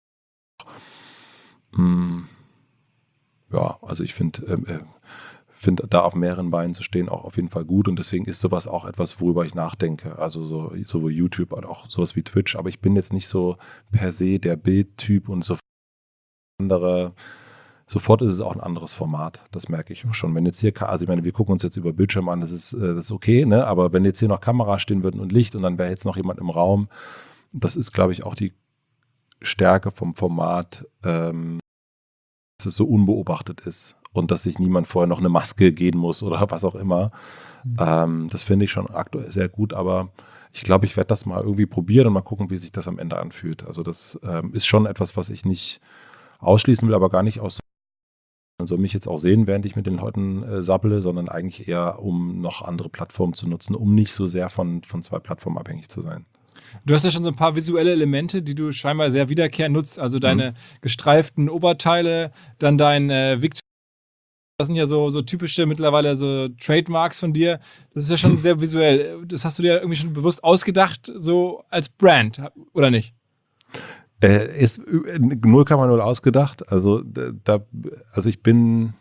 Hm, ja, also ich finde, äh, finde da auf mehreren Beinen zu stehen auch auf jeden Fall gut und deswegen ist sowas auch etwas, worüber ich nachdenke. Also so, sowohl YouTube als auch sowas wie Twitch, aber ich bin jetzt nicht so per se der Bildtyp und so andere. Sofort ist es auch ein anderes Format, das merke ich auch schon. Wenn jetzt hier, also ich meine, wir gucken uns jetzt über Bildschirm an, das ist, das ist okay, ne? Aber wenn jetzt hier noch Kamera stehen würden und Licht und dann wäre jetzt noch jemand im Raum, das ist, glaube ich, auch die Stärke vom Format, ähm, dass es so unbeobachtet ist und dass sich niemand vorher noch eine Maske geben muss oder was auch immer. Mhm. Ähm, das finde ich schon aktuell sehr gut, aber ich glaube, ich werde das mal irgendwie probieren und mal gucken, wie sich das am Ende anfühlt. Also das ähm, ist schon etwas, was ich nicht ausschließen will, aber gar nicht aus Man soll mich jetzt auch sehen, während ich mit den Leuten äh, sabbele, sondern eigentlich eher, um noch andere Plattformen zu nutzen, um nicht so sehr von, von zwei Plattformen abhängig zu sein. Du hast ja schon so ein paar visuelle Elemente, die du scheinbar sehr wiederkehrend nutzt, also deine mhm. gestreiften Oberteile, dann dein äh, Victor. Das sind ja so, so typische mittlerweile so Trademarks von dir. Das ist ja schon mhm. sehr visuell. Das hast du dir irgendwie schon bewusst ausgedacht, so als Brand, oder nicht? Äh, ist null Komma null ausgedacht. Also, da, also ich bin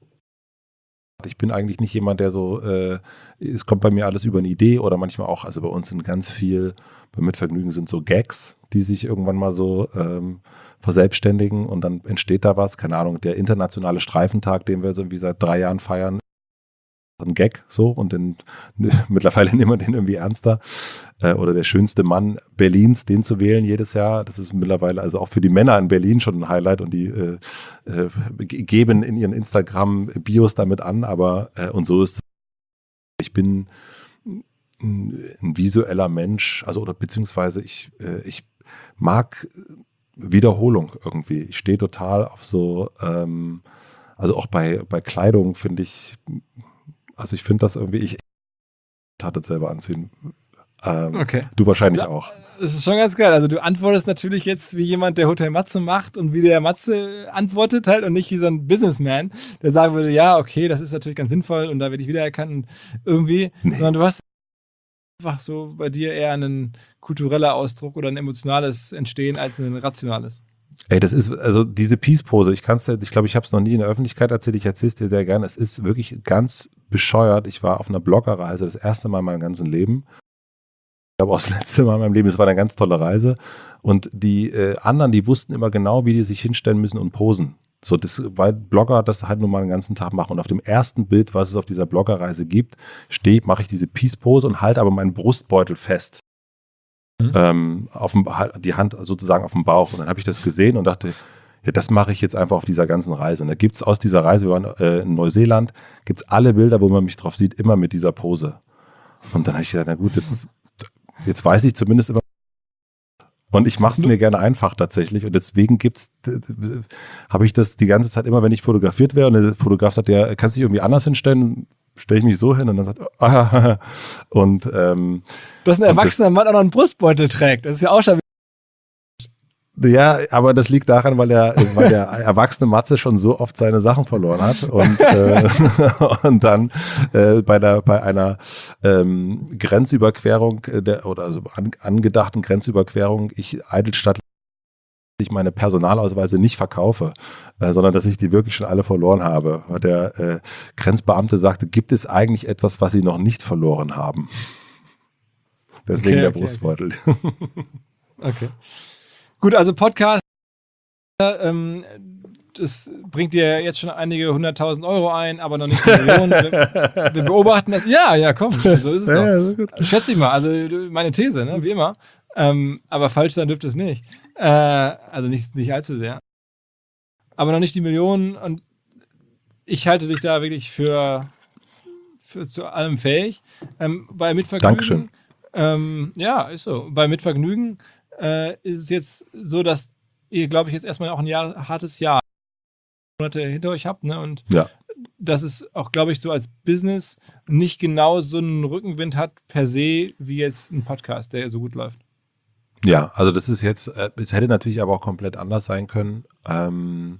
ich bin eigentlich nicht jemand, der so, äh, es kommt bei mir alles über eine Idee oder manchmal auch, also bei uns sind ganz viel, bei Mitvergnügen sind so Gags, die sich irgendwann mal so ähm, verselbstständigen und dann entsteht da was, keine Ahnung, der internationale Streifentag, den wir so irgendwie seit drei Jahren feiern, ein Gag so und den, mittlerweile nehmen wir den irgendwie ernster. Äh, oder der schönste Mann Berlins, den zu wählen jedes Jahr, das ist mittlerweile also auch für die Männer in Berlin schon ein Highlight und die äh, äh, geben in ihren Instagram-Bios damit an, aber äh, und so ist es. Ich bin ein visueller Mensch, also oder beziehungsweise ich, äh, ich mag Wiederholung irgendwie. Ich stehe total auf so, ähm, also auch bei, bei Kleidung finde ich, also ich finde das irgendwie, ich tat es selber anziehen. Ähm, okay. Du wahrscheinlich ja, auch. Das ist schon ganz geil. Also du antwortest natürlich jetzt wie jemand, der Hotel Matze macht und wie der Matze antwortet halt und nicht wie so ein Businessman, der sagen würde, ja, okay, das ist natürlich ganz sinnvoll und da werde ich wiedererkannt und irgendwie, nee. Sondern du hast einfach so bei dir eher ein kultureller Ausdruck oder ein emotionales Entstehen als ein rationales. Ey, das ist, also diese Peace-Pose, ich kann's dir, ich glaube, ich habe es noch nie in der Öffentlichkeit erzählt, ich erzähle es dir sehr gerne, es ist wirklich ganz bescheuert. Ich war auf einer Bloggerreise das erste Mal in meinem ganzen Leben. Ich glaube auch das letzte Mal in meinem Leben, es war eine ganz tolle Reise. Und die äh, anderen, die wussten immer genau, wie die sich hinstellen müssen und posen. So, das, weil Blogger das halt nur mal den ganzen Tag machen. Und auf dem ersten Bild, was es auf dieser Bloggerreise gibt, stehe, mache ich diese Peace-Pose und halte aber meinen Brustbeutel fest. Mhm. Ähm, auf dem, die Hand sozusagen auf dem Bauch. Und dann habe ich das gesehen und dachte, ja, das mache ich jetzt einfach auf dieser ganzen Reise. Und da gibt es aus dieser Reise, wir waren äh, in Neuseeland, gibt es alle Bilder, wo man mich drauf sieht, immer mit dieser Pose. Und dann habe ich gedacht, na gut, jetzt, jetzt weiß ich zumindest immer. Und ich mache es mir gerne einfach tatsächlich. Und deswegen gibt's, habe ich das die ganze Zeit immer, wenn ich fotografiert wäre und der Fotograf sagt, ja, kannst du dich irgendwie anders hinstellen? Stelle ich mich so hin und dann sagt, ah, und ähm, dass ein erwachsener Mann auch noch einen Brustbeutel trägt. Das ist ja auch schon. Ja, aber das liegt daran, weil der, weil der erwachsene Matze schon so oft seine Sachen verloren hat und, äh, und dann äh, bei, der, bei einer ähm, Grenzüberquerung der, oder also an, angedachten Grenzüberquerung ich Eidelstadt ich meine Personalausweise nicht verkaufe, äh, sondern dass ich die wirklich schon alle verloren habe. Weil der äh, Grenzbeamte sagte, gibt es eigentlich etwas, was Sie noch nicht verloren haben? Deswegen okay, der okay, Brustbeutel. Okay. okay. Gut, also Podcast, ähm, das bringt dir jetzt schon einige hunderttausend Euro ein, aber noch nicht die Millionen. Wir, wir beobachten das. Ja, ja, komm, so ist es ja, doch. Ja, gut. Schätze ich mal, also meine These, ne, wie immer. Ähm, aber falsch sein dürfte es nicht. Äh, also nicht, nicht allzu sehr. Aber noch nicht die Millionen und ich halte dich da wirklich für, für zu allem fähig. Ähm, bei Mitvergnügen. Dankeschön. Ähm, ja, ist so. Bei Mitvergnügen äh, ist es jetzt so, dass ihr, glaube ich, jetzt erstmal auch ein Jahr, hartes Jahr Monate hinter euch habt, ne? Und ja. dass es auch, glaube ich, so als Business nicht genau so einen Rückenwind hat per se, wie jetzt ein Podcast, der so gut läuft. Ja, also das ist jetzt, es hätte natürlich aber auch komplett anders sein können. Ähm,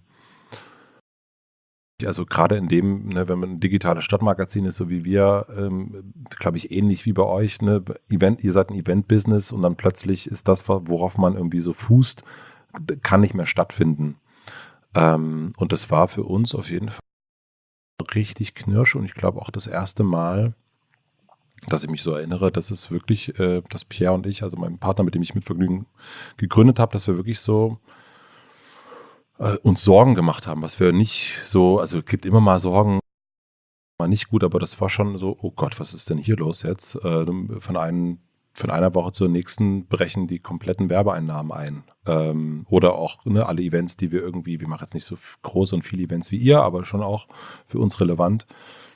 also gerade in dem, ne, wenn man ein digitales Stadtmagazin ist, so wie wir, ähm, glaube ich, ähnlich wie bei euch, ne, Event, ihr seid ein Event-Business und dann plötzlich ist das, worauf man irgendwie so fußt, kann nicht mehr stattfinden. Ähm, und das war für uns auf jeden Fall richtig knirsch und ich glaube auch das erste Mal, dass ich mich so erinnere, dass es wirklich, äh, dass Pierre und ich, also mein Partner, mit dem ich Mitvergnügen gegründet habe, dass wir wirklich so äh, uns Sorgen gemacht haben, was wir nicht so, also es gibt immer mal Sorgen, mal nicht gut, aber das war schon so, oh Gott, was ist denn hier los jetzt? Äh, von, einem, von einer Woche zur nächsten brechen die kompletten Werbeeinnahmen ein. Ähm, oder auch ne, alle Events, die wir irgendwie, wir machen jetzt nicht so große und viele Events wie ihr, aber schon auch für uns relevant.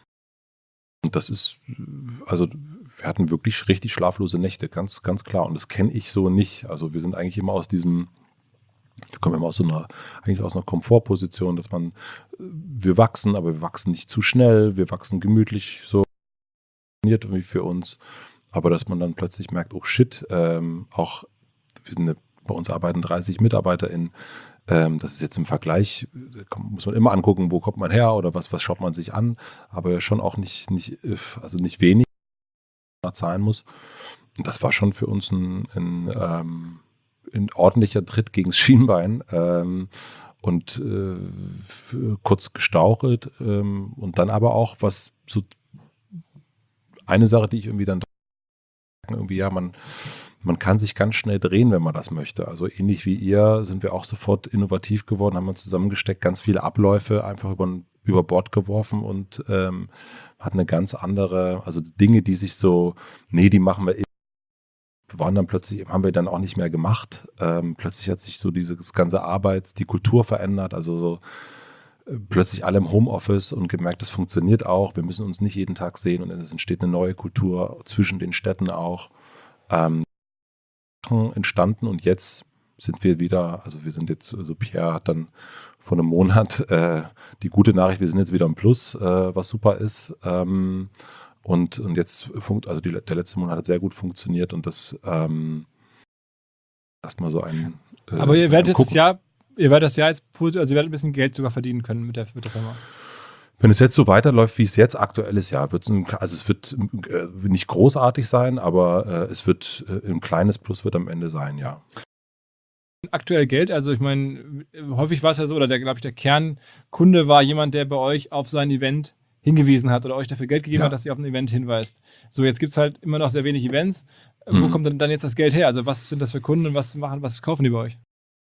Und das ist, also wir hatten wirklich richtig schlaflose Nächte, ganz, ganz klar. Und das kenne ich so nicht. Also wir sind eigentlich immer aus diesem, da kommen wir immer aus so einer, eigentlich aus einer Komfortposition, dass man, wir wachsen, aber wir wachsen nicht zu schnell, wir wachsen gemütlich, so wie für uns. Aber dass man dann plötzlich merkt, oh shit, ähm, auch eine, bei uns arbeiten dreißig MitarbeiterInnen. Ähm, das ist jetzt im Vergleich, muss man immer angucken, wo kommt man her oder was, was schaut man sich an, aber schon auch nicht, nicht also nicht wenig zahlen muss. Und das war schon für uns ein, ein, ähm, ein ordentlicher Tritt gegen das Schienbein ähm, und äh, kurz gestauchelt ähm, und dann aber auch, was so eine Sache, die ich irgendwie dann irgendwie, ja, man Man kann sich ganz schnell drehen, wenn man das möchte. Also ähnlich wie ihr sind wir auch sofort innovativ geworden, haben uns zusammengesteckt, ganz viele Abläufe einfach über, über Bord geworfen und ähm, hat eine ganz andere, also Dinge, die sich so, nee, die machen wir, waren dann plötzlich, haben wir dann auch nicht mehr gemacht. Ähm, plötzlich hat sich so dieses ganze Arbeits-, die Kultur verändert, also so äh, plötzlich alle im Homeoffice und gemerkt, das funktioniert auch. Wir müssen uns nicht jeden Tag sehen und es entsteht eine neue Kultur zwischen den Städten auch. Ähm, entstanden und jetzt sind wir wieder, also wir sind jetzt, also Pierre hat dann vor einem Monat äh, die gute Nachricht, wir sind jetzt wieder im Plus, äh, was super ist ähm, und, und jetzt funkt, also die, der letzte Monat hat sehr gut funktioniert und das ähm, erstmal so ein äh, aber ihr werdet das Jahr, ihr werdet das Jahr jetzt, also ihr werdet ein bisschen Geld sogar verdienen können mit der, mit der Firma. Wenn es jetzt so weiterläuft, wie es jetzt aktuell ist, ja, wird es, also es wird äh, nicht großartig sein, aber äh, es wird äh, ein kleines Plus wird am Ende sein, ja. Aktuell Geld, also ich meine, häufig war es ja so, oder der, glaube ich, der Kernkunde war jemand, der bei euch auf sein Event hingewiesen hat oder euch dafür Geld gegeben ja. hat, dass ihr auf ein Event hinweist. So, jetzt gibt es halt immer noch sehr wenig Events. Mhm. Wo kommt denn dann jetzt das Geld her? Also was sind das für Kunden und was machen, was kaufen die bei euch?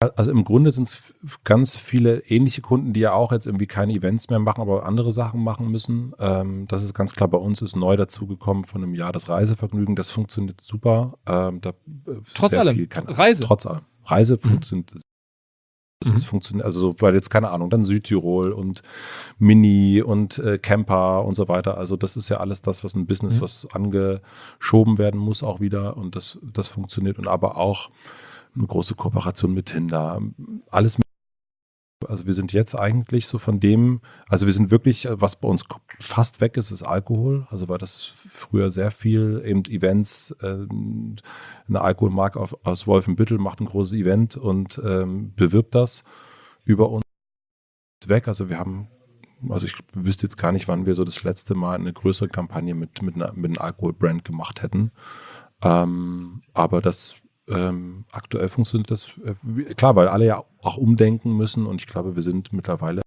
Also im Grunde sind es ganz viele ähnliche Kunden, die ja auch jetzt irgendwie keine Events mehr machen, aber andere Sachen machen müssen. Ähm, das ist ganz klar. Bei uns ist neu dazugekommen von einem Jahr das Reisevergnügen. Das funktioniert super. Ähm, da, äh, Trotz sehr allem. viel, keine, Reise. Trotz allem. Reise Mhm. funktioniert. Das Mhm. ist funktioniert, also so, weil jetzt keine Ahnung, dann Südtirol und Mini und äh, Camper und so weiter. Also das ist ja alles das, was ein Business, Mhm. was angeschoben werden muss auch wieder und das, das funktioniert und aber auch eine große Kooperation mit Tinder. Alles mit, also wir sind jetzt eigentlich so von dem, also wir sind wirklich, was bei uns fast weg ist, ist Alkohol. Also war das früher sehr viel, eben Events, äh, eine Alkoholmarke auf, aus Wolfenbüttel macht ein großes Event und ähm, bewirbt das über uns weg. Also wir haben, also ich wüsste jetzt gar nicht, wann wir so das letzte Mal eine größere Kampagne mit, mit, einer, mit einem Alkoholbrand gemacht hätten. Ähm, aber das ähm, aktuell funktioniert das, äh, wie- klar, weil alle ja auch umdenken müssen und ich glaube, wir sind mittlerweile,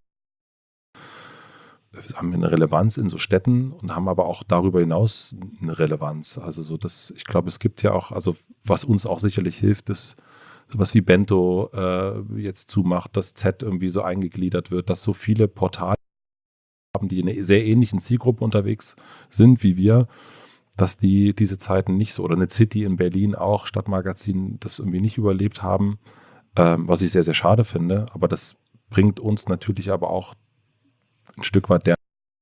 wir haben eine Relevanz in so Städten und haben aber auch darüber hinaus eine Relevanz. Also so das, ich glaube, es gibt ja auch, also was uns auch sicherlich hilft, ist sowas wie Bento äh, jetzt zumacht, dass Z irgendwie so eingegliedert wird, dass so viele Portale haben, die in einer sehr ähnlichen Zielgruppe unterwegs sind wie wir, dass die diese Zeiten nicht so, oder eine City in Berlin auch, Stadtmagazin, das irgendwie nicht überlebt haben, ähm, was ich sehr, sehr schade finde. Aber das bringt uns natürlich aber auch ein Stück weit der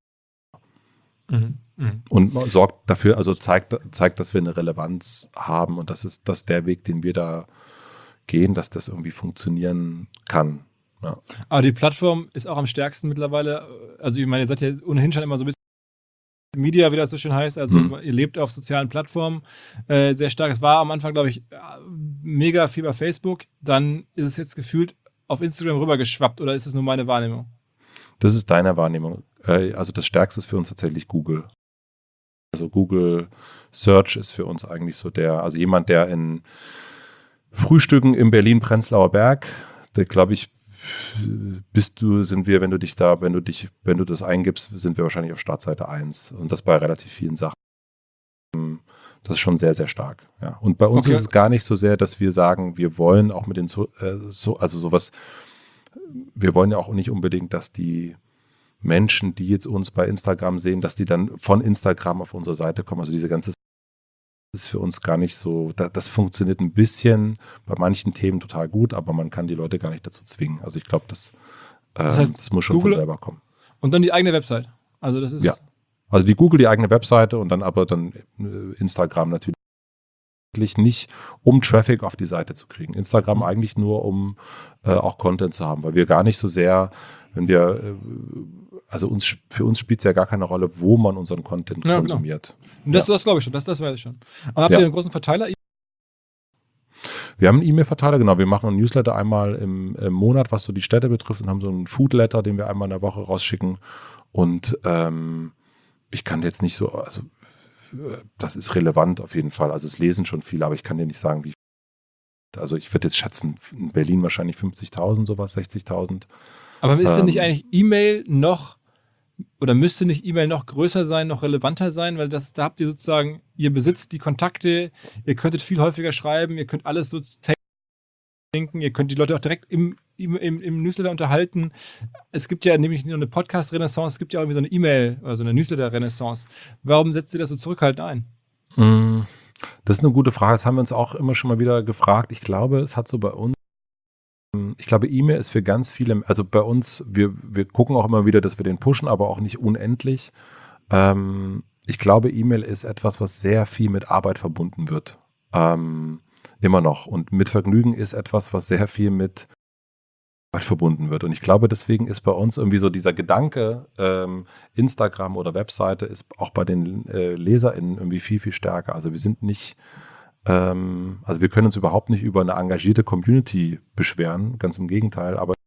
Mhm. Mhm. und sorgt dafür, also zeigt, zeigt, dass wir eine Relevanz haben und das ist, dass der Weg, den wir da gehen, dass das irgendwie funktionieren kann. Ja. Aber die Plattform ist auch am stärksten mittlerweile. Also ich meine, ihr seid ja ohnehin schon immer so ein bisschen Media, wie das so schön heißt. Also Mhm. ihr lebt auf sozialen Plattformen äh, sehr stark. Es war am Anfang, glaube ich, mega viel bei Facebook. Dann ist es jetzt gefühlt auf Instagram rübergeschwappt oder ist es nur meine Wahrnehmung? Das ist deine Wahrnehmung. Äh, Also das Stärkste ist für uns tatsächlich Google. Also Google Search ist für uns eigentlich so der, also jemand, der in Frühstücken im Berlin-Prenzlauer Berg, der glaube ich, bist du, sind wir, wenn du dich da, wenn du dich, wenn du das eingibst, sind wir wahrscheinlich auf Startseite eins und das bei relativ vielen Sachen. Das ist schon sehr, sehr stark. Ja. Und bei uns Okay. ist es gar nicht so sehr, dass wir sagen, wir wollen auch mit den, so, äh, so, also sowas, wir wollen ja auch nicht unbedingt, dass die Menschen, die jetzt uns bei Instagram sehen, dass die dann von Instagram auf unsere Seite kommen. Also diese ganze ist für uns gar nicht so, das, das funktioniert ein bisschen bei manchen Themen total gut, aber man kann die Leute gar nicht dazu zwingen. Also ich glaube, das, ähm, Das das, heißt, muss schon Google- von selber kommen. Und dann die eigene Website. Also das ist. Ja. Also die Google, die eigene Webseite und dann aber dann äh, Instagram natürlich nicht, um Traffic auf die Seite zu kriegen. Instagram eigentlich nur, um äh, auch Content zu haben, weil wir gar nicht so sehr, wenn wir, äh, also uns, für uns spielt es ja gar keine Rolle, wo man unseren Content Ja, genau. konsumiert. Und das, Ja. das glaube ich schon, das, das weiß ich schon. Und habt Ja. ihr einen großen Verteiler? Wir haben einen E-Mail-Verteiler, genau. Wir machen einen Newsletter einmal im, im Monat, was so die Städte betrifft, und haben so einen Food-Letter, den wir einmal in der Woche rausschicken. Und ähm, ich kann jetzt nicht so, also äh, das ist relevant auf jeden Fall. Also es lesen schon viele, aber ich kann dir nicht sagen, wie. Also ich würde jetzt schätzen, in Berlin wahrscheinlich fünfzigtausend, sowas, sechzigtausend. Aber ist denn Ähm. nicht eigentlich E-Mail noch, oder müsste nicht E-Mail noch größer sein, noch relevanter sein? Weil das, da habt ihr sozusagen, ihr besitzt die Kontakte, ihr könntet viel häufiger schreiben, ihr könnt alles so denken, ihr könnt die Leute auch direkt im, im, im, im Newsletter unterhalten. Es gibt ja nämlich nicht nur eine Podcast-Renaissance, es gibt ja auch irgendwie so eine E-Mail, oder so eine Newsletter-Renaissance. Warum setzt ihr das so zurückhaltend ein? Mm, Das ist eine gute Frage. Das haben wir uns auch immer schon mal wieder gefragt. Ich glaube, es hat so bei uns, ich glaube, E-Mail ist für ganz viele, also bei uns, wir, wir gucken auch immer wieder, dass wir den pushen, aber auch nicht unendlich. Ähm, ich glaube, E-Mail ist etwas, was sehr viel mit Arbeit verbunden wird. Ähm, immer noch. Und mit Vergnügen ist etwas, was sehr viel mit Arbeit verbunden wird. Und ich glaube, deswegen ist bei uns irgendwie so dieser Gedanke, ähm, Instagram oder Webseite ist auch bei den äh, LeserInnen irgendwie viel, viel stärker. Also wir sind nicht, ähm, also wir können uns überhaupt nicht über eine engagierte Community beschweren, ganz im Gegenteil, aber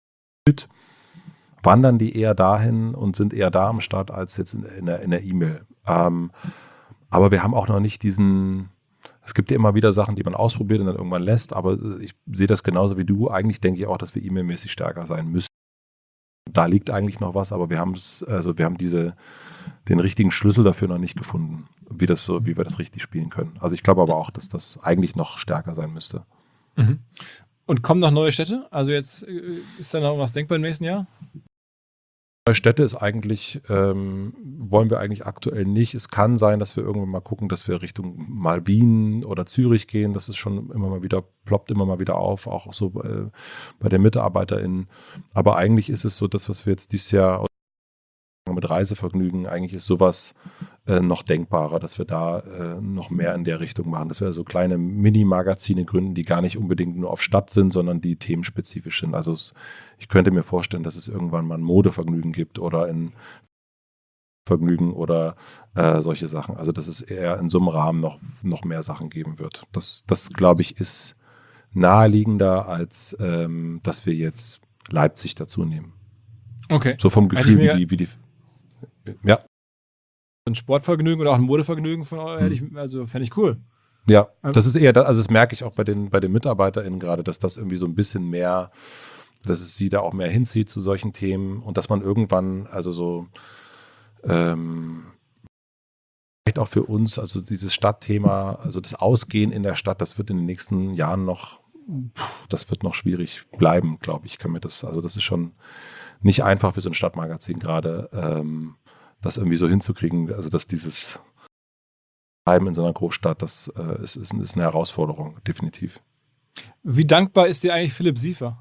wandern die eher dahin und sind eher da am Start als jetzt in, in der, in der E-Mail. Ähm, aber wir haben auch noch nicht diesen, es gibt ja immer wieder Sachen, die man ausprobiert und dann irgendwann lässt, aber ich sehe das genauso wie du. Eigentlich denke ich auch, dass wir E-Mail-mäßig stärker sein müssen. Da liegt eigentlich noch was, aber wir haben es, also wir haben diese, den richtigen Schlüssel dafür noch nicht gefunden, wie das so, wie wir das richtig spielen können. Also ich glaube aber auch, dass das eigentlich noch stärker sein müsste. Mhm. Und kommen noch neue Städte? Also jetzt äh, ist da noch was denkbar im nächsten Jahr? Neue Städte ist eigentlich, ähm, wollen wir eigentlich aktuell nicht. Es kann sein, dass wir irgendwann mal gucken, dass wir Richtung mal Wien oder Zürich gehen. Das ist schon immer mal wieder, ploppt immer mal wieder auf, auch so bei, bei den MitarbeiterInnen. Aber eigentlich ist es so, das, was wir jetzt dieses Jahr mit Reisevergnügen, eigentlich ist sowas äh, noch denkbarer, dass wir da äh, noch mehr in der Richtung machen. Dass wir so kleine Mini-Magazine gründen, die gar nicht unbedingt nur auf Stadt sind, sondern die themenspezifisch sind. Also es, ich könnte mir vorstellen, dass es irgendwann mal ein Modevergnügen gibt oder ein Vergnügen oder äh, solche Sachen. Also dass es eher in so einem Rahmen noch, noch mehr Sachen geben wird. Das, das glaube ich, ist naheliegender, als ähm, dass wir jetzt Leipzig dazu nehmen. Okay. So vom Gefühl, Hätte ich wie die, wie die ja. Ein Sportvergnügen oder auch ein Modevergnügen von euch, hätte ich, also fände ich cool. Ja, das ist eher, also das merke ich auch bei den, bei den MitarbeiterInnen gerade, dass das irgendwie so ein bisschen mehr, dass es sie da auch mehr hinzieht zu solchen Themen und dass man irgendwann, also so, ähm, vielleicht auch für uns, also dieses Stadtthema, also das Ausgehen in der Stadt, das wird in den nächsten Jahren noch, das wird noch schwierig bleiben, glaube ich, kann mir das, also das ist schon nicht einfach für so ein Stadtmagazin gerade, ähm, das irgendwie so hinzukriegen, also dass dieses Bleiben in so einer Großstadt, das äh, ist, ist, ist eine Herausforderung, definitiv. Wie dankbar ist dir eigentlich Philipp Siefer?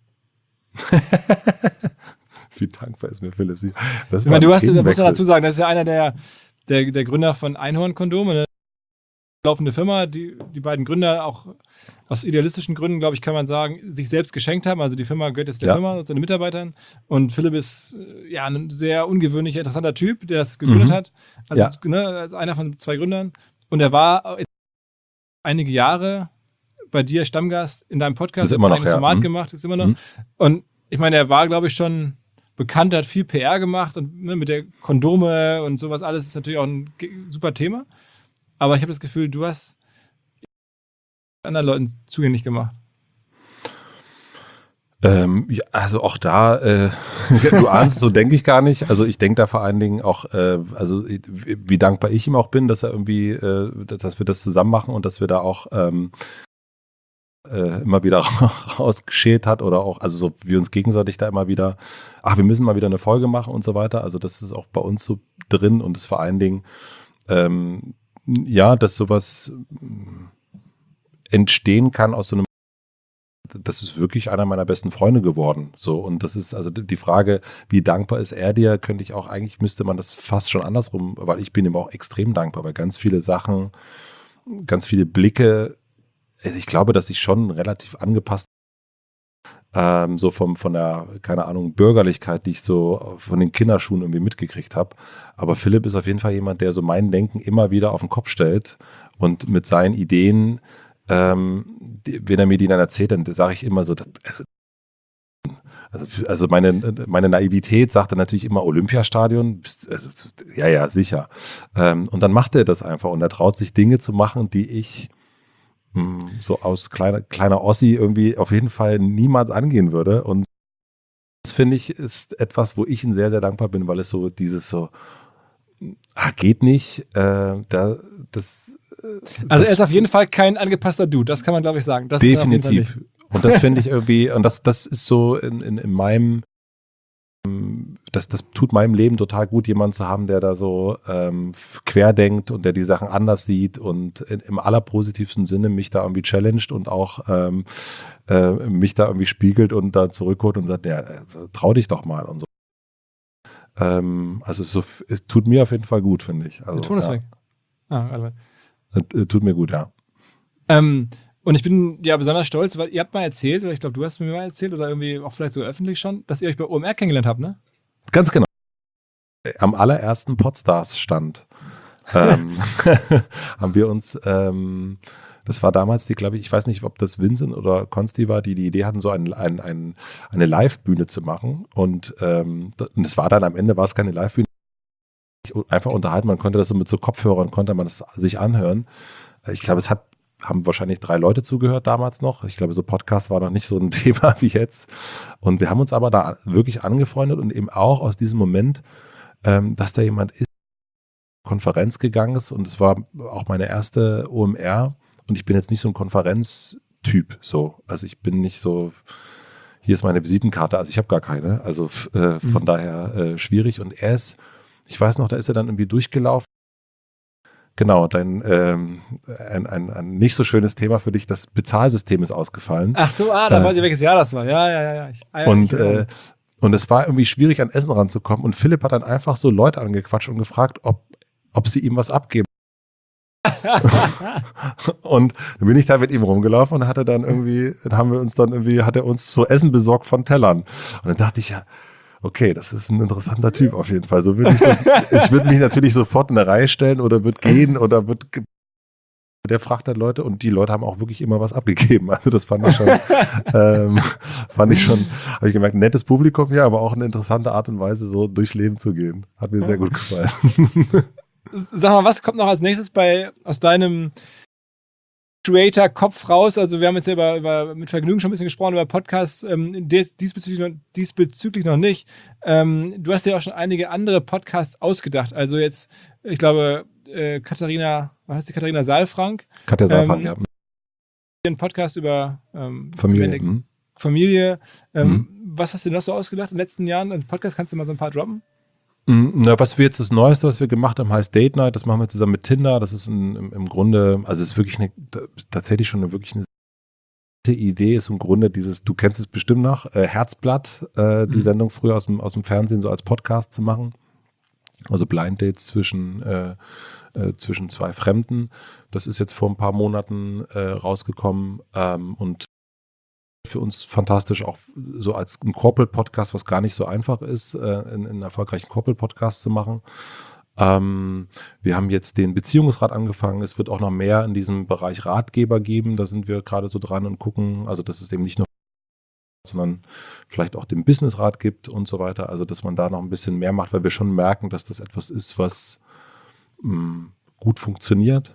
Wie dankbar ist mir Philipp Siefer? Das Ich meine, du hast, da muss man dazu sagen, das ist ja einer der, der, der Gründer von Einhorn-Kondome, eine laufende Firma, die die beiden Gründer auch aus idealistischen Gründen, glaube ich, kann man sagen, sich selbst geschenkt haben. Also die Firma gehört jetzt der Ja. Firma und seine Mitarbeitern. Und Philipp ist äh, ja ein sehr ungewöhnlicher, interessanter Typ, der das gegründet Mhm. hat. Also Ja. ne, als einer von zwei Gründern. Und er war einige Jahre bei dir Stammgast in deinem Podcast. Ist immer noch, ein eigenes ja. Format Mhm. gemacht, ist immer noch. Mhm. Und ich meine, er war, glaube ich, schon bekannt, hat viel P R gemacht und ne, mit der Kondome und sowas alles ist natürlich auch ein ge- super Thema. Aber ich habe das Gefühl, du hast anderen Leuten zugänglich gemacht. Ähm, ja, also auch da, äh, du ahnst, so denke ich gar nicht. Also ich denke da vor allen Dingen auch, äh, also wie, wie dankbar ich ihm auch bin, dass er irgendwie, äh, dass wir das zusammen machen und dass wir da auch ähm, äh, immer wieder rausgeschält hat oder auch, also so wir uns gegenseitig da immer wieder, ach, wir müssen mal wieder eine Folge machen und so weiter. Also das ist auch bei uns so drin und ist vor allen Dingen, ähm, ja, dass sowas entstehen kann aus so einem, das ist wirklich einer meiner besten Freunde geworden. So, und das ist also die Frage, wie dankbar ist er dir, könnte ich auch, eigentlich müsste man das fast schon andersrum, weil ich bin ihm auch extrem dankbar, weil ganz viele Sachen, ganz viele Blicke, also ich glaube, dass ich schon relativ angepasst ähm, so vom, von der, keine Ahnung, Bürgerlichkeit, die ich so von den Kinderschuhen irgendwie mitgekriegt habe. Aber Philipp ist auf jeden Fall jemand, der so mein Denken immer wieder auf den Kopf stellt und mit seinen Ideen, ähm, die, wenn er mir die dann erzählt, dann sage ich immer so, das, also, also meine, meine Naivität sagt dann natürlich immer Olympiastadion, also, ja, ja, sicher. Ähm, und dann macht er das einfach und er traut sich Dinge zu machen, die ich so aus kleiner, kleiner Ossi irgendwie auf jeden Fall niemals angehen würde. Und das finde ich ist etwas, wo ich ihm sehr, sehr dankbar bin, weil es so dieses so, ah, geht nicht, äh, da, das. Also das, er ist auf jeden Fall kein angepasster Dude, das kann man, glaube ich, sagen. Das ist er auf jeden Fall definitiv. Und das finde ich irgendwie, und das, das ist so in, in, in meinem, das, das tut meinem Leben total gut, jemanden zu haben, der da so ähm, querdenkt und der die Sachen anders sieht und in, im allerpositivsten Sinne mich da irgendwie challenged und auch ähm, äh, mich da irgendwie spiegelt und da zurückholt und sagt, ja, also, trau dich doch mal und so. Ähm, also es, so, es tut mir auf jeden Fall gut, finde ich. Also, Der Ton ist ja. weg. Ah, warte mal. Äh, Tut mir gut, ja. Ähm, und ich bin ja besonders stolz, weil ihr habt mal erzählt, oder ich glaube, du hast mir mal erzählt, oder irgendwie auch vielleicht so öffentlich schon, dass ihr euch bei O M R kennengelernt habt, ne? Ganz genau. Am allerersten Podstars-Stand ähm, haben wir uns, ähm, das war damals die, glaube ich, ich weiß nicht, ob das Vincent oder Konsti war, die die Idee hatten, so ein, ein, ein, eine Live-Bühne zu machen. Und ähm, das war dann am Ende, war es keine Live-Bühne, einfach unterhalten. Man konnte das so mit so Kopfhörern, konnte man das sich anhören. Ich glaube, es hat haben wahrscheinlich drei Leute zugehört damals noch. Ich glaube, so Podcast war noch nicht so ein Thema wie jetzt. Und wir haben uns aber da wirklich angefreundet und eben auch aus diesem Moment, ähm, dass da jemand ist, Konferenz gegangen ist und es war auch meine erste O M R und ich bin jetzt nicht so ein Konferenztyp Typ. So. Also ich bin nicht so, hier ist meine Visitenkarte, also ich habe gar keine. Also äh, von mhm. daher äh, schwierig. Und er ist, ich weiß noch, da ist er dann irgendwie durchgelaufen. Genau, dein ähm, ein, ein, ein nicht so schönes Thema für dich, das Bezahlsystem ist ausgefallen. Ach so, ah, da äh, weiß ich, welches Jahr das war. Ja, ja, ja. ja. Ich, ah, ja und, äh, und es war irgendwie schwierig, an Essen ranzukommen. Und Philipp hat dann einfach so Leute angequatscht und gefragt, ob, ob sie ihm was abgeben. Und dann bin ich da mit ihm rumgelaufen und hatte dann irgendwie, dann haben wir uns dann irgendwie, hat er uns zu Essen besorgt von Tellern. Und dann dachte ich ja, okay, das ist ein interessanter Typ auf jeden Fall. So würde ich das, ich würde mich natürlich sofort in eine Reihe stellen oder würde gehen oder würde, der fragt dann Leute und die Leute haben auch wirklich immer was abgegeben. Also das fand ich schon, ähm, fand ich schon, habe ich gemerkt, ein nettes Publikum, ja, aber auch eine interessante Art und Weise, so durchs Leben zu gehen. Hat mir sehr gut gefallen. Sag mal, was kommt noch als nächstes bei aus deinem Creator-Kopf raus? Also wir haben jetzt ja über, über, mit Vergnügen schon ein bisschen gesprochen über Podcasts, ähm, diesbezüglich, noch, diesbezüglich noch nicht. Ähm, du hast ja auch schon einige andere Podcasts ausgedacht. Also jetzt, ich glaube, äh, Katharina, was heißt die Katharina Saalfrank? Katja Saalfrank, ähm, ja. Ein Podcast über ähm, Familie. Mhm. Familie. Ähm, mhm. Was hast du noch so ausgedacht in den letzten Jahren? Ein Podcast, kannst du mal so ein paar droppen? Na, was wir jetzt das Neueste, was wir gemacht haben, heißt Date Night. Das machen wir zusammen mit Tinder. Das ist ein, im, im Grunde, also es ist wirklich eine, tatsächlich schon eine wirklich eine Idee. Ist im Grunde dieses, du kennst es bestimmt noch, äh, Herzblatt, äh, die mhm. Sendung früher aus dem, aus dem Fernsehen so als Podcast zu machen. Also Blind Dates zwischen, äh, äh, zwischen zwei Fremden. Das ist jetzt vor ein paar Monaten äh, rausgekommen ähm, und für uns fantastisch, auch so als ein Corporate-Podcast, was gar nicht so einfach ist, äh, einen, einen erfolgreichen Corporate-Podcast zu machen. Ähm, wir haben jetzt den Beziehungsrat angefangen. Es wird auch noch mehr in diesem Bereich Ratgeber geben. Da sind wir gerade so dran und gucken, also dass es eben nicht nur, sondern vielleicht auch den Businessrat gibt und so weiter. Also dass man da noch ein bisschen mehr macht, weil wir schon merken, dass das etwas ist, was mh, gut funktioniert.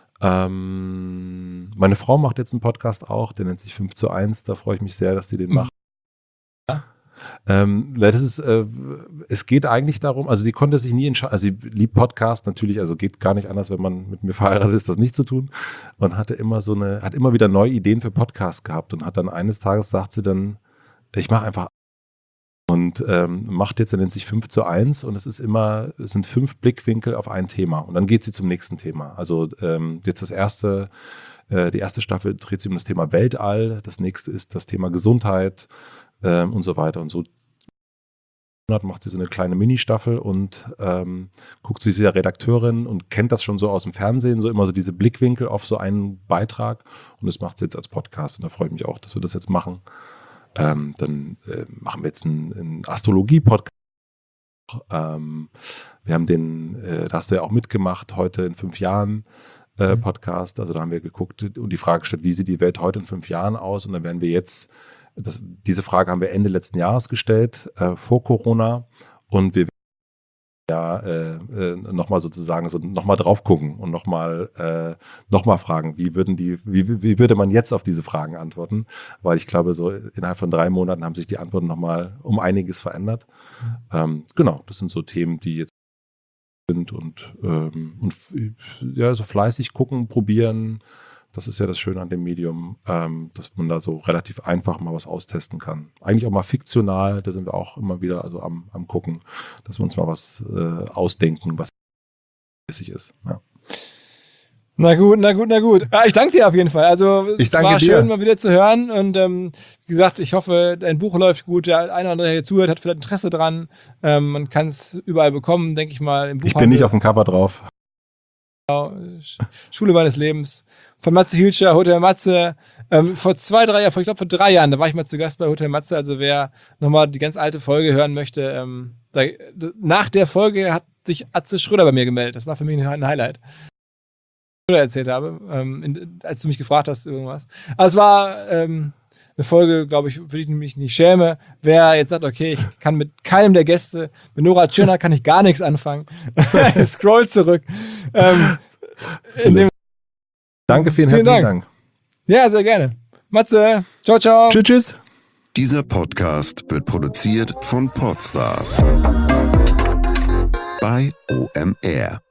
Ähm, meine Frau macht jetzt einen Podcast auch, der nennt sich fünf zu eins, da freue ich mich sehr, dass sie den macht. Ja. Ähm, das ist, äh, es geht eigentlich darum, also sie konnte sich nie entscheiden, also sie liebt Podcast natürlich, also geht gar nicht anders, wenn man mit mir verheiratet ist, das nicht zu tun, und hatte immer so eine, hat immer wieder neue Ideen für Podcasts gehabt und hat dann eines Tages, sagt sie dann, ich mache einfach und ähm, macht jetzt, er nennt sich fünf zu eins und es ist immer, es sind fünf Blickwinkel auf ein Thema und dann geht sie zum nächsten Thema. Also ähm, jetzt das erste, äh, die erste Staffel dreht sich um das Thema Weltall, das nächste ist das Thema Gesundheit ähm, und so weiter und so. Macht sie so eine kleine Mini-Staffel und ähm, guckt sich sie ja Redakteurin und kennt das schon so aus dem Fernsehen, so immer so diese Blickwinkel auf so einen Beitrag und das macht sie jetzt als Podcast und da freue ich mich auch, dass wir das jetzt machen. Ähm, dann äh, machen wir jetzt einen, einen Astrologie-Podcast. Ähm, wir haben den, äh, da hast du ja auch mitgemacht, heute in fünf Jahren äh, Podcast. Also da haben wir geguckt und die Frage gestellt, wie sieht die Welt heute in fünf Jahren aus? Und dann werden wir jetzt, das, diese Frage haben wir Ende letzten Jahres gestellt, äh, vor Corona. Und wir ja äh, äh, nochmal sozusagen so nochmal drauf gucken und nochmal äh, noch mal fragen, wie würden die, wie, wie würde man jetzt auf diese Fragen antworten? Weil ich glaube, so innerhalb von drei Monaten haben sich die Antworten nochmal um einiges verändert. Mhm. Ähm, genau, das sind so Themen, die jetzt sind und, ähm, und ja, so fleißig gucken, probieren. Das ist ja das Schöne an dem Medium, ähm, dass man da so relativ einfach mal was austesten kann. Eigentlich auch mal fiktional, da sind wir auch immer wieder also am, am Gucken, dass wir uns mal was äh, ausdenken, was mäßig ist. Ja. Na gut, na gut, na gut. Ja, ich danke dir auf jeden Fall. Also es ich danke war dir. Schön, mal wieder zu hören. Und ähm, wie gesagt, ich hoffe, dein Buch läuft gut. Der eine oder andere, der hier zuhört, hat vielleicht Interesse dran. Ähm, man kann es überall bekommen, denke ich mal. Im ich bin nicht auf dem Cover drauf. Schule meines Lebens. Von Matze Hilscher, Hotel Matze. Ähm, vor zwei, drei Jahren, ich glaube vor drei Jahren, da war ich mal zu Gast bei Hotel Matze. Also wer nochmal die ganz alte Folge hören möchte, ähm, da, nach der Folge hat sich Atze Schröder bei mir gemeldet. Das war für mich ein Highlight. Schröder erzählt habe, ähm, in, als du mich gefragt hast, irgendwas. Aber es war ähm, eine Folge, glaube ich, für die ich mich nicht schäme. Wer jetzt sagt, okay, ich kann mit keinem der Gäste, mit Nora Tschirner kann ich gar nichts anfangen. Scroll zurück. Ähm, in dem Danke, vielen, vielen herzlichen Dank. Dank. Ja, sehr gerne. Matze, ciao, ciao. Tschüss, tschüss. Dieser Podcast wird produziert von Podstars bei O M R.